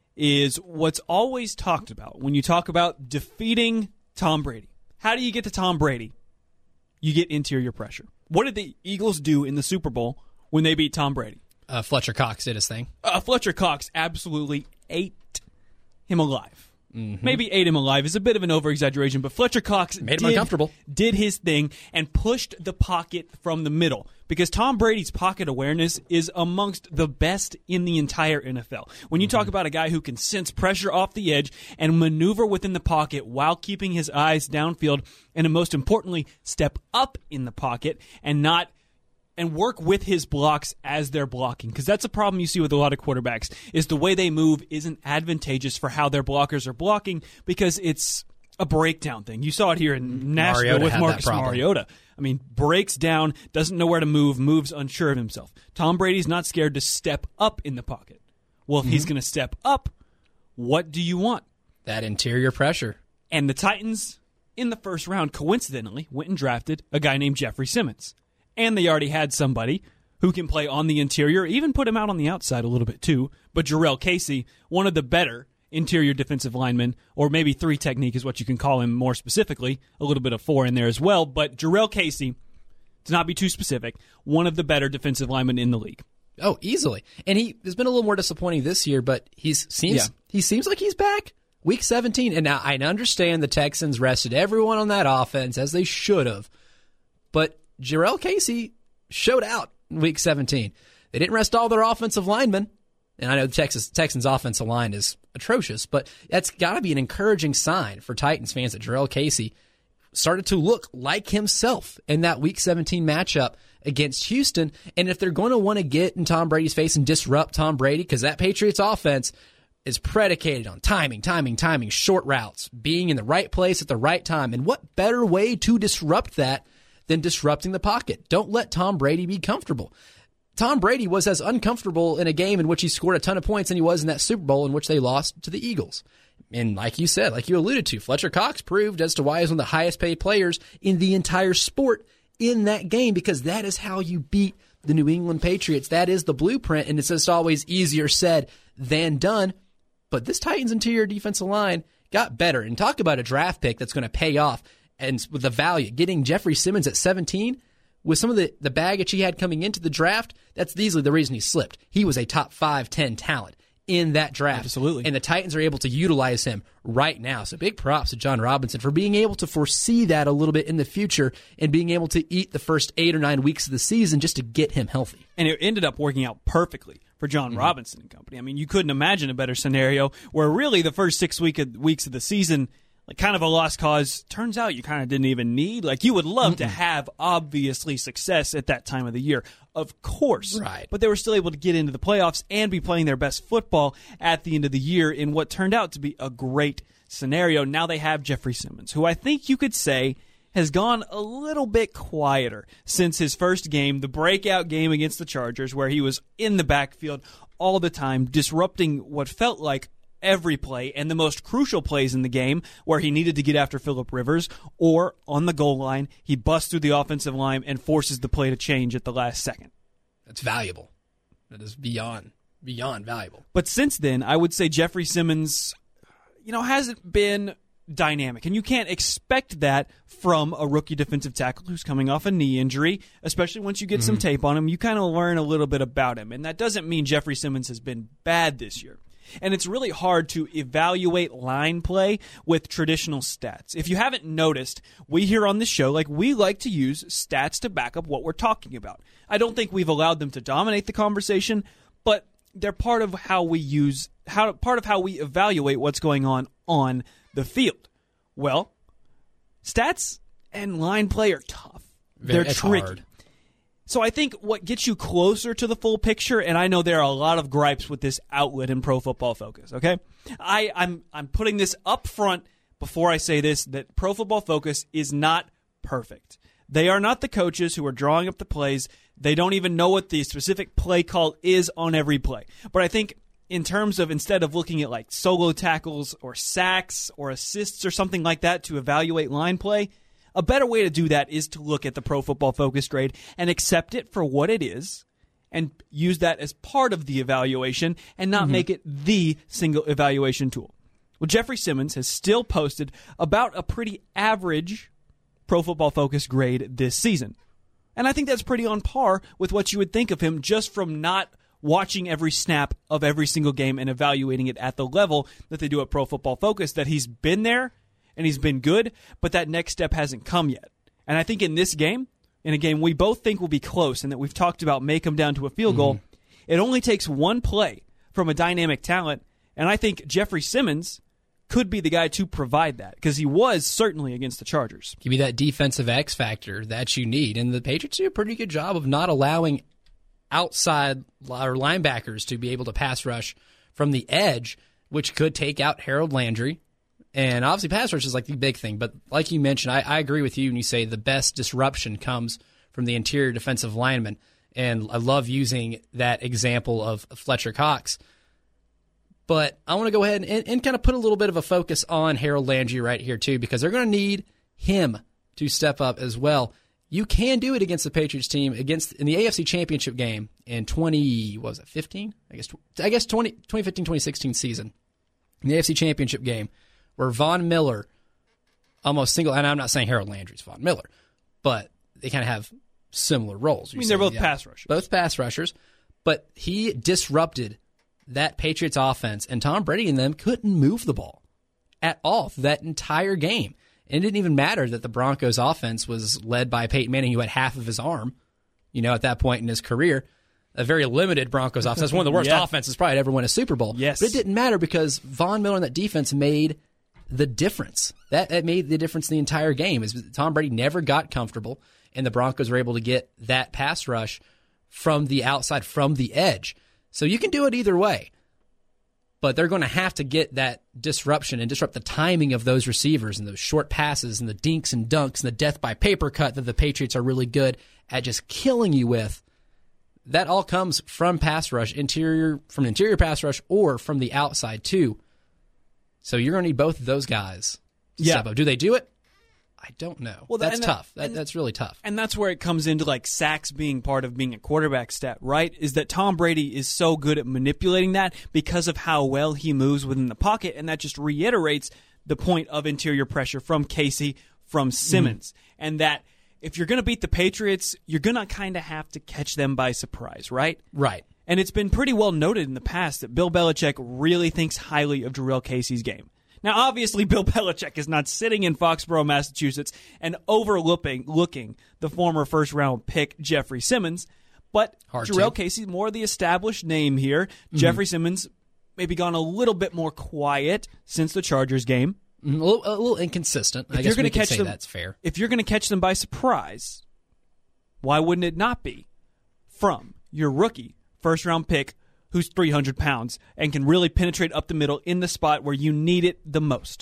is what's always talked about when you talk about defeating Tom Brady. How do you get to Tom Brady? You get interior pressure. What did the Eagles do in the Super Bowl when they beat Tom Brady? Uh, Fletcher Cox did his thing. Uh, Fletcher Cox absolutely ate him alive. Mm-hmm. Maybe ate him alive is a bit of an over-exaggeration, but Fletcher Cox made him did, uncomfortable. did his thing and pushed the pocket from the middle, because Tom Brady's pocket awareness is amongst the best in the entire N F L. When you mm-hmm. talk about a guy who can sense pressure off the edge and maneuver within the pocket while keeping his eyes downfield, and most importantly, step up in the pocket and not and work with his blocks as they're blocking. Because that's a problem you see with a lot of quarterbacks, is the way they move isn't advantageous for how their blockers are blocking, because it's a breakdown thing. You saw it here in Nashville Mariota with had Marcus that problem. Mariota. I mean, breaks down, doesn't know where to move, moves unsure of himself. Tom Brady's not scared to step up in the pocket. Well, if mm-hmm. he's going to step up, what do you want? That interior pressure. And the Titans, in the first round, coincidentally, went and drafted a guy named Jeffrey Simmons. And they already had somebody who can play on the interior, even put him out on the outside a little bit too. But Jurrell Casey, one of the better interior defensive linemen, or maybe three technique is what you can call him more specifically, a little bit of four in there as well. But Jurrell Casey, to not be too specific, one of the better defensive linemen in the league. Oh, easily. And he has been a little more disappointing this year, but he's seems yeah. he seems like he's back. Week seventeen. And now I understand the Texans rested everyone on that offense, as they should have. But Jurrell Casey showed out in Week seventeen. They didn't rest all their offensive linemen. And I know the Texas, Texans' offensive line is atrocious, but that's got to be an encouraging sign for Titans fans that Jurrell Casey started to look like himself in that Week seventeen matchup against Houston. And if they're going to want to get in Tom Brady's face and disrupt Tom Brady, because that Patriots offense is predicated on timing, timing, timing, short routes, being in the right place at the right time. And what better way to disrupt that than disrupting the pocket? Don't let Tom Brady be comfortable. Tom Brady was as uncomfortable in a game in which he scored a ton of points than he was in that Super Bowl in which they lost to the Eagles. And like you said, like you alluded to, Fletcher Cox proved as to why he's one of the highest paid players in the entire sport in that game, because that is how you beat the New England Patriots. That is the blueprint, and it's just always easier said than done. But this Titans interior defensive line got better. And talk about a draft pick that's going to pay off. And with the value, getting Jeffrey Simmons at seventeen, with some of the, the baggage he had coming into the draft, that's easily the reason he slipped. He was a top five, ten talent in that draft. Absolutely. And the Titans are able to utilize him right now. So big props to John Robinson for being able to foresee that a little bit in the future and being able to eat the first eight or nine weeks of the season just to get him healthy. And it ended up working out perfectly for John mm-hmm. Robinson and company. I mean, you couldn't imagine a better scenario where really the first six week of, weeks of the season, like kind of a lost cause, turns out you kind of didn't even need. Like, you would love Mm-mm. to have, obviously, success at that time of the year. Of course. Right. But they were still able to get into the playoffs and be playing their best football at the end of the year in what turned out to be a great scenario. Now they have Jeffrey Simmons, who I think you could say has gone a little bit quieter since his first game, the breakout game against the Chargers, where he was in the backfield all the time, disrupting what felt like every play and the most crucial plays in the game where he needed to get after Phillip Rivers, or on the goal line, he busts through the offensive line and forces the play to change at the last second. That's valuable. That is beyond, beyond valuable. But since then, I would say Jeffrey Simmons, you know, hasn't been dynamic. And you can't expect that from a rookie defensive tackle who's coming off a knee injury, especially once you get mm-hmm. some tape on him. You kind of learn a little bit about him. And that doesn't mean Jeffrey Simmons has been bad this year. And it's really hard to evaluate line play with traditional stats. If you haven't noticed, we here on this show, like, we like to use stats to back up what we're talking about. I don't think we've allowed them to dominate the conversation, but they're part of how we use, how part of how we evaluate what's going on on the field. Well, stats and line play are tough. Very, They're tricky. Hard. So I think what gets you closer to the full picture, and I know there are a lot of gripes with this outlet in Pro Football Focus, okay? I, I'm I'm putting this up front before I say this, that Pro Football Focus is not perfect. They are not the coaches who are drawing up the plays. They don't even know what the specific play call is on every play. But I think in terms of, instead of looking at like solo tackles or sacks or assists or something like that to evaluate line play, a better way to do that is to look at the Pro Football Focus grade and accept it for what it is and use that as part of the evaluation and not mm-hmm. make it the single evaluation tool. Well, Jeffrey Simmons has still posted about a pretty average Pro Football Focus grade this season. And I think that's pretty on par with what you would think of him just from not watching every snap of every single game and evaluating it at the level that they do at Pro Football Focus, that he's been there and he's been good, but that next step hasn't come yet. And I think in this game, in a game we both think will be close and that we've talked about may come down to a field goal, mm-hmm. it only takes one play from a dynamic talent, and I think Jeffrey Simmons could be the guy to provide that, because he was certainly against the Chargers. Give me that defensive X factor that you need, and the Patriots do a pretty good job of not allowing outside or linebackers to be able to pass rush from the edge, which could take out Harold Landry. And obviously pass rush is like the big thing, but like you mentioned, I, I agree with you when you say the best disruption comes from the interior defensive lineman, and I love using that example of Fletcher Cox. But I want to go ahead and, and kind of put a little bit of a focus on Harold Landry right here too, because they're going to need him to step up as well. You can do it against the Patriots team against in the A F C Championship game in twenty what was it fifteen? I guess I guess twenty fifteen twenty sixteen season. In the A F C Championship game where Von Miller almost single, and I'm not saying Harold Landry's Von Miller, but they kind of have similar roles. I mean, they're both yeah, pass rushers. Both pass rushers, but he disrupted that Patriots offense, and Tom Brady and them couldn't move the ball at all that entire game. And it didn't even matter that the Broncos offense was led by Peyton Manning, who had half of his arm, you know, at that point in his career. A very limited Broncos offense. One of the worst yeah. offenses probably to ever win a Super Bowl. Yes. But it didn't matter because Von Miller and that defense made the difference. That, that made the difference in the entire game. Is Tom Brady never got comfortable, and the Broncos were able to get that pass rush from the outside, from the edge. So you can do it either way. But they're going to have to get that disruption and disrupt the timing of those receivers and those short passes and the dinks and dunks and the death by paper cut that the Patriots are really good at just killing you with. That all comes from pass rush, interior from interior pass rush or from the outside too. So you're going to need both of those guys to yeah. step up. Do they do it? I don't know. Well, that's that, tough. That, that, that's really tough. And that's where it comes into like sacks being part of being a quarterback stat, right? Is that Tom Brady is so good at manipulating that because of how well he moves within the pocket, and that just reiterates the point of interior pressure from Casey, from Simmons. Mm-hmm. And that if you're going to beat the Patriots, you're going to kind of have to catch them by surprise, right? Right. And it's been pretty well noted in the past that Bill Belichick really thinks highly of Jurrell Casey's game. Now, obviously, Bill Belichick is not sitting in Foxborough, Massachusetts, and overlooking looking the former first-round pick Jeffrey Simmons, but Hard Jurrell to. Casey, more the established name here. Mm-hmm. Jeffrey Simmons maybe gone a little bit more quiet since the Chargers game. Mm-hmm. A, little, a little inconsistent. If I you're guess we gonna can catch say them, that's fair. If you're going to catch them by surprise, why wouldn't it not be from your rookie first-round pick who's three hundred pounds and can really penetrate up the middle in the spot where you need it the most?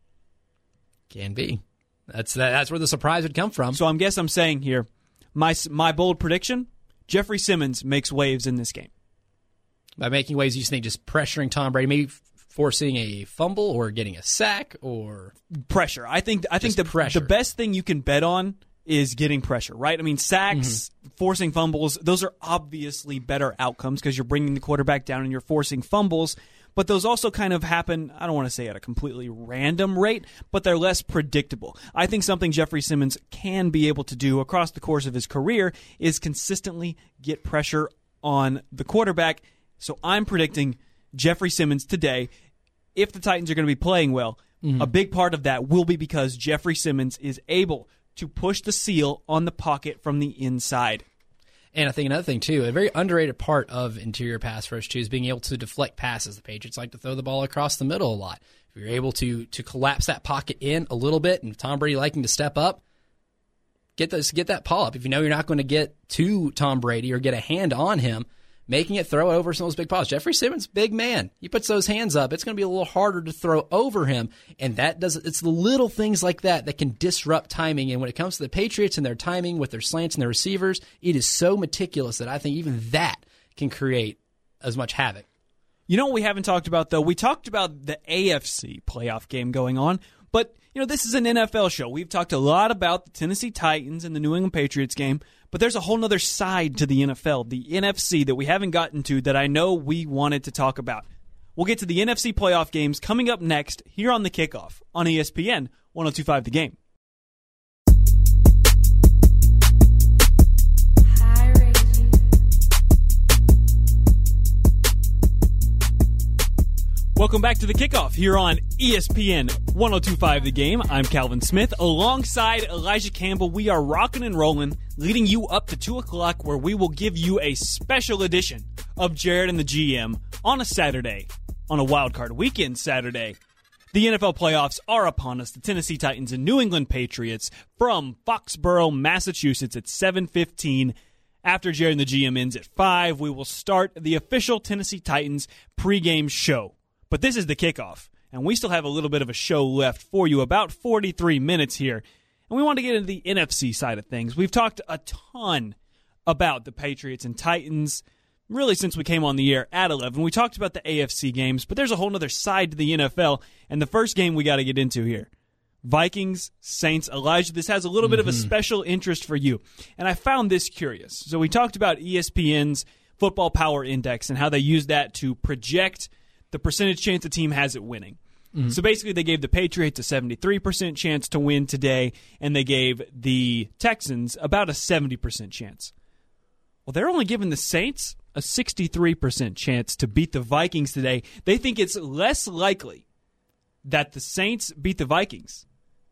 Can be. That's that's where the surprise would come from. So I guess I'm saying here, my my bold prediction, Jeffrey Simmons makes waves in this game. By making waves, you think just pressuring Tom Brady, maybe forcing a fumble or getting a sack or pressure. I think I think the pressure. the best thing you can bet on is getting pressure, right? I mean, sacks, mm-hmm. forcing fumbles, those are obviously better outcomes because you're bringing the quarterback down and you're forcing fumbles. But those also kind of happen, I don't want to say at a completely random rate, but they're less predictable. I think something Jeffrey Simmons can be able to do across the course of his career is consistently get pressure on the quarterback. So I'm predicting Jeffrey Simmons today, if the Titans are going to be playing well, mm-hmm. a big part of that will be because Jeffrey Simmons is able to push the seal on the pocket from the inside. And I think another thing, too, a very underrated part of interior pass rush, too, is being able to deflect passes. The Patriots like to throw the ball across the middle a lot. If you're able to to collapse that pocket in a little bit, and Tom Brady liking to step up, get this, get that pull up. If you know you're not going to get to Tom Brady or get a hand on him, making it throw over some of those big balls. Jeffrey Simmons, big man. He puts those hands up. It's going to be a little harder to throw over him, and that does it's the little things like that that can disrupt timing. And when it comes to the Patriots and their timing with their slants and their receivers, it is so meticulous that I think even that can create as much havoc. You know what we haven't talked about, though? We talked about the A F C playoff game going on, but you know this is an N F L show. We've talked a lot about the Tennessee Titans and the New England Patriots game. But there's a whole other side to the N F L, the N F C, that we haven't gotten to that I know we wanted to talk about. We'll get to the N F C playoff games coming up next here on The Kickoff on E S P N one oh two point five The Game. Welcome back to The Kickoff here on E S P N one oh two point five The Game. I'm Calvin Smith. Alongside Elijah Campbell, we are rocking and rolling, leading you up to two o'clock where we will give you a special edition of Jared and the G M on a Saturday, on a wildcard weekend Saturday. The N F L playoffs are upon us. The Tennessee Titans and New England Patriots from Foxborough, Massachusetts at seven fifteen. After Jared and the G M ends at five, we will start the official Tennessee Titans pregame show. But this is The Kickoff, and we still have a little bit of a show left for you, about forty-three minutes here. And we want to get into the N F C side of things. We've talked a ton about the Patriots and Titans, really since we came on the air at eleven. We talked about the A F C games, but there's a whole other side to the N F L, and the first game we got to get into here. Vikings, Saints. Elijah, this has a little mm-hmm. bit of a special interest for you, and I found this curious. So we talked about E S P N's Football Power Index and how they use that to project the percentage chance the team has at winning. Mm-hmm. So basically they gave the Patriots a seventy-three percent chance to win today, and they gave the Texans about a seventy percent chance. Well, they're only giving the Saints a sixty-three percent chance to beat the Vikings today. They think it's less likely that the Saints beat the Vikings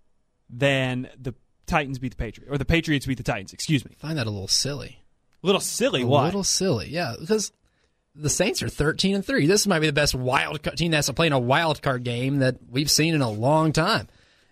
than the Titans beat the Patriots, or the Patriots beat the Titans, excuse me. I find that a little silly. A little silly, a why? A little silly, yeah, because the Saints are thirteen and three. This might be the best wild card team that's playing a wild card game that we've seen in a long time.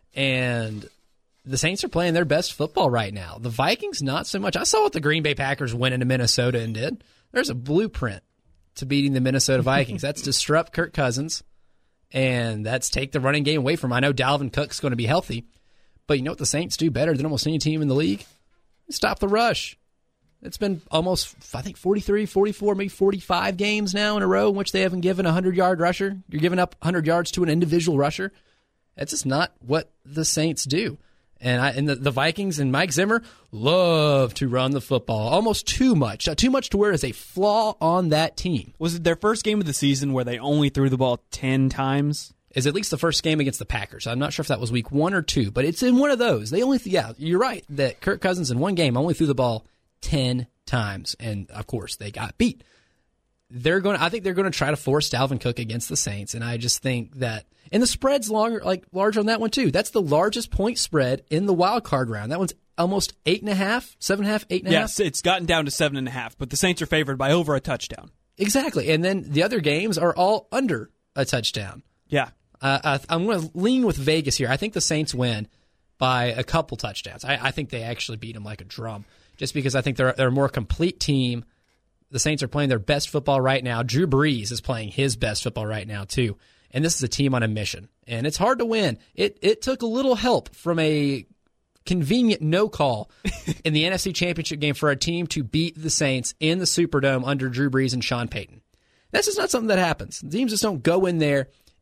And the Saints are playing their best football right now. The Vikings, not so much. I saw what the Green Bay Packers went into Minnesota and did. There's a blueprint to beating the Minnesota Vikings. That's disrupt Kirk Cousins, and that's take the running game away from him. I know Dalvin Cook's going to be healthy, but you know what the Saints do better than almost any team in the league? Stop the rush. It's been almost, I think, forty-three, forty-four, maybe forty-five games now in a row in which they haven't given a hundred-yard rusher. You're giving up one hundred yards to an individual rusher. That's just not what the Saints do. And, I, and the, the Vikings and Mike Zimmer love to run the football, almost too much. Uh, too much to where it's a flaw on that team. Was it their first game of the season where they only threw the ball ten times? Is at least the first game against the Packers. I'm not sure if that was week one or two, but it's in one of those. They only, th- yeah, you're right, that Kirk Cousins in one game only threw the ball ten times, and of course they got beat. They're going. I think they're going to try to force Dalvin Cook against the Saints, and I just think that, and the spread's longer, like larger on that one too. That's the largest point spread in the wild card round. That one's almost eight and a half, seven and a half, eight and a yes, half. Yes, it's gotten down to seven and a half, but the Saints are favored by over a touchdown. Exactly, and then the other games are all under a touchdown. Yeah, uh, I'm going to lean with Vegas here. I think the Saints win by a couple touchdowns. I, I think they actually beat them like a drum. Just because I think they're, they're a more complete team. The Saints are playing their best football right now. Drew Brees is playing his best football right now, too. And this is a team on a mission. And it's hard to win. It it took a little help from a convenient no call in the N F C Championship game for a team to beat the Saints in the Superdome under Drew Brees and Sean Payton. That's just not something that happens. Teams just don't go in there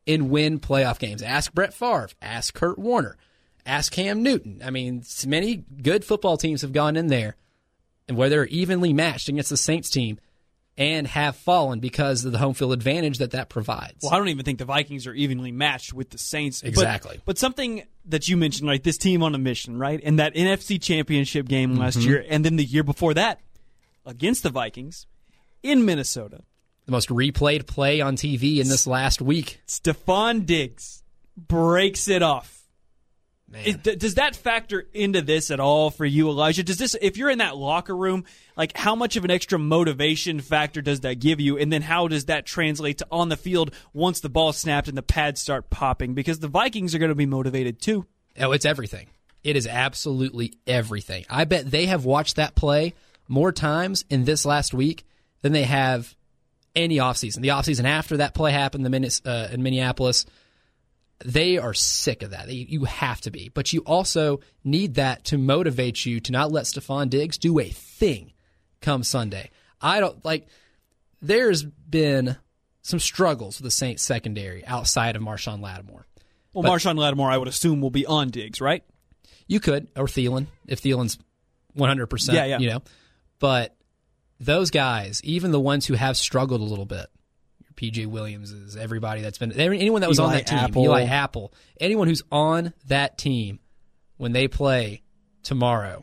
and win playoff games. Ask Brett Favre. Ask Kurt Warner. Ask Cam Newton. I mean, many good football teams have gone in there and where they're evenly matched against the Saints team and have fallen because of the home field advantage that that provides. Well, I don't even think the Vikings are evenly matched with the Saints. Exactly. But, but something that you mentioned, like this team on a mission, right? And that N F C Championship game last Mm-hmm. year, and then the year before that against the Vikings in Minnesota. The most replayed play on T V in this last week. Stephon Diggs breaks it off. It, d- does that factor into this at all for you, Elijah? Does this, if you're in that locker room, like how much of an extra motivation factor does that give you? And then how does that translate to on the field once the ball snapped and the pads start popping? Because the Vikings are going to be motivated too. Oh, it's everything. It is absolutely everything. I bet they have watched that play more times in this last week than they have any offseason. The offseason after that play happened the minutes, uh, in Minneapolis, they are sick of that. They, you have to be. But you also need that to motivate you to not let Stephon Diggs do a thing come Sunday. I don't like. There's been some struggles with the Saints secondary outside of Marshawn Lattimore. Well, But Marshawn Lattimore, I would assume, will be on Diggs, right? You could, or Thielen, if Thielen's one hundred percent. Yeah, yeah. You know, but those guys, even the ones who have struggled a little bit, P J Williams is everybody that's been anyone that was Eli on that team, Apple. Eli Apple, anyone who's on that team when they play tomorrow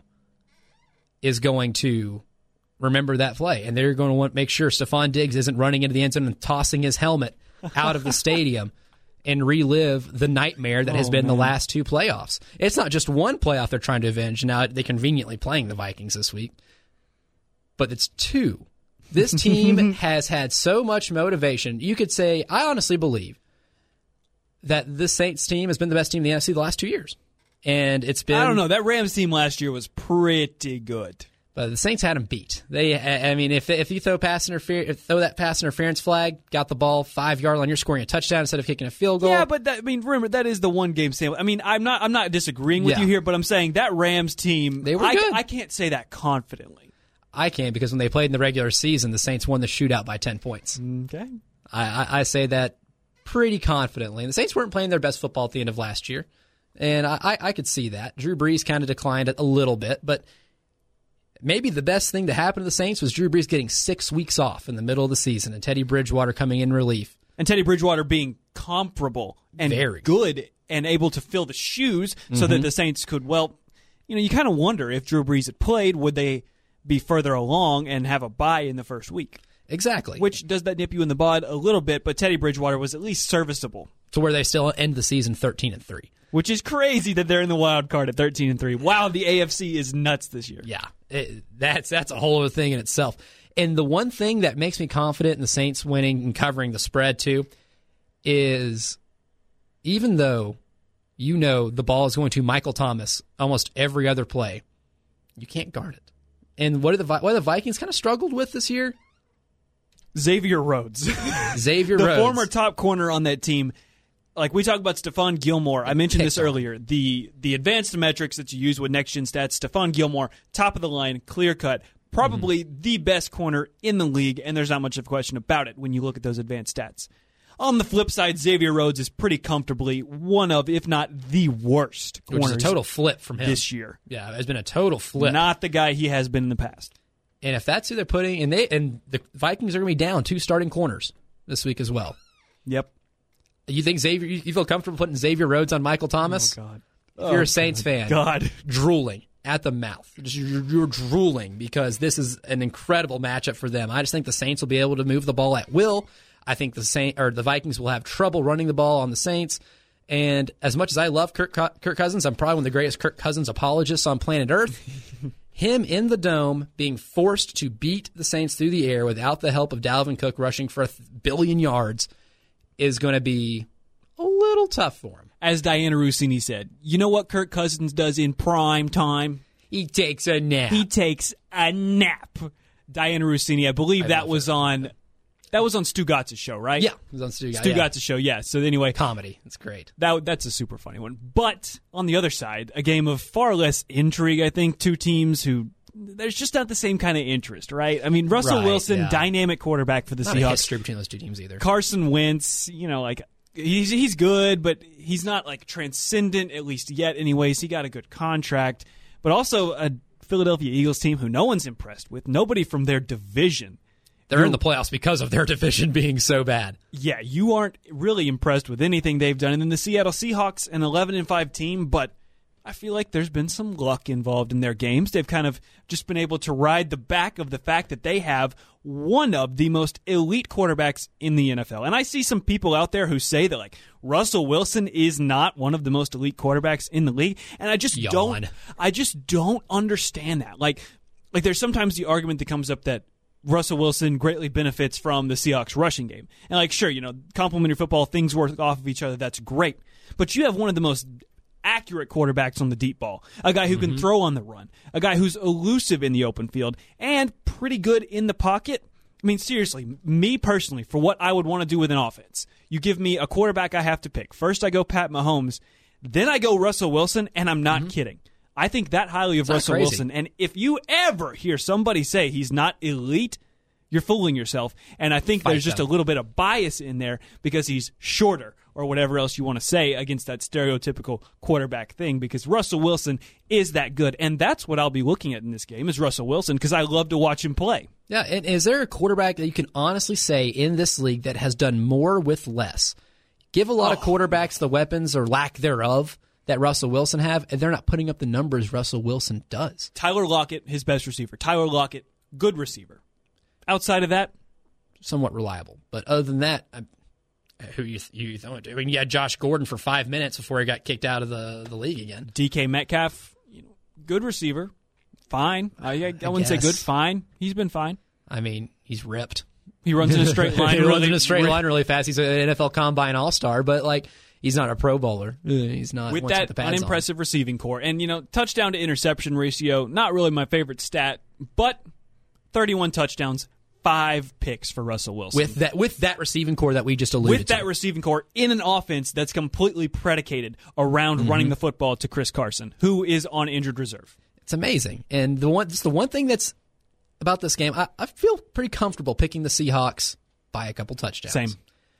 is going to remember that play, and they're going to want to make sure Stephon Diggs isn't running into the end zone and tossing his helmet out of the stadium and relive the nightmare that has Oh, been man. the last two playoffs. It's not just one playoff they're trying to avenge. Now they're conveniently playing the Vikings this week, but it's two. This team has had so much motivation. You could say, I honestly believe that this Saints team has been the best team in the N F C the last two years. And it's been... I don't know. That Rams team last year was pretty good. But the Saints had them beat. They, I mean, if if you throw pass interfer- throw that pass interference flag, got the ball five yard line, you're scoring a touchdown instead of kicking a field goal. Yeah, but that, I mean, remember that is the one game sample. I mean, I'm not I'm not disagreeing with Yeah. you here, but I'm saying that Rams team. They were I, good. I can't say that confidently. I can, because when they played in the regular season, the Saints won the shootout by ten points. Okay, I, I, I say that pretty confidently. And the Saints weren't playing their best football at the end of last year, and I, I, I could see that. Drew Brees kind of declined it a little bit, but maybe the best thing to happen to the Saints was Drew Brees getting six weeks off in the middle of the season and Teddy Bridgewater coming in relief. And Teddy Bridgewater being comparable and Very good and able to fill the shoes so that Mhm. the Saints could, well, you know, you kind of wonder if Drew Brees had played, would they be further along and have a bye in the first week? Exactly. Which does that nip you in the bud a little bit, but Teddy Bridgewater was at least serviceable. To where they still end the season thirteen and three. Which is crazy that they're in the wild card at thirteen and three. Wow, the A F C is nuts this year. Yeah, it, that's that's a whole other thing in itself. And the one thing that makes me confident in the Saints winning and covering the spread too is, even though you know the ball is going to Michael Thomas almost every other play, you can't guard it. And what are the what have the Vikings kind of struggled with this year? Xavier Rhodes. Xavier the Rhodes. former top corner on that team. Like we talked about Stephon Gilmore. I mentioned this Picked on. earlier. The the advanced metrics that you use with Next Gen Stats, Stephon Gilmore, top of the line, clear cut, probably Mm-hmm. the best corner in the league, and there's not much of a question about it when you look at those advanced stats. On the flip side, Xavier Rhodes is pretty comfortably one of, if not the worst Which corners is a total flip from him this year. Yeah, it's been a total flip. Not the guy he has been in the past. And if that's who they're putting, and they and the Vikings are going to be down two starting corners this week as well. Yep. You think Xavier? You feel comfortable putting Xavier Rhodes on Michael Thomas? Oh, God. If you're Oh, a Saints God. fan, God. drooling at the mouth. Just, you're, you're drooling because this is an incredible matchup for them. I just think the Saints will be able to move the ball at will. I think the Saint or the Vikings will have trouble running the ball on the Saints. And as much as I love Kirk, Kirk Cousins, I'm probably one of the greatest Kirk Cousins apologists on planet Earth. Him in the dome being forced to beat the Saints through the air without the help of Dalvin Cook rushing for a billion yards is going to be a little tough for him. As Diana Rossini said, you know what Kirk Cousins does in prime time? He takes a nap. He takes a nap. Diana Rossini, I believe I that love was on that was on Stu Gotz's show, right? Yeah, it was on Stu, Stu yeah. Gotz's show, yeah. So anyway, comedy. It's great. That that's a super funny one. But on the other side, a game of far less intrigue, I think, two teams who there's just not the same kind of interest, right? I mean, Russell Right, Wilson, yeah. dynamic quarterback for the Not a Seahawks. history between those two teams either. Carson Wentz, you know, like he's he's good, but he's not like transcendent, at least yet anyways. He got a good contract, but also a Philadelphia Eagles team who no one's impressed with. Nobody from their division. They're You're, in the playoffs because of their division being so bad. Yeah, you aren't really impressed with anything they've done. And then the Seattle Seahawks, an eleven and five team, but I feel like there's been some luck involved in their games. They've kind of just been able to ride the back of the fact that they have one of the most elite quarterbacks in the N F L. And I see some people out there who say that like Russell Wilson is not one of the most elite quarterbacks in the league, and I just Yawn. don't I just don't understand that. Like like there's sometimes the argument that comes up that Russell Wilson greatly benefits from the Seahawks rushing game. And like sure, you know, complementary football, things work off of each other, that's great. But you have one of the most accurate quarterbacks on the deep ball, a guy who mm-hmm. can throw on the run, a guy who's elusive in the open field, and pretty good in the pocket. I mean, seriously, me personally, for what I would want to do with an offense, you give me a quarterback I have to pick. First I go Pat Mahomes, then I go Russell Wilson, and I'm not mm-hmm. kidding. I think that highly of That's Russell Wilson, and if you ever hear somebody say he's not elite, you're fooling yourself. And I think Fight there's just them. a little bit of bias in there because he's shorter or whatever else you want to say against that stereotypical quarterback thing, because Russell Wilson is that good. And that's what I'll be looking at in this game is Russell Wilson, because I love to watch him play. Yeah, and is there a quarterback that you can honestly say in this league that has done more with less? Give a lot oh. of quarterbacks the weapons or lack thereof that Russell Wilson have, and they're not putting up the numbers Russell Wilson does. Tyler Lockett, his best receiver. Tyler Lockett, good receiver. Outside of that, somewhat reliable. But other than that, I, who you you throwing to? I mean, you had Josh Gordon for five minutes before he got kicked out of the, the league again. D K Metcalf, you know, good receiver, fine. I, I, I, I wouldn't guess. say good, fine. He's been fine. I mean, he's ripped. He runs in a straight line. he really, runs in a straight line really fast. He's an N F L Combine All-Star, but like he's not a Pro Bowler. He's not with that the unimpressive on. receiving core, and you know, touchdown to interception ratio, not really my favorite stat, but thirty-one touchdowns. Five picks for Russell Wilson. With that with that receiving core that we just alluded to. With that to. receiving core in an offense that's completely predicated around mm-hmm. running the football to Chris Carson, who is on injured reserve. It's amazing. And the one, it's the one thing that's about this game, I, I feel pretty comfortable picking the Seahawks by a couple touchdowns. Same.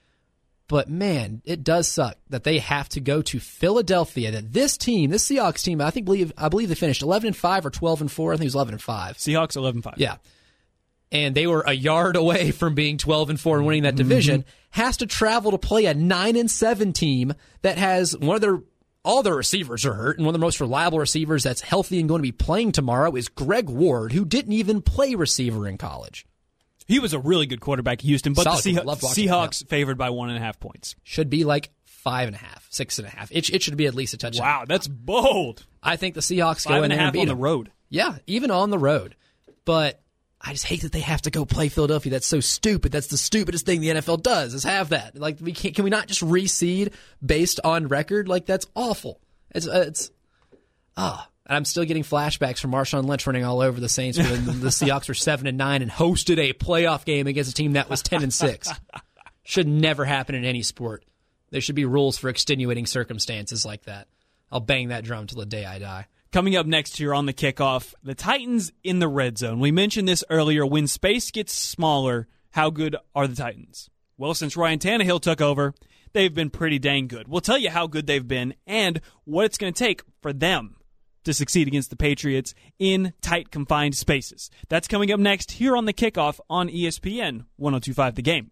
But, man, it does suck that they have to go to Philadelphia, that this team, this Seahawks team, I think believe I believe they finished eleven and five or twelve and four. I think it was eleven and five. Seahawks eleven and five. Yeah. And they were a yard away from being twelve and four and winning that division, mm-hmm. has to travel to play a nine and seven team that has one of their all their receivers are hurt, and one of the most reliable receivers that's healthy and going to be playing tomorrow is Greg Ward, who didn't even play receiver in college. He was a really good quarterback at Houston, but Solid. the Seah- Seahawks yeah. favored by one and a half points. Should be like five and a half, six and a half. It, it should be at least a touchdown. Wow, that's bold. I think the Seahawks five go in and a there half and beat on them. the road. Yeah, even on the road. But I just hate that they have to go play Philadelphia. That's so stupid. That's the stupidest thing the N F L does, is have that. Like, we can't, can we not just reseed based on record? Like, that's awful. It's, uh, it's, ah. Oh. And I'm still getting flashbacks from Marshawn Lynch running all over the Saints when the Seahawks were seven and nine and hosted a playoff game against a team that was ten and six. Should never happen in any sport. There should be rules for extenuating circumstances like that. I'll bang that drum till the day I die. Coming up next here on the kickoff, the Titans in the red zone. We mentioned this earlier. When space gets smaller, how good are the Titans? Well, since Ryan Tannehill took over, they've been pretty dang good. We'll tell you how good they've been and what it's going to take for them to succeed against the Patriots in tight, confined spaces. That's coming up next here on the kickoff on E S P N ten twenty-five The Game.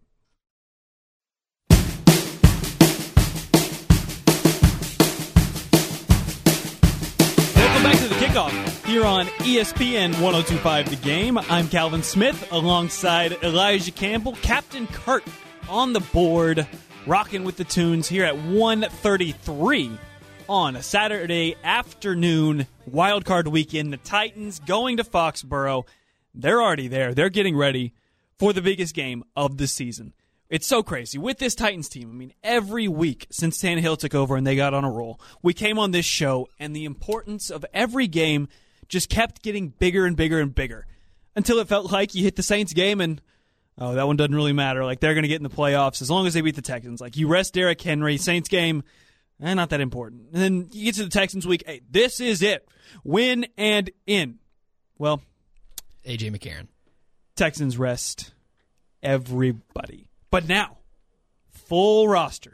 Welcome back to the kickoff here on E S P N ten twenty-five The Game. I'm Calvin Smith alongside Elijah Campbell, Captain Kurt on the board, rocking with the tunes here at one thirty-three. On a Saturday afternoon, wildcard weekend, the Titans going to Foxborough. They're already there. They're getting ready for the biggest game of the season. It's so crazy. With this Titans team, I mean, every week since Tannehill took over and they got on a roll, we came on this show, and the importance of every game just kept getting bigger and bigger and bigger until it felt like you hit the Saints game and, oh, that one doesn't really matter. Like, they're going to get in the playoffs as long as they beat the Texans. Like, you rest Derrick Henry, Saints game, Eh, not that important. And then you get to the Texans week. Hey, this is it. Win and in. Well, A J McCarron. Texans rest everybody. But now, full rosters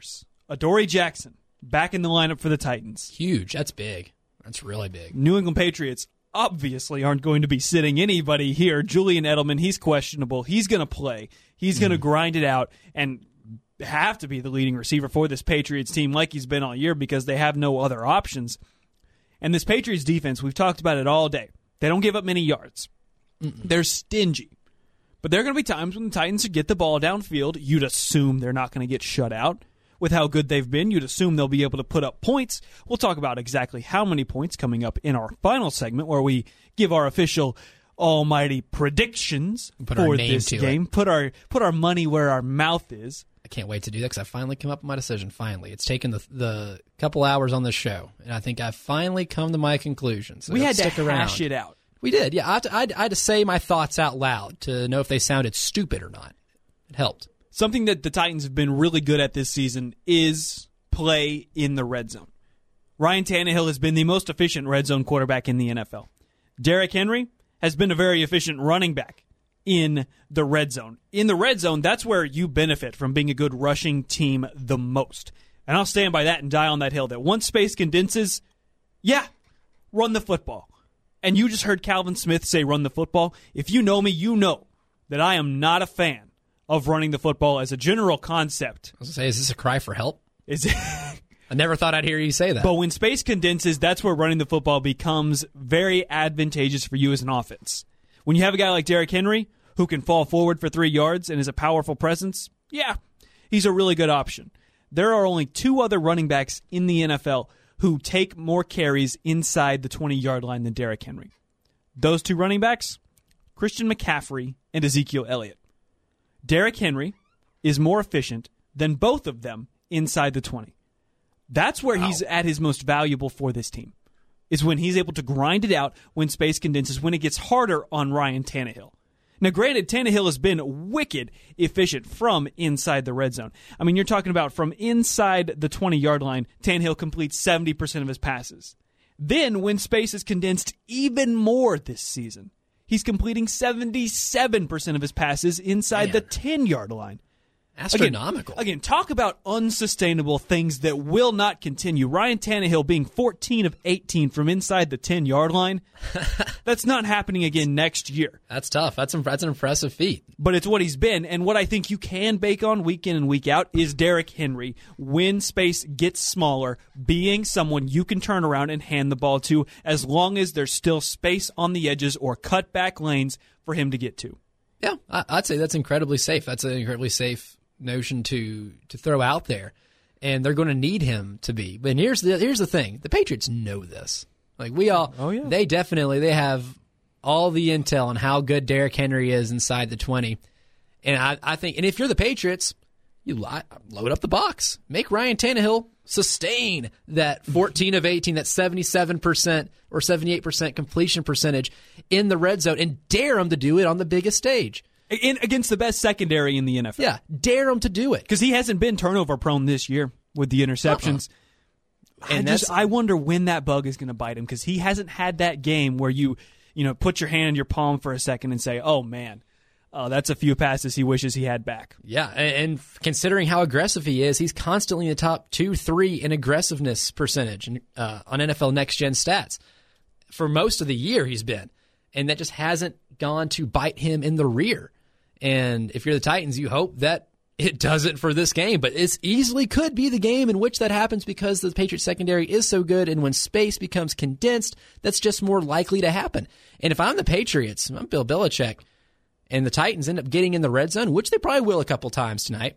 Adoree Jackson back in the lineup for the Titans. Huge. That's big. That's really big. New England Patriots obviously aren't going to be sitting anybody here. Julian Edelman, he's questionable. He's going to play. He's going to mm. grind it out and have to be the leading receiver for this Patriots team like he's been all year because they have no other options. And this Patriots defense, we've talked about it all day. They don't give up many yards. Mm-mm. They're stingy. But there are going to be times when the Titans get the ball downfield. You'd assume they're not going to get shut out. With how good they've been, you'd assume they'll be able to put up points. We'll talk about exactly how many points coming up in our final segment where we give our official almighty predictions put for this game. It. Put our put our money where our mouth is. I can't wait to do that because I finally come up with my decision. Finally, it's taken the the couple hours on this show, and I think I've finally come to my conclusion. So we had stick to around. hash it out. We did, yeah. I had, to, I, had, I had to say my thoughts out loud to know if they sounded stupid or not. It helped. Something that the Titans have been really good at this season is play in the red zone. Ryan Tannehill has been the most efficient red zone quarterback in the N F L. Derrick Henry has been a very efficient running back in the red zone. In the red zone, that's where you benefit from being a good rushing team the most. And I'll stand by that and die on that hill that once space condenses, yeah, run the football. And you just heard Calvin Smith say run the football. If you know me, you know that I am not a fan of running the football as a general concept. I was going to say, is this a cry for help? Is it? I never thought I'd hear you say that. But when space condenses, that's where running the football becomes very advantageous for you as an offense. When you have a guy like Derrick Henry who can fall forward for three yards and is a powerful presence, yeah, he's a really good option. There are only two other running backs in the N F L who take more carries inside the twenty-yard line than Derrick Henry. Those two running backs, Christian McCaffrey and Ezekiel Elliott. Derrick Henry is more efficient than both of them inside the twenty. That's where wow. he's at his most valuable for this team, is when he's able to grind it out when space condenses, when it gets harder on Ryan Tannehill. Now, granted, Tannehill has been wicked efficient from inside the red zone. I mean, you're talking about from inside the twenty-yard line, Tannehill completes seventy percent of his passes. Then, when space is condensed even more this season, he's completing seventy-seven percent of his passes inside Man. the ten-yard line. Astronomical. Again, again, talk about unsustainable things that will not continue. Ryan Tannehill being fourteen of eighteen from inside the ten-yard line, that's not happening again next year. That's tough. That's, that's an impressive feat. But it's what he's been, and what I think you can bake on week in and week out is Derrick Henry, when space gets smaller, being someone you can turn around and hand the ball to as long as there's still space on the edges or cutback lanes for him to get to. Yeah, I'd say that's incredibly safe. That's an incredibly safe notion to to throw out there, and they're going to need him to be. But here's the here's the thing: the Patriots know this. Like we all, oh yeah, they definitely they have all the intel on how good Derrick Henry is inside the twenty, and I I think, and if you're the Patriots, you load up the box, make Ryan Tannehill sustain that fourteen of eighteen, that seventy-seven percent or seventy-eight percent completion percentage in the red zone, and dare him to do it on the biggest stage. In, against the best secondary in the N F L. Yeah, dare him to do it. Because he hasn't been turnover prone this year with the interceptions. Uh-uh. And I, just, I wonder when that bug is going to bite him, because he hasn't had that game where you you know, put your hand in your palm for a second and say, oh, man, uh, that's a few passes he wishes he had back. Yeah, and, and considering how aggressive he is, he's constantly in the top two, three in aggressiveness percentage uh, on N F L Next Gen stats. For most of the year he's been. And that just hasn't gone to bite him in the rear. And if you're the Titans, you hope that it doesn't for this game. But it easily could be the game in which that happens, because the Patriots secondary is so good, and when space becomes condensed, that's just more likely to happen. And if I'm the Patriots, I'm Bill Belichick, and the Titans end up getting in the red zone, which they probably will a couple times tonight,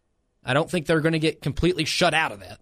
I don't think they're going to get completely shut out of that.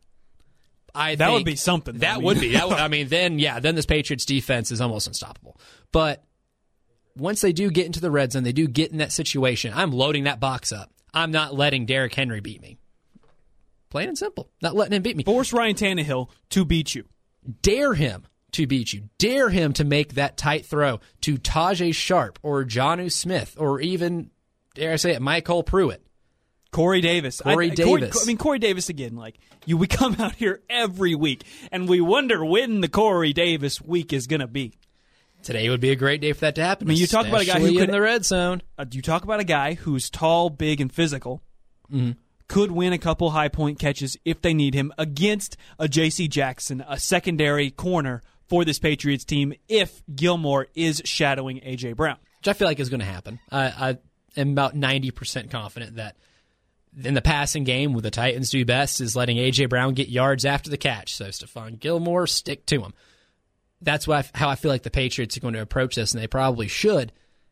I that think would be something. That I mean. would be. That would, I mean, then, yeah, then this Patriots defense is almost unstoppable. But once they do get into the red zone, they do get in that situation, I'm loading that box up. I'm not letting Derrick Henry beat me. Plain and simple. Not letting him beat me. Force Ryan Tannehill to beat you. Dare him to beat you. Dare him to make that tight throw to Tajay Sharp or Jonnu Smith or even, dare I say it, Michael Pruitt. Corey Davis. Corey I, Davis. Corey, I mean, Corey Davis, again, like, you, we come out here every week, and we wonder when the Corey Davis week is going to be. Today would be a great day for that to happen. I mean, you talk about a guy who in could, the red zone. Uh, you talk about a guy who's tall, big, and physical, mm-hmm. could win a couple high-point catches if they need him against a J C Jackson, a secondary corner for this Patriots team if Gilmore is shadowing A J. Brown. Which I feel like is going to happen. I, I am about ninety percent confident that in the passing game, what the Titans do best is letting A J. Brown get yards after the catch. So Stephon Gilmore, stick to him. That's why, how I feel like the Patriots are going to approach this, and they probably should,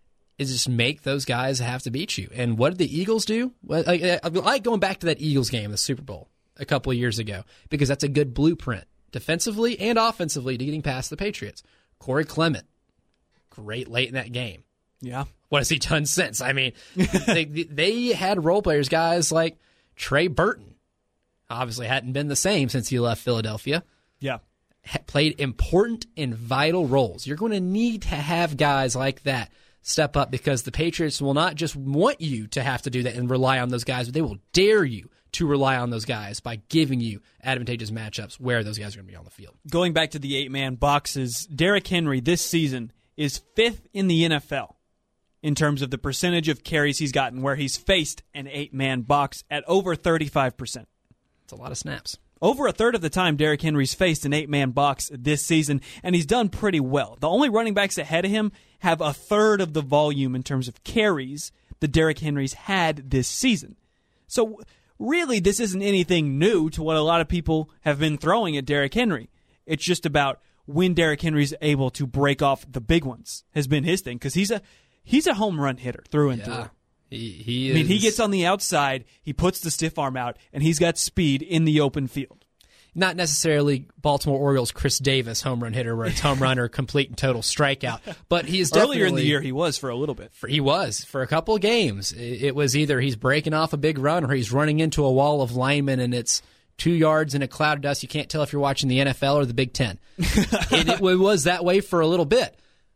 is just make those guys have to beat you. And what did the Eagles do? Well, I, I like going back to that Eagles game, the Super Bowl, a couple of years ago, because that's a good blueprint, defensively and offensively, to getting past the Patriots. Corey Clement, great late in that game. Yeah. What has he done since? I mean, they, they had role players, guys like Trey Burton. Obviously hadn't been the same since he left Philadelphia. Yeah. Played important and vital roles. You're going to need to have guys like that step up, because the Patriots will not just want you to have to do that and rely on those guys, but they will dare you to rely on those guys by giving you advantageous matchups where those guys are going to be on the field. Going back to the eight-man boxes, Derrick Henry this season is fifth in the N F L in terms of the percentage of carries he's gotten where he's faced an eight-man box at over thirty-five percent. It's a lot of snaps. Over a third of the time, Derrick Henry's faced an eight-man box this season, and he's done pretty well. The only running backs ahead of him have a third of the volume in terms of carries that Derrick Henry's had this season. So really, this isn't anything new to what a lot of people have been throwing at Derrick Henry. It's just about when Derrick Henry's able to break off the big ones has been his thing, because he's a he's a home run hitter through and yeah. through. He, he is. I mean, he gets on the outside, he puts the stiff arm out, and he's got speed in the open field. Not necessarily Baltimore Orioles Chris Davis home run hitter, where it's home run or complete and total strikeout. But he's definitely, earlier in the year he was for a little bit. For, he was for a couple of games. It, it was either he's breaking off a big run or he's running into a wall of linemen, and it's two yards in a cloud of dust. You can't tell if you're watching the N F L or the Big Ten. And it, it was that way for a little bit.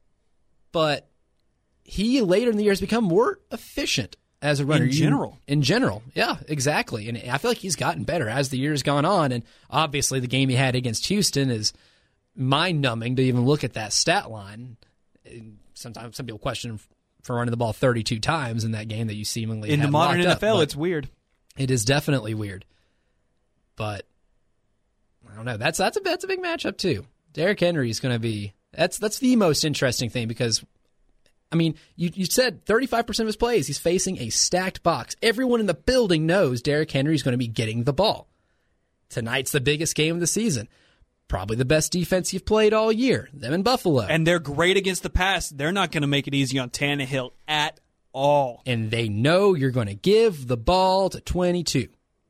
But he later in the year has become more efficient as a runner. In general. In general, yeah, exactly. And I feel like he's gotten better as the year's gone on. And obviously the game he had against Houston is mind-numbing to even look at that stat line. And sometimes some people question for running the ball thirty-two times in that game that you seemingly in had the modern locked N F L, up, it's weird. It is definitely weird. But I don't know. That's that's a that's a big matchup too. Derrick Henry is going to be that's that's the most interesting thing, because I mean, you you said thirty-five percent of his plays, he's facing a stacked box. Everyone in the building knows Derrick Henry is going to be getting the ball. Tonight's the biggest game of the season. Probably the best defense you've played all year, them in Buffalo. And they're great against the pass. They're not going to make it easy on Tannehill at all. And they know you're going to give the ball to twenty-two.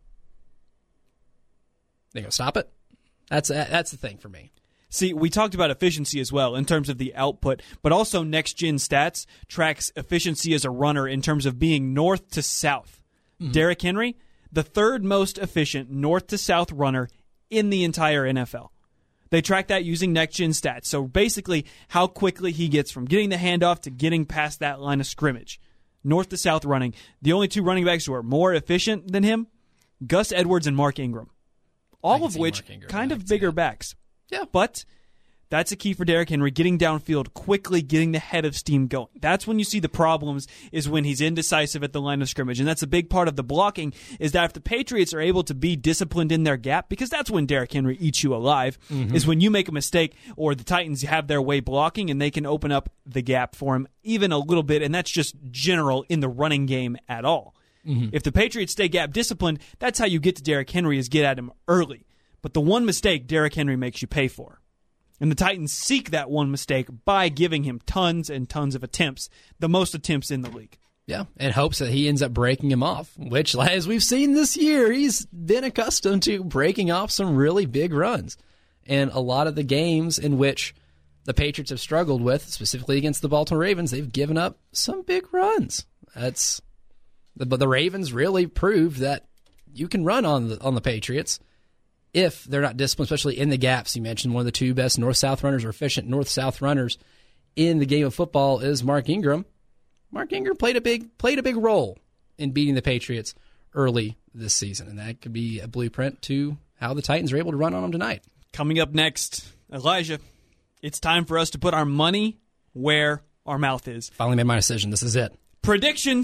They going to stop it? That's that's the thing for me. See, we talked about efficiency as well in terms of the output, but also Next Gen Stats tracks efficiency as a runner in terms of being north to south. Mm-hmm. Derrick Henry, the third most efficient north to south runner in the entire N F L. They track that using Next Gen Stats. So basically, how quickly he gets from getting the handoff to getting past that line of scrimmage. North to south running. The only two running backs who are more efficient than him, Gus Edwards and Mark Ingram. All of which kind of bigger backs. Yeah. But that's a key for Derrick Henry, getting downfield quickly, getting the head of steam going. That's when you see the problems, is when he's indecisive at the line of scrimmage. And that's a big part of the blocking, is that if the Patriots are able to be disciplined in their gap, because that's when Derrick Henry eats you alive, mm-hmm. is when you make a mistake or the Titans have their way blocking and they can open up the gap for him even a little bit. And that's just general in the running game at all. Mm-hmm. If the Patriots stay gap disciplined, that's how you get to Derrick Henry, is get at him early. But the one mistake Derrick Henry makes you pay for. And the Titans seek that one mistake by giving him tons and tons of attempts, the most attempts in the league. Yeah, and hopes that he ends up breaking him off, which, as we've seen this year, he's been accustomed to breaking off some really big runs. And a lot of the games in which the Patriots have struggled with, specifically against the Baltimore Ravens, they've given up some big runs. That's But the Ravens really proved that you can run on the, on the Patriots if they're not disciplined, especially in the gaps. You mentioned one of the two best north-south runners or efficient north-south runners in the game of football is Mark Ingram. Mark Ingram played a big played a big role in beating the Patriots early this season, and that could be a blueprint to how the Titans are able to run on them tonight. Coming up next, Elijah, it's time for us to put our money where our mouth is. Finally made my decision. This is it. Predictions.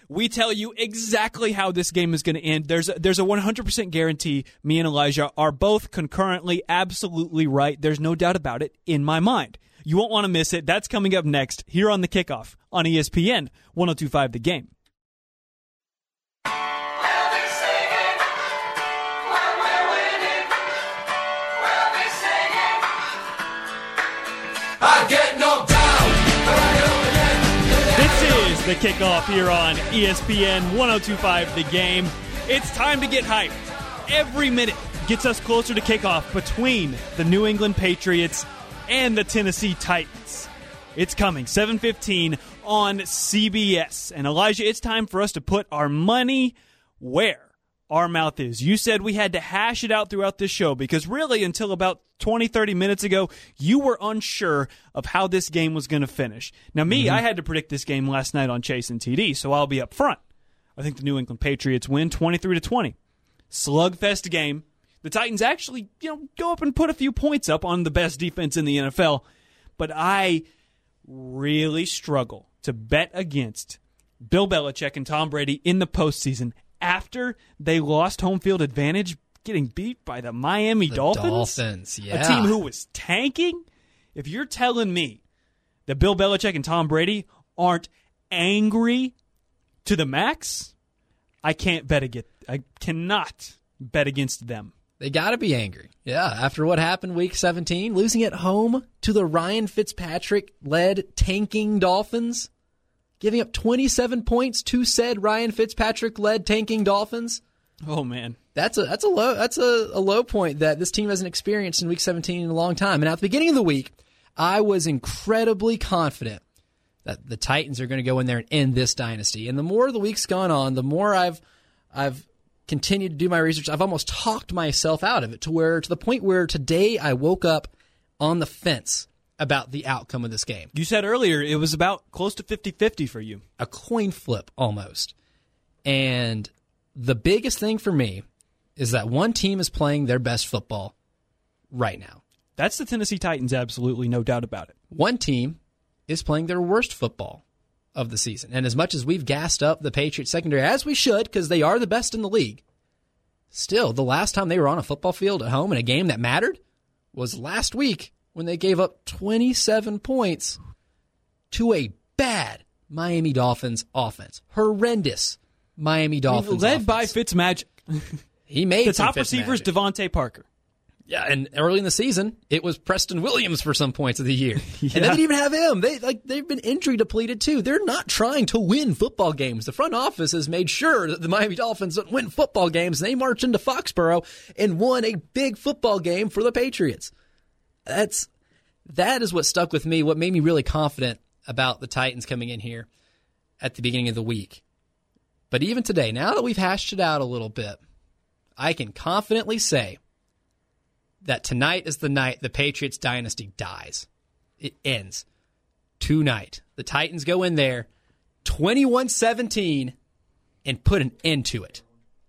we tell you exactly how this game is going to end. There's a, there's a one hundred percent guarantee me and Elijah are both concurrently absolutely right. There's no doubt about it in my mind. You won't want to miss it. That's coming up next here on The Kickoff on E S P N one oh two point five The Game. I get knocked down, but I get up again. This is The Kickoff here on E S P N one oh two point five The Game. It's time to get hyped. Every minute gets us closer to kickoff between the New England Patriots and the Tennessee Titans. It's coming, seven fifteen on C B S. And Elijah, it's time for us to put our money where our mouth is. You said we had to hash it out throughout this show because really until about twenty, thirty minutes ago, you were unsure of how this game was going to finish. Now, me, mm-hmm. I had to predict this game last night on Chase and T D, so I'll be up front. I think the New England Patriots win twenty-three to twenty. Slugfest game. The Titans actually, you know, go up and put a few points up on the best defense in the N F L, but I really struggle to bet against Bill Belichick and Tom Brady in the postseason after they lost home field advantage, getting beat by the Miami the Dolphins. Dolphins, yeah. A team who was tanking. If you're telling me that Bill Belichick and Tom Brady aren't angry to the max, I can't bet against. I cannot bet against them. They got to be angry. Yeah, after what happened week seventeen, losing at home to the Ryan Fitzpatrick-led tanking Dolphins, giving up twenty-seven points to said Ryan Fitzpatrick-led tanking Dolphins. Oh man, that's a that's a low that's a, a low point that this team hasn't experienced in week seventeen in a long time. And at the beginning of the week, I was incredibly confident that the Titans are going to go in there and end this dynasty. And the more the week's gone on, the more I've I've continued to do my research. I've almost talked myself out of it to where to the point where today I woke up on the fence about the outcome of this game. You said earlier it was about close to fifty-fifty for you. A coin flip almost. And the biggest thing for me is that one team is playing their best football right now. That's the Tennessee Titans, absolutely, no doubt about it. One team is playing their worst football of the season. And as much as we've gassed up the Patriots secondary, as we should, because they are the best in the league, still, the last time they were on a football field at home in a game that mattered was last week when they gave up twenty-seven points to a bad Miami Dolphins offense. Horrendous Miami Dolphins Led offense. by Fitzmagic. He made the some top receiver is Devontae Parker. Yeah, and early in the season, it was Preston Williams for some points of the year. Yeah. And they didn't even have him. They like they've been injury depleted too. They're not trying to win football games. The front office has made sure that the Miami Dolphins don't win football games. And they marched into Foxborough and won a big football game for the Patriots. That's that is what stuck with me. What made me really confident about the Titans coming in here at the beginning of the week. But even today, now that we've hashed it out a little bit, I can confidently say that tonight is the night the Patriots dynasty dies. It ends tonight. The Titans go in there twenty-one seventeen and put an end to it.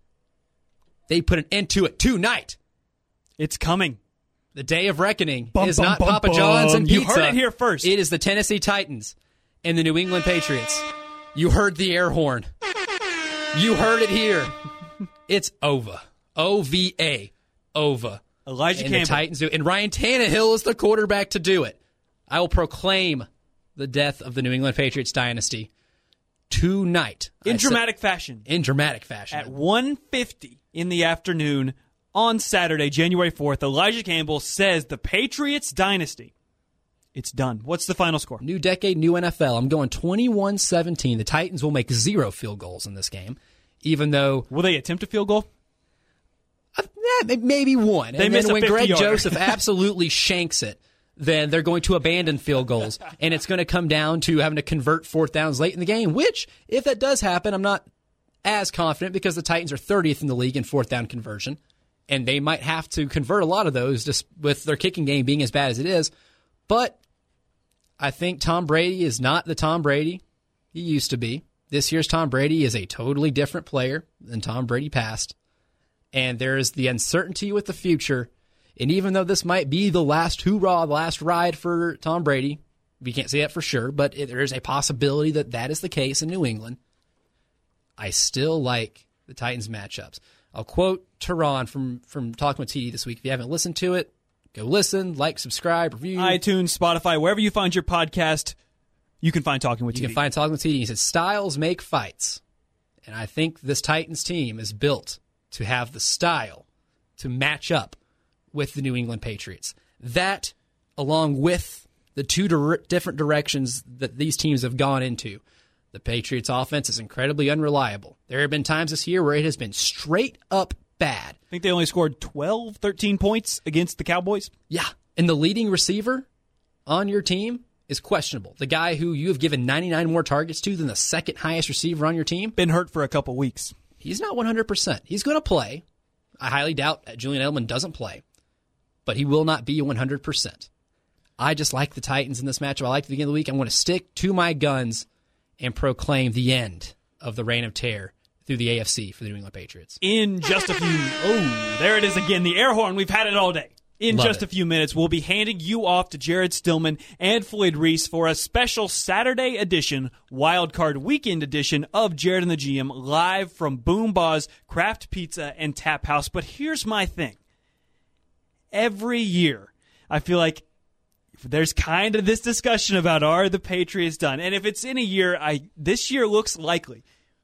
They put an end to it tonight. It's coming. The day of reckoning bum, is bum, not bum, Papa bum. John's and You pizza. heard it here first. It is the Tennessee Titans and the New England Patriots. You heard the air horn. You heard it here. It's over. O V A. Over. Elijah and Campbell. The Titans do. And Ryan Tannehill is the quarterback to do it. I will proclaim the death of the New England Patriots dynasty tonight. In I dramatic said, fashion. In dramatic fashion. At one fifty in the afternoon on Saturday, January fourth, Elijah Campbell says the Patriots dynasty, it's done. What's the final score? New decade, new N F L. I'm going twenty-one seventeen. The Titans will make zero field goals in this game, even though... Will they attempt a field goal? Uh, yeah, maybe one. They and miss then a when Greg fifty-yarder. Joseph absolutely shanks it, then they're going to abandon field goals, and it's going to come down to having to convert fourth downs late in the game, which, if that does happen, I'm not as confident because the Titans are thirtieth in the league in fourth down conversion, and they might have to convert a lot of those just with their kicking game being as bad as it is. But I think Tom Brady is not the Tom Brady he used to be. This year's Tom Brady is a totally different player than Tom Brady past. And there is the uncertainty with the future. And even though this might be the last hoorah, the last ride for Tom Brady, we can't say that for sure, but it, there is a possibility that that is the case in New England. I still like the Titans matchups. I'll quote Teron from, from Talking with T D this week. If you haven't listened to it, go listen, like, subscribe, review. iTunes, Spotify, wherever you find your podcast, you can find Talking with you T D. You can find Talking with T D. He said, styles make fights. And I think this Titans team is built to have the style to match up with the New England Patriots. That, along with the two di- different directions that these teams have gone into, the Patriots' offense is incredibly unreliable. There have been times this year where it has been straight up bad. I think they only scored twelve, thirteen points against the Cowboys. Yeah. And the leading receiver on your team is questionable. The guy who you have given ninety-nine more targets to than the second highest receiver on your team. Been hurt for a couple weeks. He's not one hundred percent. He's going to play. I highly doubt Julian Edelman doesn't play. But he will not be one hundred percent. I just like the Titans in this matchup. I like the beginning of the week. I'm going to stick to my guns and proclaim the end of the reign of terror through the A F C for the New England Patriots. In just a few... Oh, there it is again. The air horn. We've had it all day. In Love just it. a few minutes, we'll be handing you off to Jared Stillman and Floyd Reese for a special Saturday edition, Wildcard Weekend edition of Jared and the G M, live from Boom Ba's Craft Pizza and Tap House. But here's my thing. Every year, I feel like there's kind of this discussion about, are the Patriots done? And if it's in a year, I this year looks likely.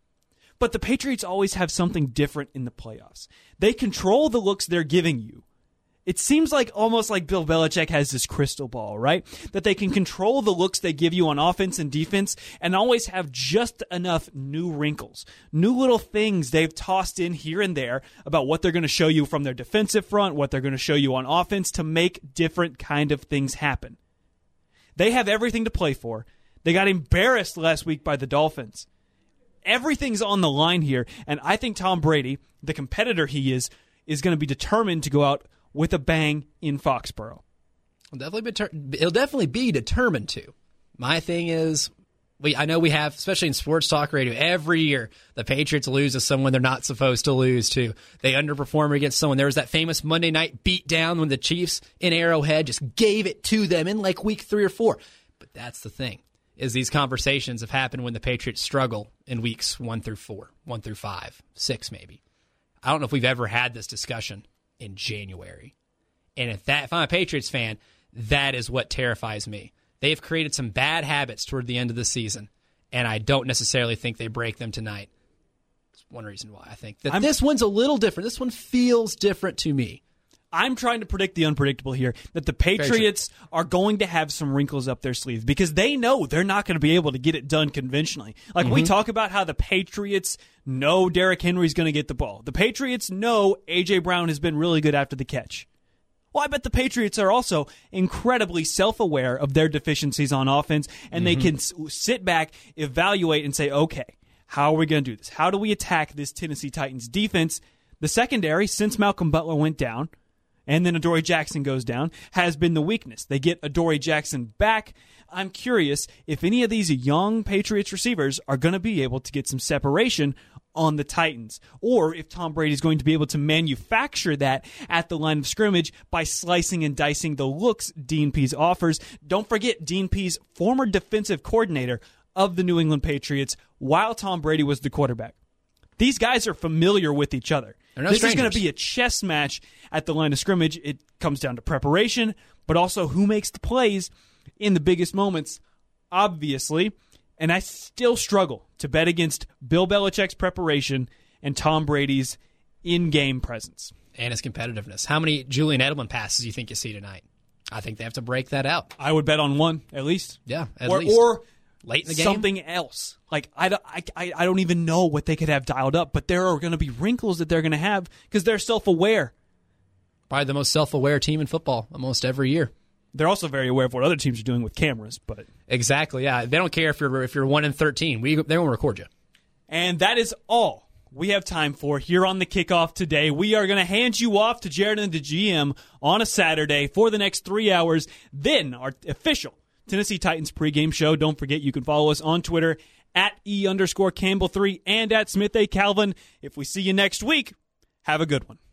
But the Patriots always have something different in the playoffs. They control the looks they're giving you. It seems like almost like Bill Belichick has this crystal ball, right? That they can control the looks they give you on offense and defense and always have just enough new wrinkles, new little things they've tossed in here and there about what they're going to show you from their defensive front, what they're going to show you on offense to make different kind of things happen. They have everything to play for. They got embarrassed last week by the Dolphins. Everything's on the line here, and I think Tom Brady, the competitor he is, is going to be determined to go out with a bang in Foxborough. He'll definitely be, ter- he'll definitely be determined to. My thing is, we I know we have, especially in sports talk radio, every year the Patriots lose to someone they're not supposed to lose to. They underperform against someone. There was that famous Monday night beatdown when the Chiefs in Arrowhead just gave it to them in like week three or four. But that's the thing, is these conversations have happened when the Patriots struggle in weeks one through four, one through five, six maybe. I don't know if we've ever had this discussion in January. And if that if I'm a Patriots fan, that is what terrifies me. They've created some bad habits toward the end of the season, and I don't necessarily think they break them tonight. That's one reason why I think that I'm, this one's a little different. This one feels different to me. I'm trying to predict the unpredictable here, that the Patriots are going to have some wrinkles up their sleeve because they know they're not going to be able to get it done conventionally. Like mm-hmm. we talk about how the Patriots know Derrick Henry's going to get the ball. The Patriots know A J. Brown has been really good after the catch. Well, I bet the Patriots are also incredibly self-aware of their deficiencies on offense, and mm-hmm. they can s- sit back, evaluate, and say, okay, how are we going to do this? How do we attack this Tennessee Titans defense? The secondary, since Malcolm Butler went down, and then Adoree Jackson goes down, has been the weakness. They get Adoree Jackson back. I'm curious if any of these young Patriots receivers are going to be able to get some separation on the Titans, or if Tom Brady is going to be able to manufacture that at the line of scrimmage by slicing and dicing the looks Dean Pease offers. Don't forget, Dean Pease, former defensive coordinator of the New England Patriots, while Tom Brady was the quarterback. These guys are familiar with each other. No this strangers. is going to be a chess match at the line of scrimmage. It comes down to preparation, but also who makes the plays in the biggest moments, obviously. And I still struggle to bet against Bill Belichick's preparation and Tom Brady's in-game presence. And his competitiveness. How many Julian Edelman passes do you think you see tonight? I think they have to break that out. I would bet on one, at least. Yeah, at or, least. Or late in the game? Something else. Like, I, don't- I, I I don't even know what they could have dialed up, but there are going to be wrinkles that they're going to have because they're self-aware. Probably the most self-aware team in football almost every year. They're also very aware of what other teams are doing with cameras, but exactly, yeah. They don't care if you're if you're one and thirteen. We they won't record you. And that is all we have time for here on the kickoff today. We are going to hand you off to Jared and the G M on a Saturday for the next three hours. Then our official Tennessee Titans pregame show. Don't forget you can follow us on Twitter at E underscore Campbell three and at Smith A. Calvin. If we see you next week, have a good one.